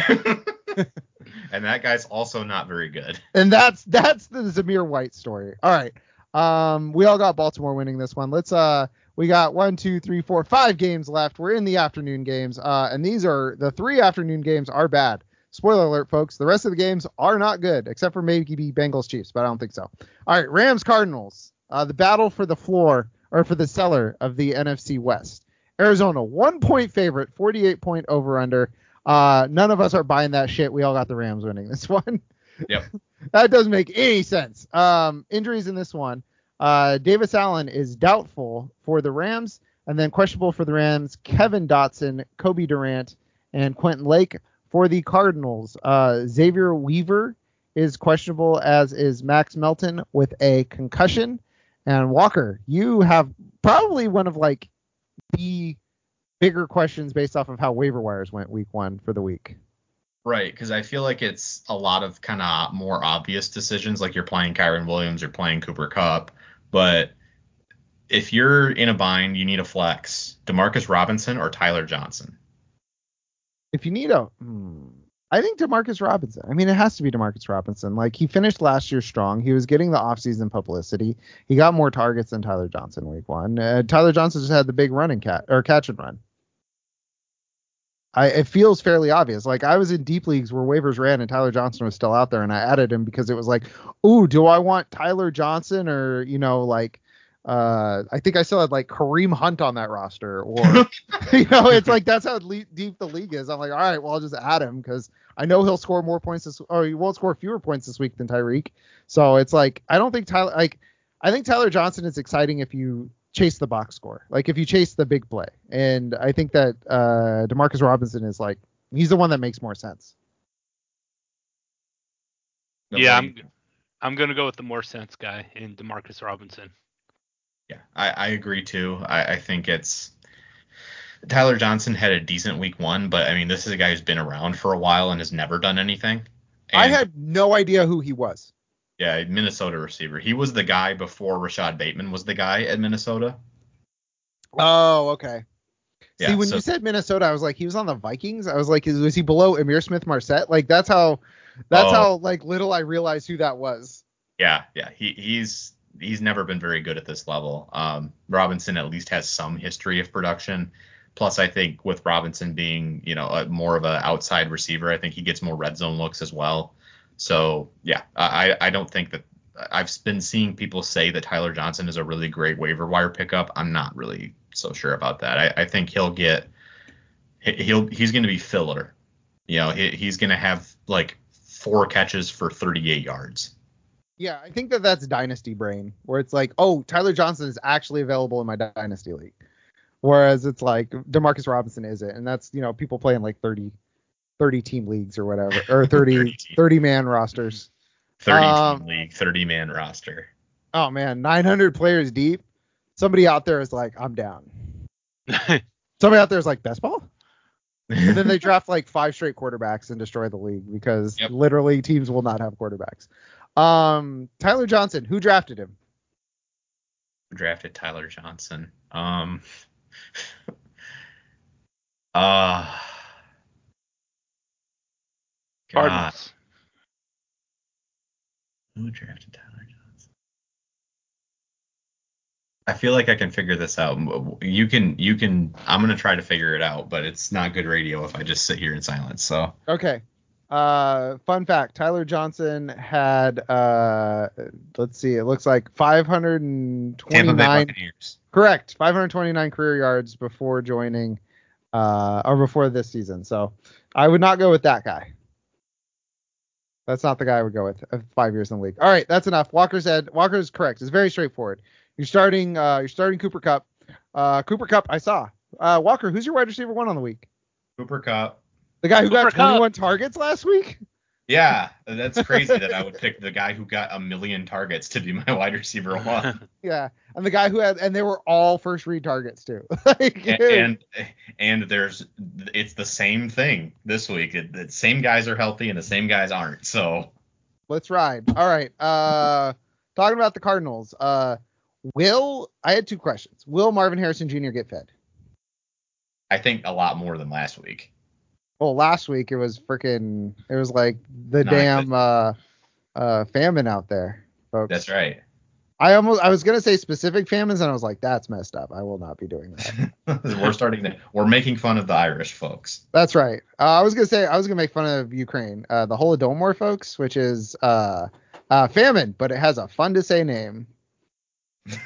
And that guy's also not very good. And that's that's the Zamir White story. All right. Um, we all got Baltimore winning this one. Let's uh, we got one, two, three, four, five games left. We're in the afternoon games. Uh, and these are the three afternoon games are bad. Spoiler alert, folks. The rest of the games are not good, except for maybe Bengals Chiefs, but I don't think so. All right, Rams Cardinals. Uh, the battle for the floor. Or for the cellar of the N F C West. Arizona, one point favorite, forty-eight point over under. Uh, none of us are buying that shit. We all got the Rams winning this one. Yep. That doesn't make any sense. Um, injuries in this one. Uh, Davis Allen is doubtful for the Rams, and then questionable for the Rams. Kevin Dotson, Kobe Durant, and Quentin Lake for the Cardinals. Uh, Xavier Weaver is questionable, as is Max Melton with a concussion. And Walker, you have probably one of like the bigger questions based off of how waiver wires went week one for the week. Right, because I feel like it's a lot of kind of more obvious decisions, like you're playing Kyron Williams, you're playing Cooper Kupp. But if you're in a bind, you need a flex. Demarcus Robinson or Tyler Johnson? If you need a... Hmm. I think Demarcus Robinson. I mean, it has to be Demarcus Robinson. Like, he finished last year strong. He was getting the offseason publicity. He got more targets than Tyler Johnson week one. Uh, Tyler Johnson just had the big running cat or catch and run. I it feels fairly obvious. Like, I was in deep leagues where waivers ran and Tyler Johnson was still out there, and I added him because it was like, ooh, do I want Tyler Johnson or, you know, like, uh, I think I still had like Kareem Hunt on that roster, or you know, it's like that's how le- deep the league is. I'm like, all right, well, I'll just add him because I know he'll score more points this, or he won't score fewer points this week than Tyreek. So it's like I don't think Tyler, like I think Tyler Johnson is exciting if you chase the box score, like if you chase the big play, and I think that uh, Demarcus Robinson is like he's the one that makes more sense. Yeah, I'm I'm gonna go with the more sense guy in Demarcus Robinson. Yeah, I, I agree too. I, I think it's Tyler Johnson had a decent week one, but I mean, this is a guy who's been around for a while and has never done anything. I And had no idea who he was. yeah, Minnesota receiver. He was the guy before Rashad Bateman was the guy at Minnesota. Oh, okay. See, Yeah, when so you said Minnesota, I was like, he was on the Vikings. I was like, is, was he below Amir Smith Marset? Like, that's how, that's oh, how like little I realized who that was. yeah, yeah. He he's he's never been very good at this level. Um, Robinson at least has some history of production. Plus, I think with Robinson being, you know, a, more of an outside receiver, I think he gets more red zone looks as well. So yeah, I I don't think that I've been seeing people say that Tyler Johnson is a really great waiver wire pickup. I'm not really so sure about that. I, I think he'll get he'll he's going to be filler. You know, he, he's going to have like four catches for thirty-eight yards. Yeah, I think that that's dynasty brain, where it's like, oh, Tyler Johnson is actually available in my dynasty league, whereas it's like Demarcus Robinson isn't, and that's, you know, people playing like thirty, thirty team leagues or whatever, or thirty, thirty man rosters. thirty Um, team league, thirty man roster. Oh man, nine hundred players deep. Somebody out there is like, I'm down. Somebody out there is like, best ball? And then they draft like five straight quarterbacks and destroy the league because Yep. literally teams will not have quarterbacks. Um, Tyler Johnson, who drafted him? Drafted Tyler Johnson. Um, uh, God, Cardinals. who drafted Tyler Johnson? I feel like I can figure this out. You can, you can. I'm gonna try to figure it out, but it's not good radio if I just sit here in silence. So Okay. Uh, fun fact: Tyler Johnson had, uh, let's see, it looks like five hundred Tampa Bay twenty-nine. Buccaneers. Correct, five hundred twenty-nine career yards before joining, uh, or before this season. So I would not go with that guy. That's not the guy I would go with. uh, Five years in the league. All right, that's enough. Walker said Walker's correct. It's very straightforward. You're starting. Uh, you're starting Cooper Kupp. Uh, Cooper Kupp. I saw. Uh, Walker, who's your wide receiver one on the week? Cooper Kupp. The guy who Cooper got Kupp. twenty-one targets last week. Yeah, that's crazy that I would pick the guy who got a million targets to be my wide receiver one. Yeah, and the guy who had, and they were all first read targets too. Like, and, and and there's it's the same thing this week. It, the same guys are healthy and the same guys aren't. So let's ride. All right. Uh, talking about the Cardinals. Uh, will I had two questions. Will Marvin Harrison Junior get fed? I think a lot more than last week. Well, last week it was freaking. It was like the No, damn uh, uh, famine out there, folks. That's right. I almost I was gonna say specific famines, and I was like, that's messed up. I will not be doing that. we're starting to we're making fun of the Irish folks. That's right. Uh, I was gonna say I was gonna make fun of Ukraine, uh, the Holodomor folks, which is uh, uh, famine, but it has a fun to say name. uh,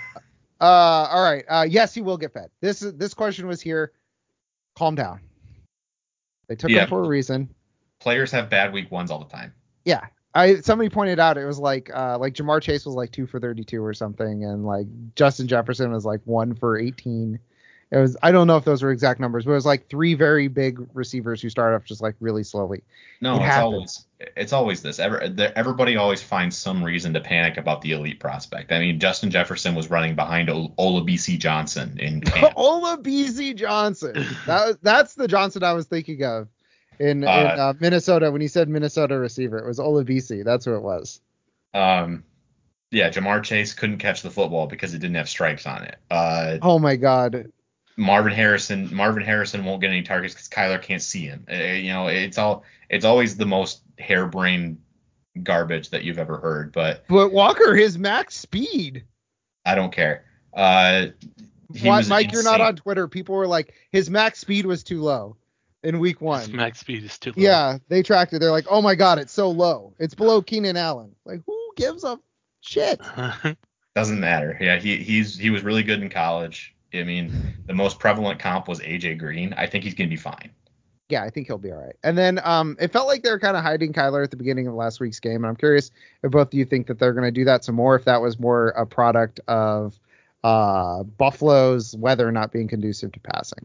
all right. Uh, yes, he will get fed. This this question was here. Calm down. They took Yeah. him for a reason. Players have bad week ones all the time. Yeah. I somebody pointed out it was like uh like Jamar Chase was like two for thirty-two or something, and like Justin Jefferson was like one for eighteen. It was I don't know if those were exact numbers, but it was like three very big receivers who started off just like really slowly. No, It it's happens. always it's always this. Ever, there- everybody always finds some reason to panic about the elite prospect. I mean, Justin Jefferson was running behind Ol- Olabisi Johnson in camp. Olabisi Johnson. That was, that's the Johnson I was thinking of in Uh, in uh, Minnesota when he said Minnesota receiver. It was Olabisi. That's who it was. Um, yeah, Jamar Chase couldn't catch the football because it didn't have stripes on it. Uh, Oh my God. Marvin Harrison Marvin Harrison won't get any targets because Kyler can't see him. Uh, you know, it's all it's always the most harebrained garbage that you've ever heard. But But Walker, his max speed. I don't care. Uh, he What, was Mike, you're not insane. on Twitter. People were like, his max speed was too low in week one. His max speed is too low. Yeah, they tracked it. They're like, oh my God, it's so low. It's below Keenan Allen. Like, who gives a shit? Doesn't matter. Yeah, he he's he was really good in college. I mean, the most prevalent comp was A J Green. I think he's gonna be fine. Yeah, I think he'll be all right. And then um, it felt like they were kind of hiding Kyler at the beginning of last week's game. And I'm curious if both of you think that they're going to do that some more, if that was more a product of uh, Buffalo's weather not being conducive to passing.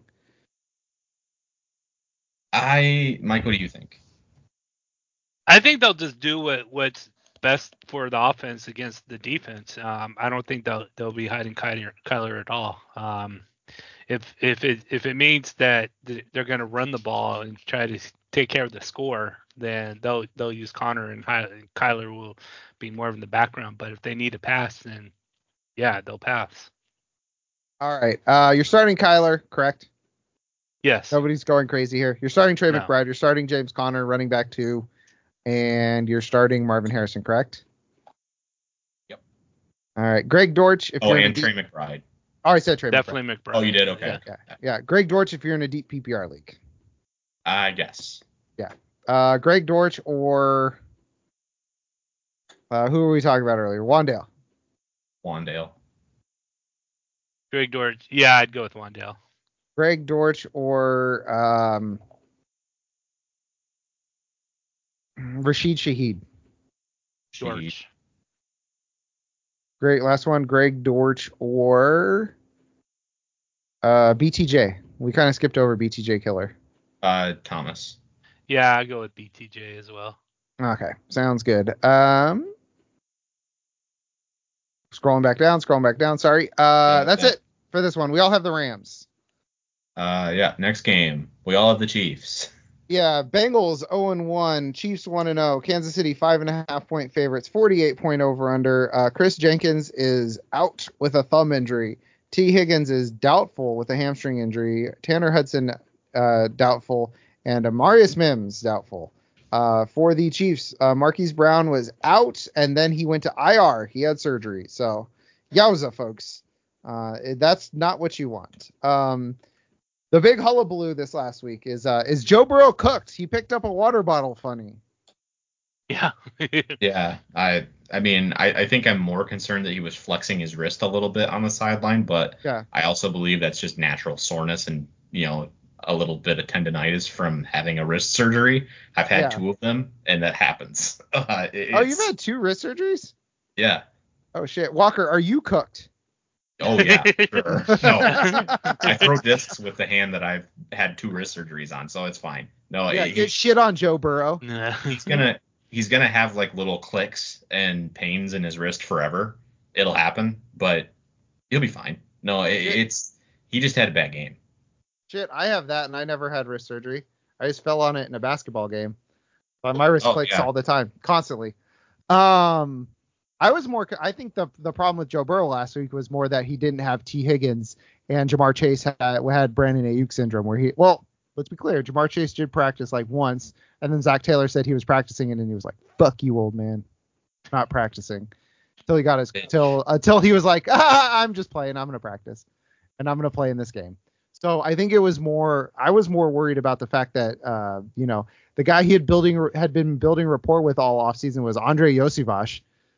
I Mike, what do you think? I think they'll just do what what's best for the offense against the defense. Um, I don't think they'll they'll be hiding Kyler, Kyler at all. Um, if if it if it means that they're going to run the ball and try to take care of the score, then they'll they'll use Connor and Kyler will be more in the background. But if they need to pass, then yeah, they'll pass. All right. Uh, you're starting Kyler, correct? Yes. Nobody's going crazy here. You're starting Trey No. McBride. You're starting James Conner, running back two, and you're starting Marvin Harrison, correct? Yep. All right. Greg Dortch. If Oh, you're in and a Trey deep... McBride. Oh, I said Trey Definitely McBride. McBride. Oh, you did? Okay. Yeah, yeah, yeah. Greg Dortch if you're in a deep P P R league. I guess. Yeah. Uh, Greg Dortch or uh, who were we talking about earlier? Wandale. Wandale. Greg Dortch. Yeah, I'd go with Wandale. Greg Dortch or um, Rashid Shaheed. Dortch. Great. Last one, Greg Dortch or uh, B T J. We kind of skipped over B T J Killer. Uh, Thomas. Yeah, I go with B T J as well. Okay, sounds good. Um, scrolling back down, scrolling back down. Sorry. Uh, Yeah, that's yeah. it for this one. We all have the Rams. Uh, yeah. Next game, we all have the Chiefs. Yeah, Bengals oh and one, Chiefs one and oh, Kansas City five and a half point favorites, forty-eight point over under. Uh, Chris Jenkins is out with a thumb injury. T. Higgins is doubtful with a hamstring injury. Tanner Hudson uh, doubtful, and Amarius Mims doubtful. Uh, for the Chiefs, uh, Marquise Brown was out, and then he went to I R. He had surgery. So, yowza, folks. Uh, that's not what you want. Um, the big hullabaloo this last week is uh, is Joe Burrow cooked? He picked up a water bottle funny. Yeah. Yeah, I I mean, I, I think I'm more concerned that he was flexing his wrist a little bit on the sideline, but Yeah. I also believe that's just natural soreness and, you know, a little bit of tendonitis from having a wrist surgery. I've had Yeah. two of them, and that happens. Uh, it- Oh, you've it's- had two wrist surgeries? Yeah. Oh, shit. Walker, are you cooked? Oh, yeah. Sure. No, I throw discs with the hand that I've had two wrist surgeries on, so it's fine. No, Yeah, he- get shit on Joe Burrow. Nah. he's gonna he's gonna have like little clicks and pains in his wrist forever. It'll happen, but he'll be fine. No, it, Yeah. it's he just had a bad game. Shit, I have that, and I never had wrist surgery. I just fell on it in a basketball game. But my wrist Oh, clicks yeah. all the time, constantly. Um, I was more. I think the the problem with Joe Burrow last week was more that he didn't have T. Higgins and Jamar Chase had had Brandon Ayuk syndrome, where he. Well, let's be clear. Jamar Chase did practice like once, and then Zach Taylor said he was practicing, and then he was like, "Fuck you, old man, not practicing." Till he got his Bitch. till until he was like, ah, "I'm just playing. I'm gonna practice, and I'm gonna play in this game." So I think it was more. I was more worried about the fact that uh, you know, the guy he had building had been building rapport with all offseason was Andre Yosivas,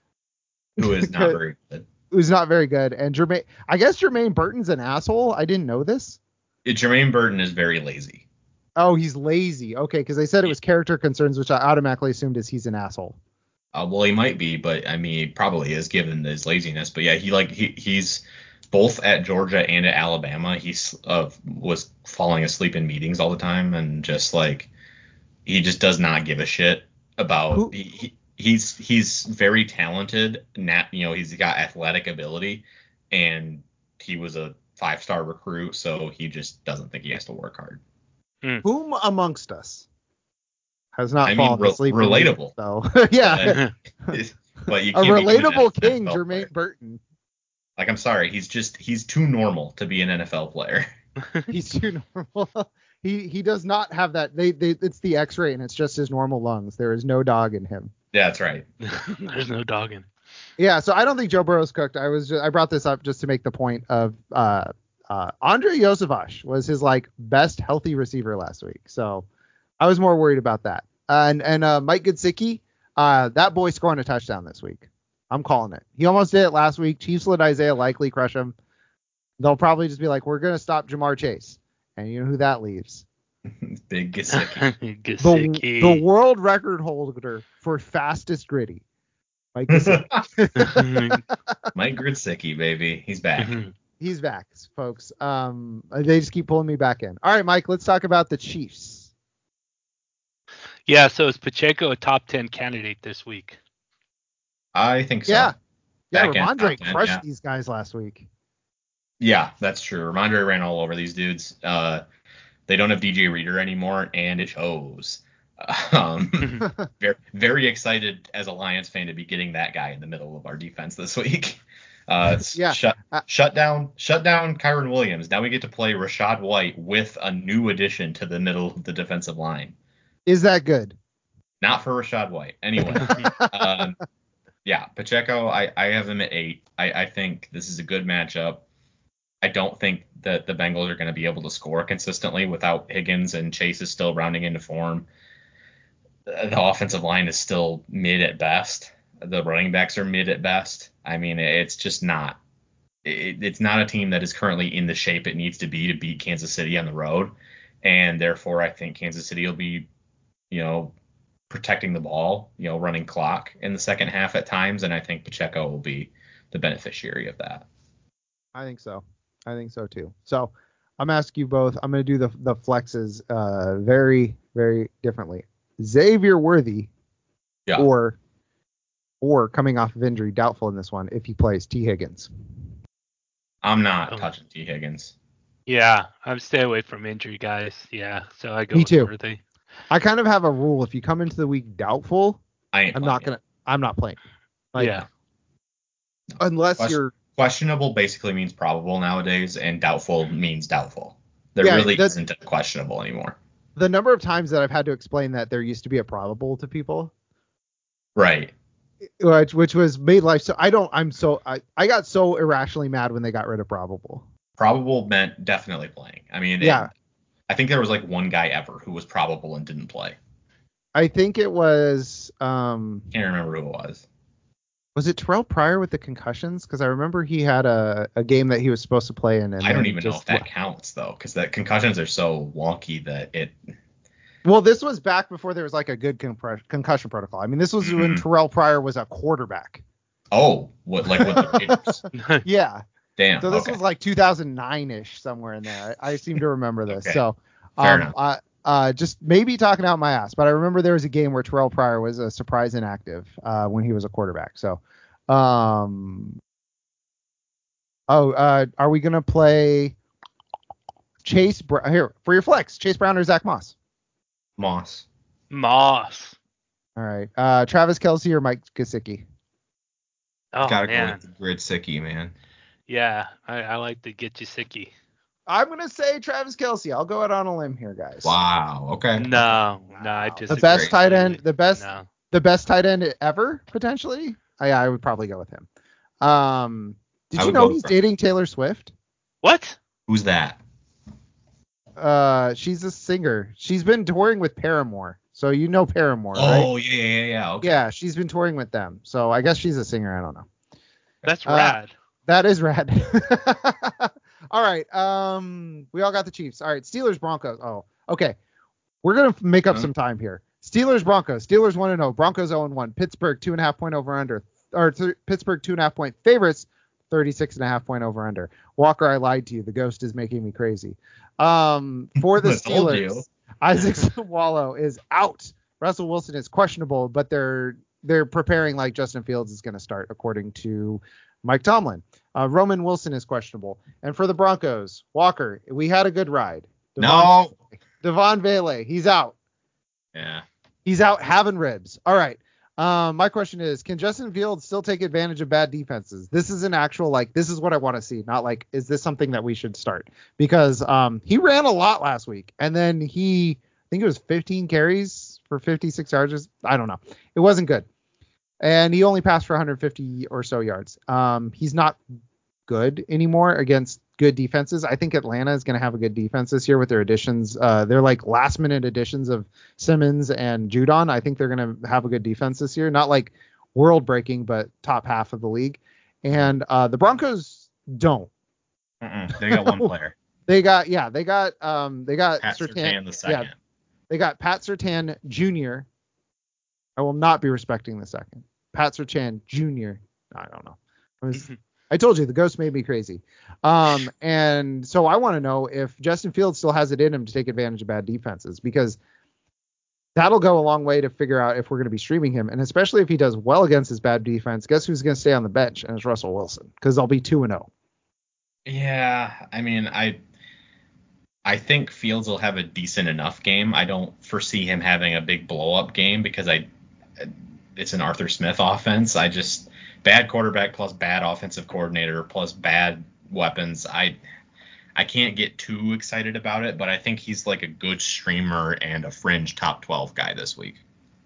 Who is not very good. who's not very good. And Jermaine, I guess Jermaine Burton's an asshole. I didn't know this. It, Jermaine Burton is very lazy. Oh, he's lazy. Okay, because they said it was character concerns, which I automatically assumed is he's an asshole. Uh, well, he might be, but I mean, he probably is given his laziness. But yeah, he like he he's both at Georgia and at Alabama. He's uh, was falling asleep in meetings all the time, and just like he just does not give a shit about. Who- He, he, he's he's very talented. Nat, you know, he's got athletic ability, and he was a five star recruit, so he just doesn't think he has to work hard. Whom amongst us has not I mean, fallen re- asleep? in relatable. meetings, though. Yeah, But you a can't be doing that relatable to an king, N F L Jermaine player. Burton. Like, I'm sorry, he's just he's too normal to be an N F L player. He's too normal. he he does not have that. They they it's the X-ray and it's just his normal lungs. There is no dog in him. Yeah, that's right. There's no dogging. Yeah, so I don't think Joe Burrow's cooked. I was just, I brought this up just to make the point of uh uh Andre Yosivas was his like best healthy receiver last week. So I was more worried about that. Uh, and and uh Mike Gesicki, uh that boy scoring a touchdown this week. I'm calling it. He almost did it last week. Chiefs let Isaiah likely crush him. They'll probably just be like, we're gonna stop Jamar Chase. And you know who that leaves? Big Gesicki. The, Gesicki. the world record holder for fastest gritty. Mike Gesicki. Mike Gesicki, baby, he's back. He's back, folks. Um, they just keep pulling me back in. All right, Mike, let's talk about the Chiefs. Yeah, so is Pacheco a top ten candidate this week? I think so. Yeah. Yeah, Back end, Ramondre top ten, crushed yeah. these guys last week. Yeah, that's true. Ramondre ran all over these dudes. Uh, they don't have D J Reader anymore, and it shows. Um, very, very excited as a Lions fan to be getting that guy in the middle of our defense this week. Uh, it's Yeah. shut Uh, shut down shut down Kyron Williams. Now we get to play Rashad White with a new addition to the middle of the defensive line. Is that good? Not for Rashad White. Anyway, um, yeah, Pacheco, I, I have him at eight. I, I think this is a good matchup. I don't think that the Bengals are going to be able to score consistently without Higgins, and Chase is still rounding into form. The offensive line is still mid at best. The running backs are mid at best. I mean, it's just not. It, it's not a team that is currently in the shape it needs to be to beat Kansas City on the road, and therefore I think Kansas City will be, you know, protecting the ball, you know, running clock in the second half at times, and I think Pacheco will be the beneficiary of that. I think so. I think so too. So I'm asking you both. I'm going to do the the flexes uh, very, very differently. Xavier Worthy, Yeah. or or coming off of injury, doubtful in this one if he plays T. Higgins. I'm not Oh. touching T. Higgins. Yeah, I'm stay away from injury guys. Yeah, so I go Me with too. Worthy. I kind of have a rule: if you come into the week doubtful, I ain't I'm playing not gonna. it. I'm not playing. Like, yeah. unless Question- you're. Questionable basically means probable nowadays, and doubtful means doubtul. There Yeah, really that- isn't a questionable anymore. The number of times that I've had to explain that there used to be a probable to people, Right. which which was made life so. I don't. I'm so. I I got so irrationally mad when they got rid of probable. Probable meant definitely playing. I mean, Yeah. it- I think there was like one guy ever who was probable and didn't play. I think it was. Um, Can't remember who it was. was it Terrell Pryor with the concussions? Because I remember he had a, a game that he was supposed to play in. And I don't then even know just, if that counts though, because the concussions are so wonky that it. Well, this was back before there was like a good compre- concussion protocol. I mean, this was when Mhm. Terrell Pryor was a quarterback. Oh, what like with the Raiders? Yeah. Damn. So this okay. was like two thousand nine ish, somewhere in there. I, I seem to remember this. Okay. So, Fair um, enough. uh, uh, just maybe talking out my ass, but I remember there was a game where Terrell Pryor was a surprise inactive uh, when he was a quarterback. So, um, oh, uh, are we gonna play Chase Br- here for your flex? Chase Brown or Zach Moss? Moss. Moss. All right, uh, Travis Kelce or Mike Gesicki? Oh Gotta man. go with the grid sicky, man. Yeah, I, I like to get you sicky. I'm gonna say Travis Kelce. I'll go out on a limb here, guys. Wow. Okay. No, no, I Wow. disagree. The best tight end, completely. the best, No. the best tight end ever potentially. I, I would probably go with him. Um, did I you would know go he's for- dating Taylor Swift? What? Who's that? Uh, she's a singer. She's been touring with Paramore, so you know Paramore, right? Oh yeah, yeah, yeah, yeah. Okay. Yeah, she's been touring with them. So I guess she's a singer. I don't know. That's Uh, rad. That is rad. All right. Um, we all got the Chiefs. All right. Steelers, Broncos. Oh, okay. We're gonna make up Huh? some time here. Steelers, Broncos. Steelers one and zero. Broncos zero and one. Pittsburgh two and a half point over under. Or th- Pittsburgh two and a half point favorites. thirty-six and a half point over under. Walker, I lied to you. The ghost is making me crazy. Um, for the I told you. Steelers, Isaac Wallow is out. Russell Wilson is questionable, but they're they're preparing like Justin Fields is going to start, according to Mike Tomlin. Uh, Roman Wilson is questionable. And for the Broncos, Walker, we had a good ride. No. Devon Vele, he's out. Yeah. He's out having ribs. All right. Um, my question is, can Justin Fields still take advantage of bad defenses? This is an actual, like, this is what I want to see. Not like, is this something that we should start? Because um, he ran a lot last week. And then he, I think it was fifteen carries for fifty-six yards. I don't know. It wasn't good. And he only passed for one hundred fifty or so yards. Um, he's not good anymore against good defenses. I think Atlanta is going to have a good defense this year with their additions. Uh, they're like last minute additions of Simmons and Judon. I think they're going to have a good defense this year. Not like world breaking, but top half of the league. And uh, the Broncos don't. Mm-mm. They got one player. They got, yeah, they got, um, they got Pat Surtain the second. Yeah, they got Pat Surtain Junior I will not be respecting the second. Pat Surtain Junior I don't know. I was, I told you the ghost made me crazy. Um, and so I want to know if Justin Fields still has it in him to take advantage of bad defenses, because that'll go a long way to figure out if we're going to be streaming him. And especially if he does well against his bad defense, guess who's going to stay on the bench? And it's Russell Wilson, because they'll be two and oh. Yeah, I mean, I I think Fields will have a decent enough game. I don't foresee him having a big blow-up game because I it's an Arthur Smith offense. I just bad quarterback plus bad offensive coordinator plus bad weapons. I I can't get too excited about it, but I think he's like a good streamer and a fringe top twelve guy this week.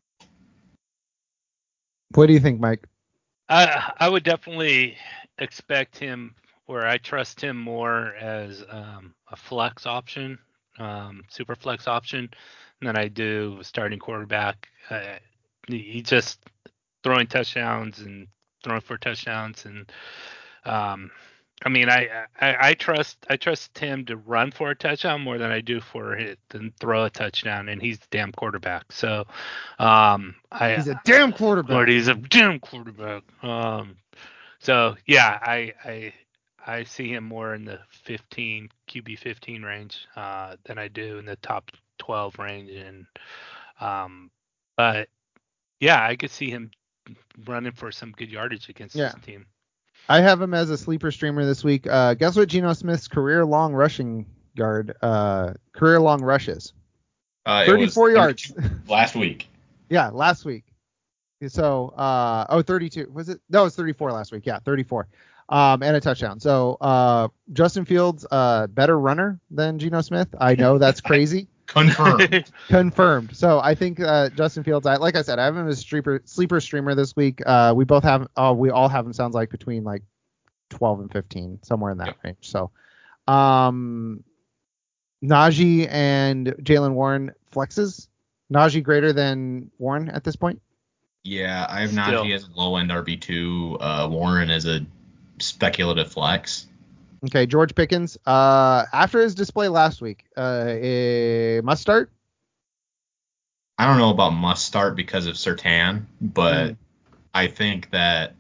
What do you think, Mike? I I would definitely expect him, where I trust him more as um, a flex option, um, super flex option, than I do a starting quarterback. Uh, he just throwing touchdowns and throwing for touchdowns, and um, I mean, I, I I trust I trust him to run for a touchdown more than I do for it to throw a touchdown, and he's the damn quarterback. So, um, I He's a damn quarterback. Lord, he's a damn quarterback. Um, so yeah, I I I see him more in the fifteen Q B fifteen range uh, than I do in the top twelve range, and um, but yeah, I could see him running for some good yardage against Yeah. this team. I have him as a sleeper streamer this week. Uh, guess what Geno Smith's career long rushing yard, uh, career long rushes? Uh, thirty-four yards. Last week. Yeah, last week. So, uh, oh, thirty-two. Was it? No, it was thirty-four last week. Yeah, thirty-four. Um, and a touchdown. So, uh, Justin Fields, uh, better runner than Geno Smith. I know that's crazy. Confirmed. Confirmed. So I think uh, Justin Fields, I, like I said, I have him as a sleeper, sleeper streamer this week. Uh, we both have, uh, we all have him, sounds like, between like twelve and fifteen, somewhere in that yep. range. So, um, Najee and Jaylen Warren flexes. Najee greater than Warren at this point? Yeah, I have Still. Najee as a low end R B two, uh, Warren as a speculative flex. Okay, George Pickens. Uh, after his display last week, uh, eh, must start. I don't know about must start because of Surtain, but Mm. I think that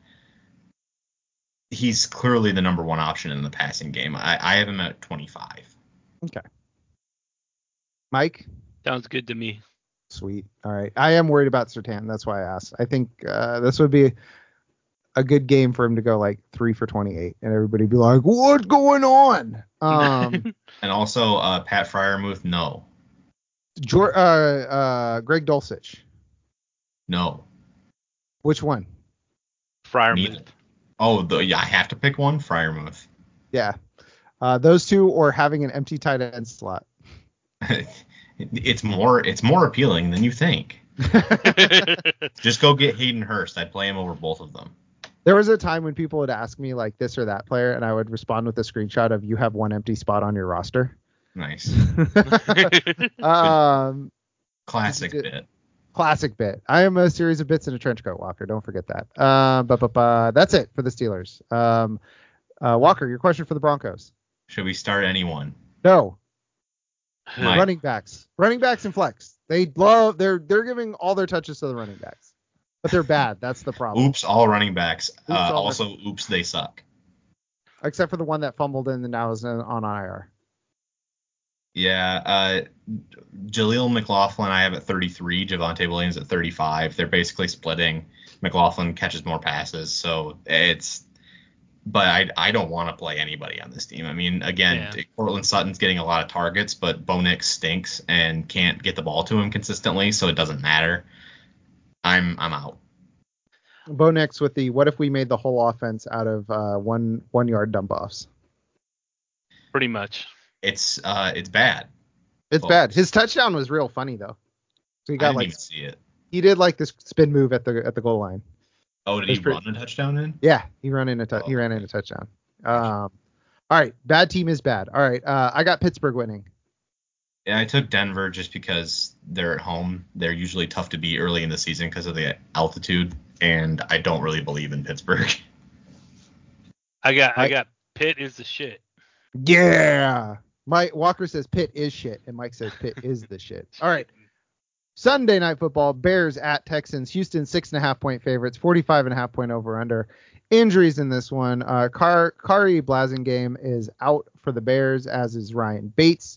he's clearly the number one option in the passing game. I, I have him at twenty-five. Okay. Mike? Sounds good to me. Sweet. All right. I am worried about Surtain. That's why I asked. I think uh, this would be a good game for him to go like three for twenty-eight, and everybody be like, "What's going on?" Um, and also uh, Pat Fryermuth, no. George, uh, uh, Greg Dulcich. No. Which one? Fryermuth. Oh, the yeah, I have to pick one. Fryermuth. Yeah. Uh, those two, or having an empty tight end slot. it's more it's more appealing than you think. Just go get Hayden Hurst. I'd play him over both of them. There was a time when people would ask me like this or that player, and I would respond with a screenshot of you have one empty spot on your roster. Nice. um, Classic it, bit. Classic bit. I am a series of bits in a trench coat, Walker. Don't forget that. Uh, but, but, but that's it for the Steelers. Um, uh, Walker, your question for the Broncos. Should we start anyone? No. Mike. Running backs. Running backs and flex. They love they're they're giving all their touches to the running backs. But they're bad. That's the problem. Oops, all running backs. Oops, uh, all also, running- oops, they suck. Except for the one that fumbled and now is on I R. Yeah, uh, Jaleel McLaughlin I have at thirty-three, Javonte Williams at thirty-five. They're basically splitting. McLaughlin catches more passes, so it's. But I I don't want to play anybody on this team. I mean, again, Yeah. Cortland Sutton's getting a lot of targets, but Bo Nix stinks and can't get the ball to him consistently, so it doesn't matter. I'm I'm out. Bo Nix with the what if we made the whole offense out of uh, one one yard dump offs? Pretty much. It's uh it's bad. It's Well, bad. His touchdown was real funny though. So he I got didn't like even see it. he did like this spin move at the at the goal line. Oh, did It was he pretty- run a touchdown in? Yeah, he ran in a tu- he Oh, ran in okay. a touchdown. Gotcha. Um, all right, bad team is bad. All right, uh, I got Pittsburgh winning. Yeah, I took Denver just because they're at home. They're usually tough to beat early in the season because of the altitude, and I don't really believe in Pittsburgh. I got I Mike? got Pitt is the shit. Yeah. Mike Walker says Pitt is shit, and Mike says Pitt is the shit. All right. Sunday night football, Bears at Texans. Houston six and a half point favorites, forty-five and a half point over under. Injuries in this one. Uh, Car- Kari Blasingame is out for the Bears, as is Ryan Bates.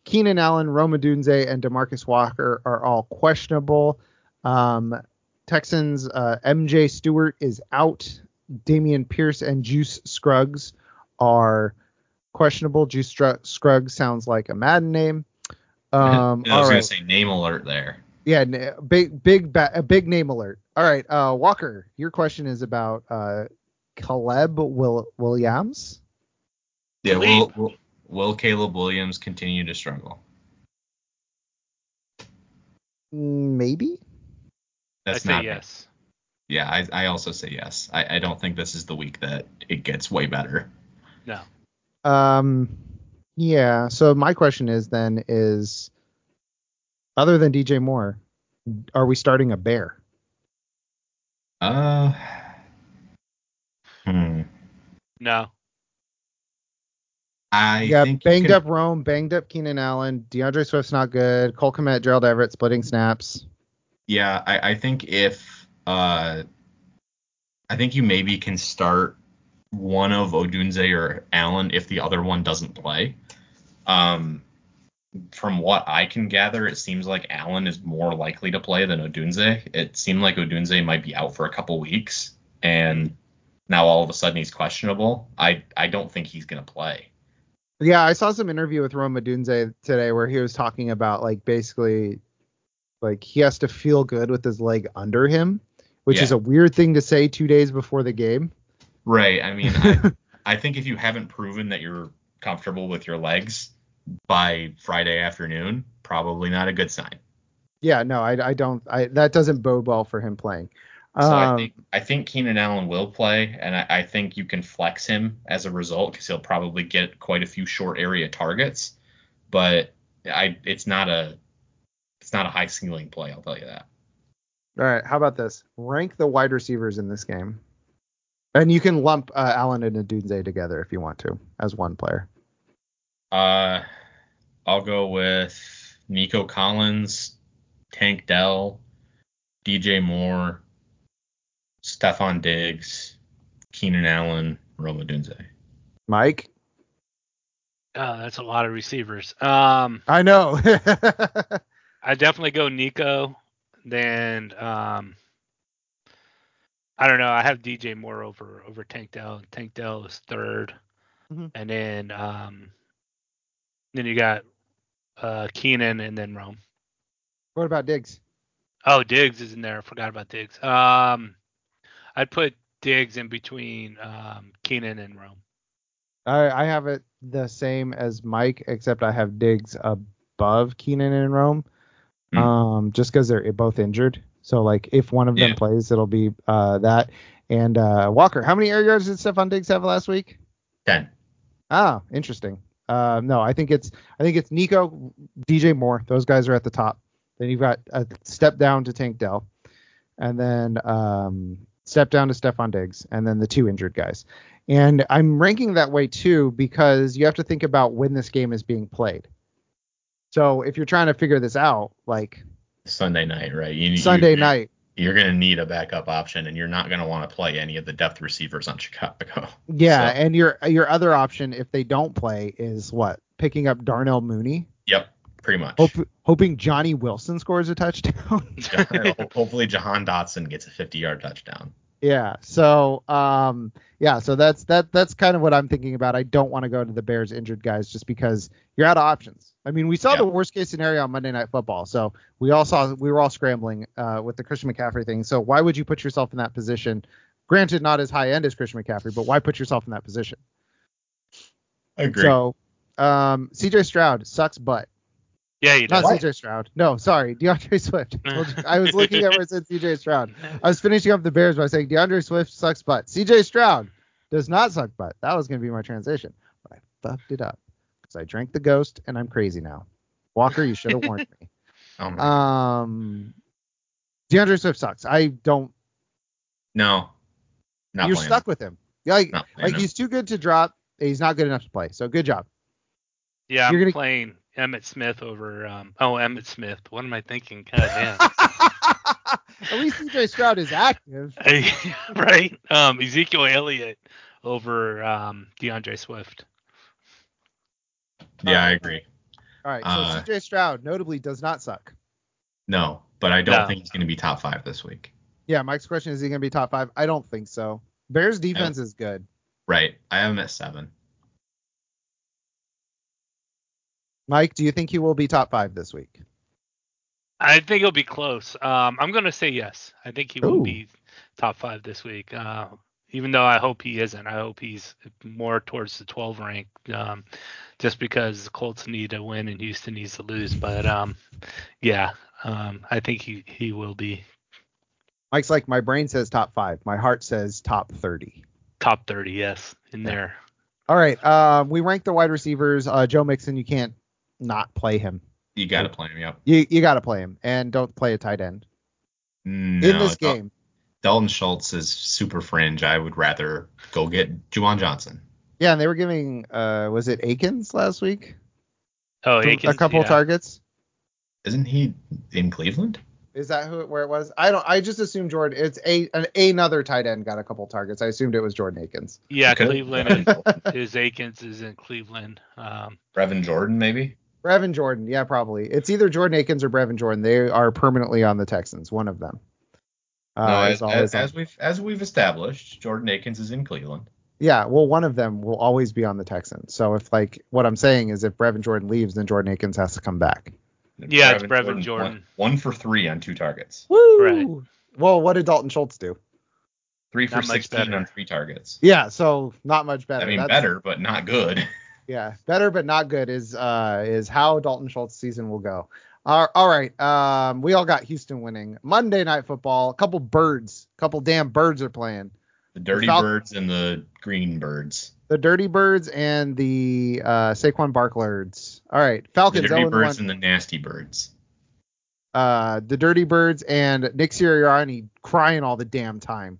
Keenan Allen, Rome Odunze, and DeMarcus Walker are all questionable. Um, Texans, uh, M J Stewart is out. Damian Pierce and Juice Scruggs are questionable. Juice Stru- Scruggs sounds like a Madden name. Um, I was all gonna right. say name alert there. Yeah, na- big, big, ba- a big name alert. All right, uh, Walker, your question is about uh, Caleb Will- Williams. Yeah, Khalib. will, will will Caleb Williams continue to struggle? Maybe. That's I say not. yes. Yeah, I, I also say yes. I, I don't think this is the week that it gets way better. No. Um, yeah. So my question is then is, other than D J Moore, are we starting a bear? Uh, hmm. No. I Yeah, think you banged can- up Rome, banged up Keenan Allen, DeAndre Swift's not good. Cole Kmet, Gerald Everett splitting snaps. Yeah, I, I think if uh, I think you maybe can start one of Odunze or Allen if the other one doesn't play. Um, from what I can gather, it seems like Allen is more likely to play than Odunze. It seemed like Odunze might be out for a couple weeks, and now all of a sudden he's questionable. I I don't think he's gonna play. Yeah, I saw some interview with Rome Odunze today where he was talking about like basically like he has to feel good with his leg under him, which Yeah. is a weird thing to say two days before the game. Right. I mean, I, I think if you haven't proven that you're comfortable with your legs by Friday afternoon, probably not a good sign. Yeah, no, I, I don't. I that doesn't bode well for him playing. So I Um, think I think Keenan Allen will play, and I, I think you can flex him as a result because he'll probably get quite a few short area targets. But I it's not a it's not a high ceiling play, I'll tell you that. all right, how about this? Rank the wide receivers in this game, and you can lump uh, Allen and Odunze together if you want to as one player. Uh, I'll go with Nico Collins, Tank Dell, D J Moore, Stephon Diggs, Keenan Allen, Rome Odunze. Mike, Oh, that's a lot of receivers. Um, I know. I definitely go Nico. Then um, I don't know. I have D J Moore over over Tank Dell. Tank Dell is third, Mhm. and then um, then you got uh, Keenan and then Rome. What about Diggs? Oh, Diggs is in there. I forgot about Diggs. Um, I'd put Diggs in between um, Keenan and Rome. I, I have it the same as Mike, except I have Diggs above Keenan and Rome, Hmm. um, just because they're both injured. So like if one of them Yeah. plays, it'll be uh, that. And uh, Walker, how many air yards did Stephon Diggs have last week? ten. Ah, interesting. Uh, no, I think it's I think it's Nico, D J Moore. Those guys are at the top. Then you've got a step down to Tank Dell, and then um, step down to Stephon Diggs, and then the two injured guys. And I'm ranking that way too because you have to think about when this game is being played. So if you're trying to figure this out, like Sunday night, right? You, Sunday you, night, You're going to need a backup option, and you're not going to want to play any of the depth receivers on Chicago. yeah, So, and your your other option if they don't play is what? Picking up Darnell Mooney, yep, pretty much. hope, hoping Johnny Wilson scores a touchdown. Hopefully, Jahan Dotson gets a fifty-yard touchdown. Yeah. So, um, yeah. So that's that. That's kind of what I'm thinking about. I don't want to go to the Bears injured guys just because you're out of options. I mean, we saw Yeah. the worst case scenario on Monday Night Football, so we all saw we were all scrambling uh, with the Christian McCaffrey thing. So why would you put yourself in that position? Granted, not as high end as Christian McCaffrey, but why put yourself in that position? I agree. So, um, C J Stroud sucks butt. Yeah, he Not does. C J Stroud. No, sorry, DeAndre Swift. I was looking at where it said C J Stroud. I was finishing up the Bears by saying DeAndre Swift sucks butt. C J Stroud does not suck butt. That was going to be my transition, but I fucked it up because I drank the ghost and I'm crazy now. Walker, you should have warned me. Oh my God. Um, DeAndre Swift sucks. I don't. No, not You're playing stuck him. with him. Yeah, like, Not playing like him. he's too good to drop. He's not good enough to play. So good job. Yeah, You're I'm gonna- playing Emmett Smith over. Um, oh, Emmett Smith. What am I thinking? God damn. At least C J Stroud is active. Right? Um, Ezekiel Elliott over um, DeAndre Swift. Yeah, I agree. All right. So Uh, C J Stroud notably does not suck. no, but I don't No. think he's going to be top five this week. Yeah. Mike's question is he going to be top five? I don't think so. Bears defense is good. Right. I have him at seven. Mike, do you think he will be top five this week? I think it'll be close. Um, I'm going to say yes. I think he will Ooh. be top five this week. Uh, even though I hope he isn't. I hope he's more towards the twelve rank, um, just because the Colts need to win and Houston needs to lose. But um, yeah, um, I think he, he will be Mike's like, my brain says top five. My heart says top thirty. top thirty. Yes, in Yeah. there. All right. Um, we ranked the wide receivers. Uh, Joe Mixon, you can't not play him. You got to play him. Yep. You you got to play him, and don't play a tight end No, in this Dal- game. Dalton Schultz is super fringe. I would rather go get Juwan Johnson. Yeah, and they were giving uh, was it Akins last week? Oh, Some- Akins, a couple yeah. targets. Isn't he in Cleveland? Is that who where it was? I don't. I just assumed Jordan. It's a an, another tight end got a couple targets. I assumed it was Jordan Akins. Yeah, Okay. Cleveland and his Akins is in Cleveland. Um, Brevin Jordan, maybe? Brevin Jordan. Yeah, probably. It's either Jordan Akins or Brevin Jordan. They are permanently on the Texans. One of them. Uh, no, is as, always as, on- as we've as we've established, Jordan Akins is in Cleveland. Yeah, well, one of them will always be on the Texans. So if like what I'm saying is if Brevin Jordan leaves, then Jordan Akins has to come back. Yeah, it's Brevin Jordan. One, one for three on two targets. Woo! Right. Well, what did Dalton Schultz do? Three for Not much sixteen better. on three targets. Yeah, so not much better. I mean, That's, better, but not good. Yeah, better but not good is uh is how Dalton Schultz season will go. Uh, all right, um, we all got Houston winning Monday Night Football. A couple birds, a couple damn birds are playing. The Dirty Fal- Birds and the Green Birds. The Dirty Birds and the uh, Saquon Barklards. All right, The Falcons Dirty oh and Birds one. and the Nasty Birds. Uh, the Dirty Birds and Nick Sirianni crying all the damn time.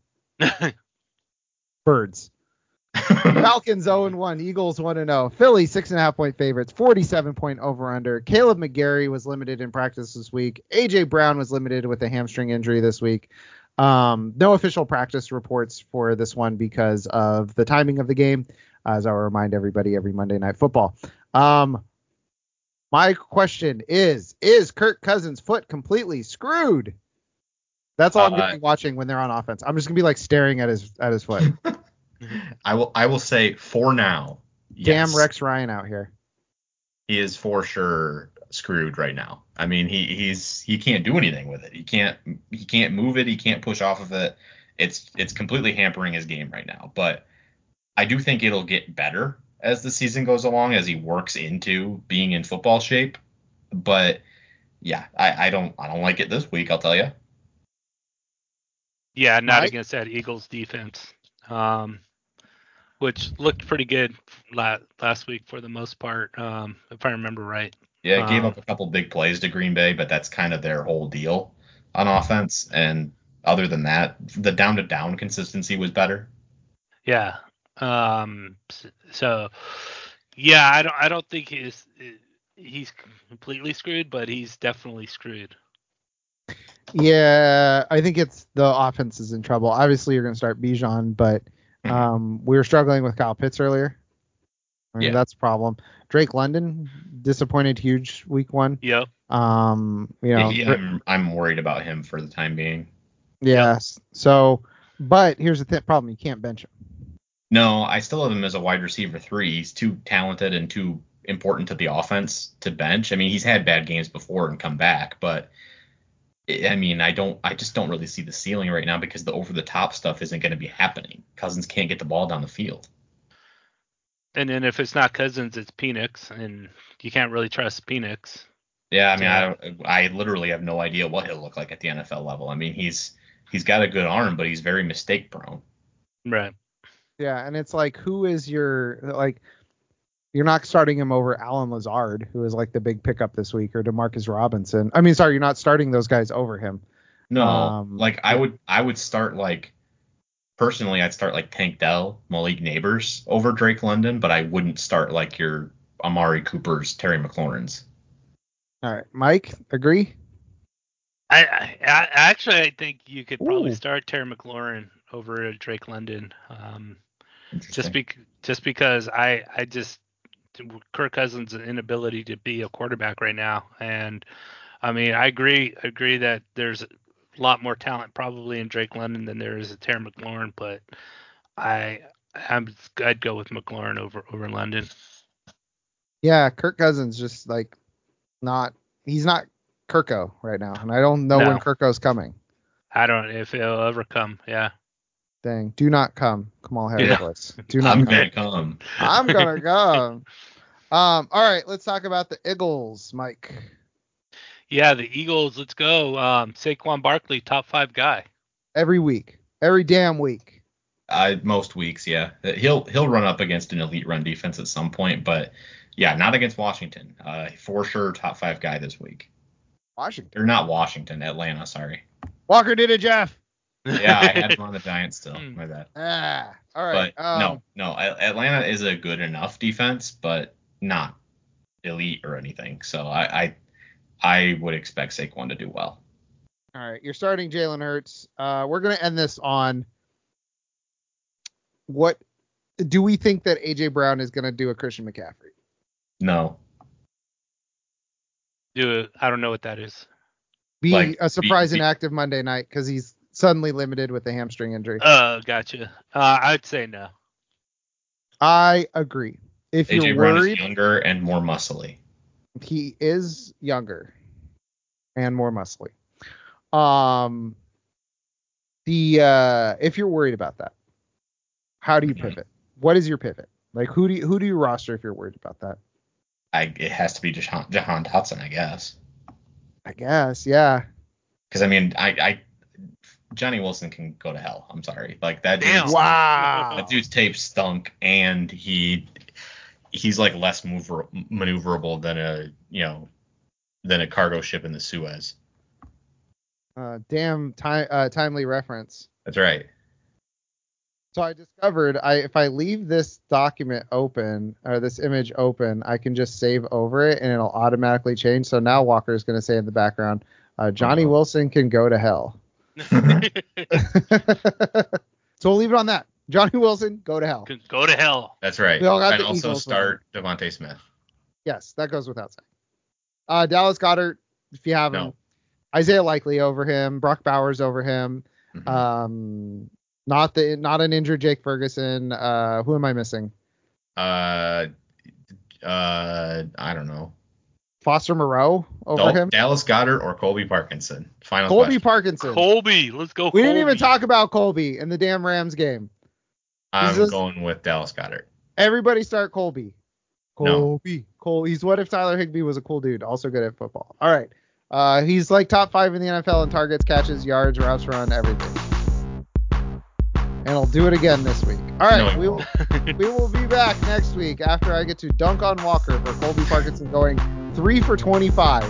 Birds. Falcons oh and one, Eagles one and oh, Philly six and a half point favorites, forty-seven point over under. Caleb McGarry was limited in practice this week. A J Brown was limited with a hamstring injury this week. Um, no official practice reports for this one because of the timing of the game, as I'll remind everybody every Monday Night Football. Um, my question is, is Kirk Cousins' foot completely screwed? That's all I'm Uh, going to be watching when they're on offense. I'm just going to be like staring at his at his foot. I will I will say for now, yes, Damn Rex Ryan out here. he is for sure screwed right now. I mean, he he's he can't do anything with it. He can't he can't move it. He can't push off of it. It's it's completely hampering his game right now. But I do think it'll get better as the season goes along, as he works into being in football shape. But yeah, I, I don't I don't like it this week. I'll tell you. Yeah, not Mike? against that Eagles defense, um, which looked pretty good la- last week for the most part, um, if I remember right. Yeah, it gave Um, up a couple big plays to Green Bay, but that's kind of their whole deal on offense. And other than that, the down to down consistency was better. Yeah. Um, s- so, yeah, I don't I don't think he's he's completely screwed, but he's definitely screwed. Yeah, I think it's the offense is in trouble. Obviously, you're going to start Bijan, but um, we were struggling with Kyle Pitts earlier. I mean, Yeah. that's a problem. Drake London disappointed huge week one. Yep. Um, you know, Yeah, I'm I'm worried about him for the time being. yes. So, but here's the th- problem: you can't bench him. No, I still have him as a wide receiver three. He's too talented and too important to the offense to bench. I mean, he's had bad games before and come back, but I mean, I don't, I just don't really see the ceiling right now because the over the top stuff isn't going to be happening. Cousins can't get the ball down the field. And then if it's not Cousins, it's Penix, and you can't really trust Penix. Yeah, I mean, Yeah. I don't, I literally have no idea what he'll look like at the N F L level. I mean, he's he's got a good arm, but he's very mistake prone. Right. Yeah, and it's like, who is your like? You're not starting him over Alan Lazard, who is like the big pickup this week, or Demarcus Robinson. I mean, sorry, you're not starting those guys over him. No, Um, like I would, I would start like personally, I'd start like Tank Dell, Malik Neighbors over Drake London, but I wouldn't start like your Amari Coopers, Terry McLaurin's. All right, Mike, agree? I, I, I actually I think you could probably Ooh. start Terry McLaurin over Drake London. Um, just Interesting. be, just because I I just Kirk Cousins' inability to be a quarterback right now. And I mean, I agree agree that there's a lot more talent probably in Drake London than there is in Terry McLaurin, but I I'm I'd go with McLaurin over over London. Yeah, Kirk Cousins just like not he's not Kirko right now, and I don't know No. when Kirko's coming. I don't know if it'll ever come. Yeah. Dang, do not come, Kamal Harris Yeah. voice. Do not I'm come. gonna come. I'm gonna come. Um, all right, let's talk about the Eagles, Mike. Yeah, the Eagles. Let's go. Um, Saquon Barkley, top five guy. Every week, every damn week. Uh, most weeks, yeah. He'll he'll run up against an elite run defense at some point, but yeah, not against Washington. Uh, for sure, top five guy this week. Washington. Or not Washington, Atlanta. Sorry. Walker did it, Jeff. Yeah, I had him on the Giants still. My bad. Ah, all right. But um, no, no, Atlanta is a good enough defense, but not elite or anything. So I, I, I would expect Saquon to do well. All right, you're starting Jalen Hurts. Uh, we're gonna end this on what do we think that A J Brown is gonna do a Christian McCaffrey? No. Do it. I don't know what that is. Be Like, a surprise be- be- inactive Monday night because he's suddenly limited with a hamstring injury. Oh, gotcha. Uh, I'd say no. I agree. If A J you're Brown worried, is younger and more muscly. he is younger and more muscly. Um, the uh, if you're worried about that, how do you Mhm. pivot? What is your pivot? Like who do you, who do you roster if you're worried about that? I it has to be Jahan, Jahan Dotson, I guess. I guess, yeah. Because I mean, I, I Johnny Wilson can go to hell. I'm sorry. Like that Damn. dude's, Wow. that dude's tape stunk, and he he's like less mover, maneuverable than a you know than a cargo ship in the Suez. Uh, damn time uh, timely reference. That's right. So I discovered I if I leave this document open or this image open, I can just save over it and it'll automatically change. So now Walker's going to say in the background, uh, Johnny Uh-oh. Wilson can go to hell. So we'll leave it on that. Johnny Wilson, go to hell. Go to hell. That's right. We all got and the also Eagles start Devontae Smith. Yes, that goes without saying. Uh, Dallas Goedert, if you have him. No. Isaiah Likely over him. Brock Bowers over him. Mhm. Um, not the not an injured Jake Ferguson. Uh, who am I missing? Uh, uh, I don't know. Foster Moreau over Dal- him. Dallas Goddard or Colby Parkinson. Final Colby question. Parkinson. Colby. Let's go. we Colby. didn't even talk about Colby in the damn Rams game. I'm He's just- going with Dallas Goddard. Everybody start Colby. No. Colby. Cole. He's what if Tyler Higbee was a cool dude, also good at football. All right. Uh, he's like top five in the N F L in targets, catches, yards, routes run, everything. And he'll do it again this week. All right, No, he we will we will be back next week after I get to dunk on Walker for Colby Parkinson going three for twenty-five.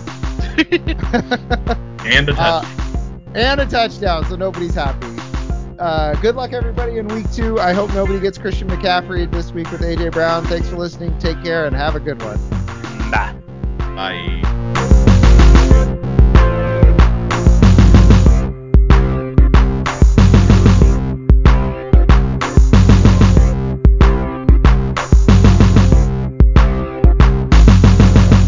And a touch. Uh, and a touchdown, so nobody's happy. Uh, good luck, everybody, in week two. I hope nobody gets Christian McCaffrey this week with A J Brown. Thanks for listening. Take care and have a good one. Nah. Bye.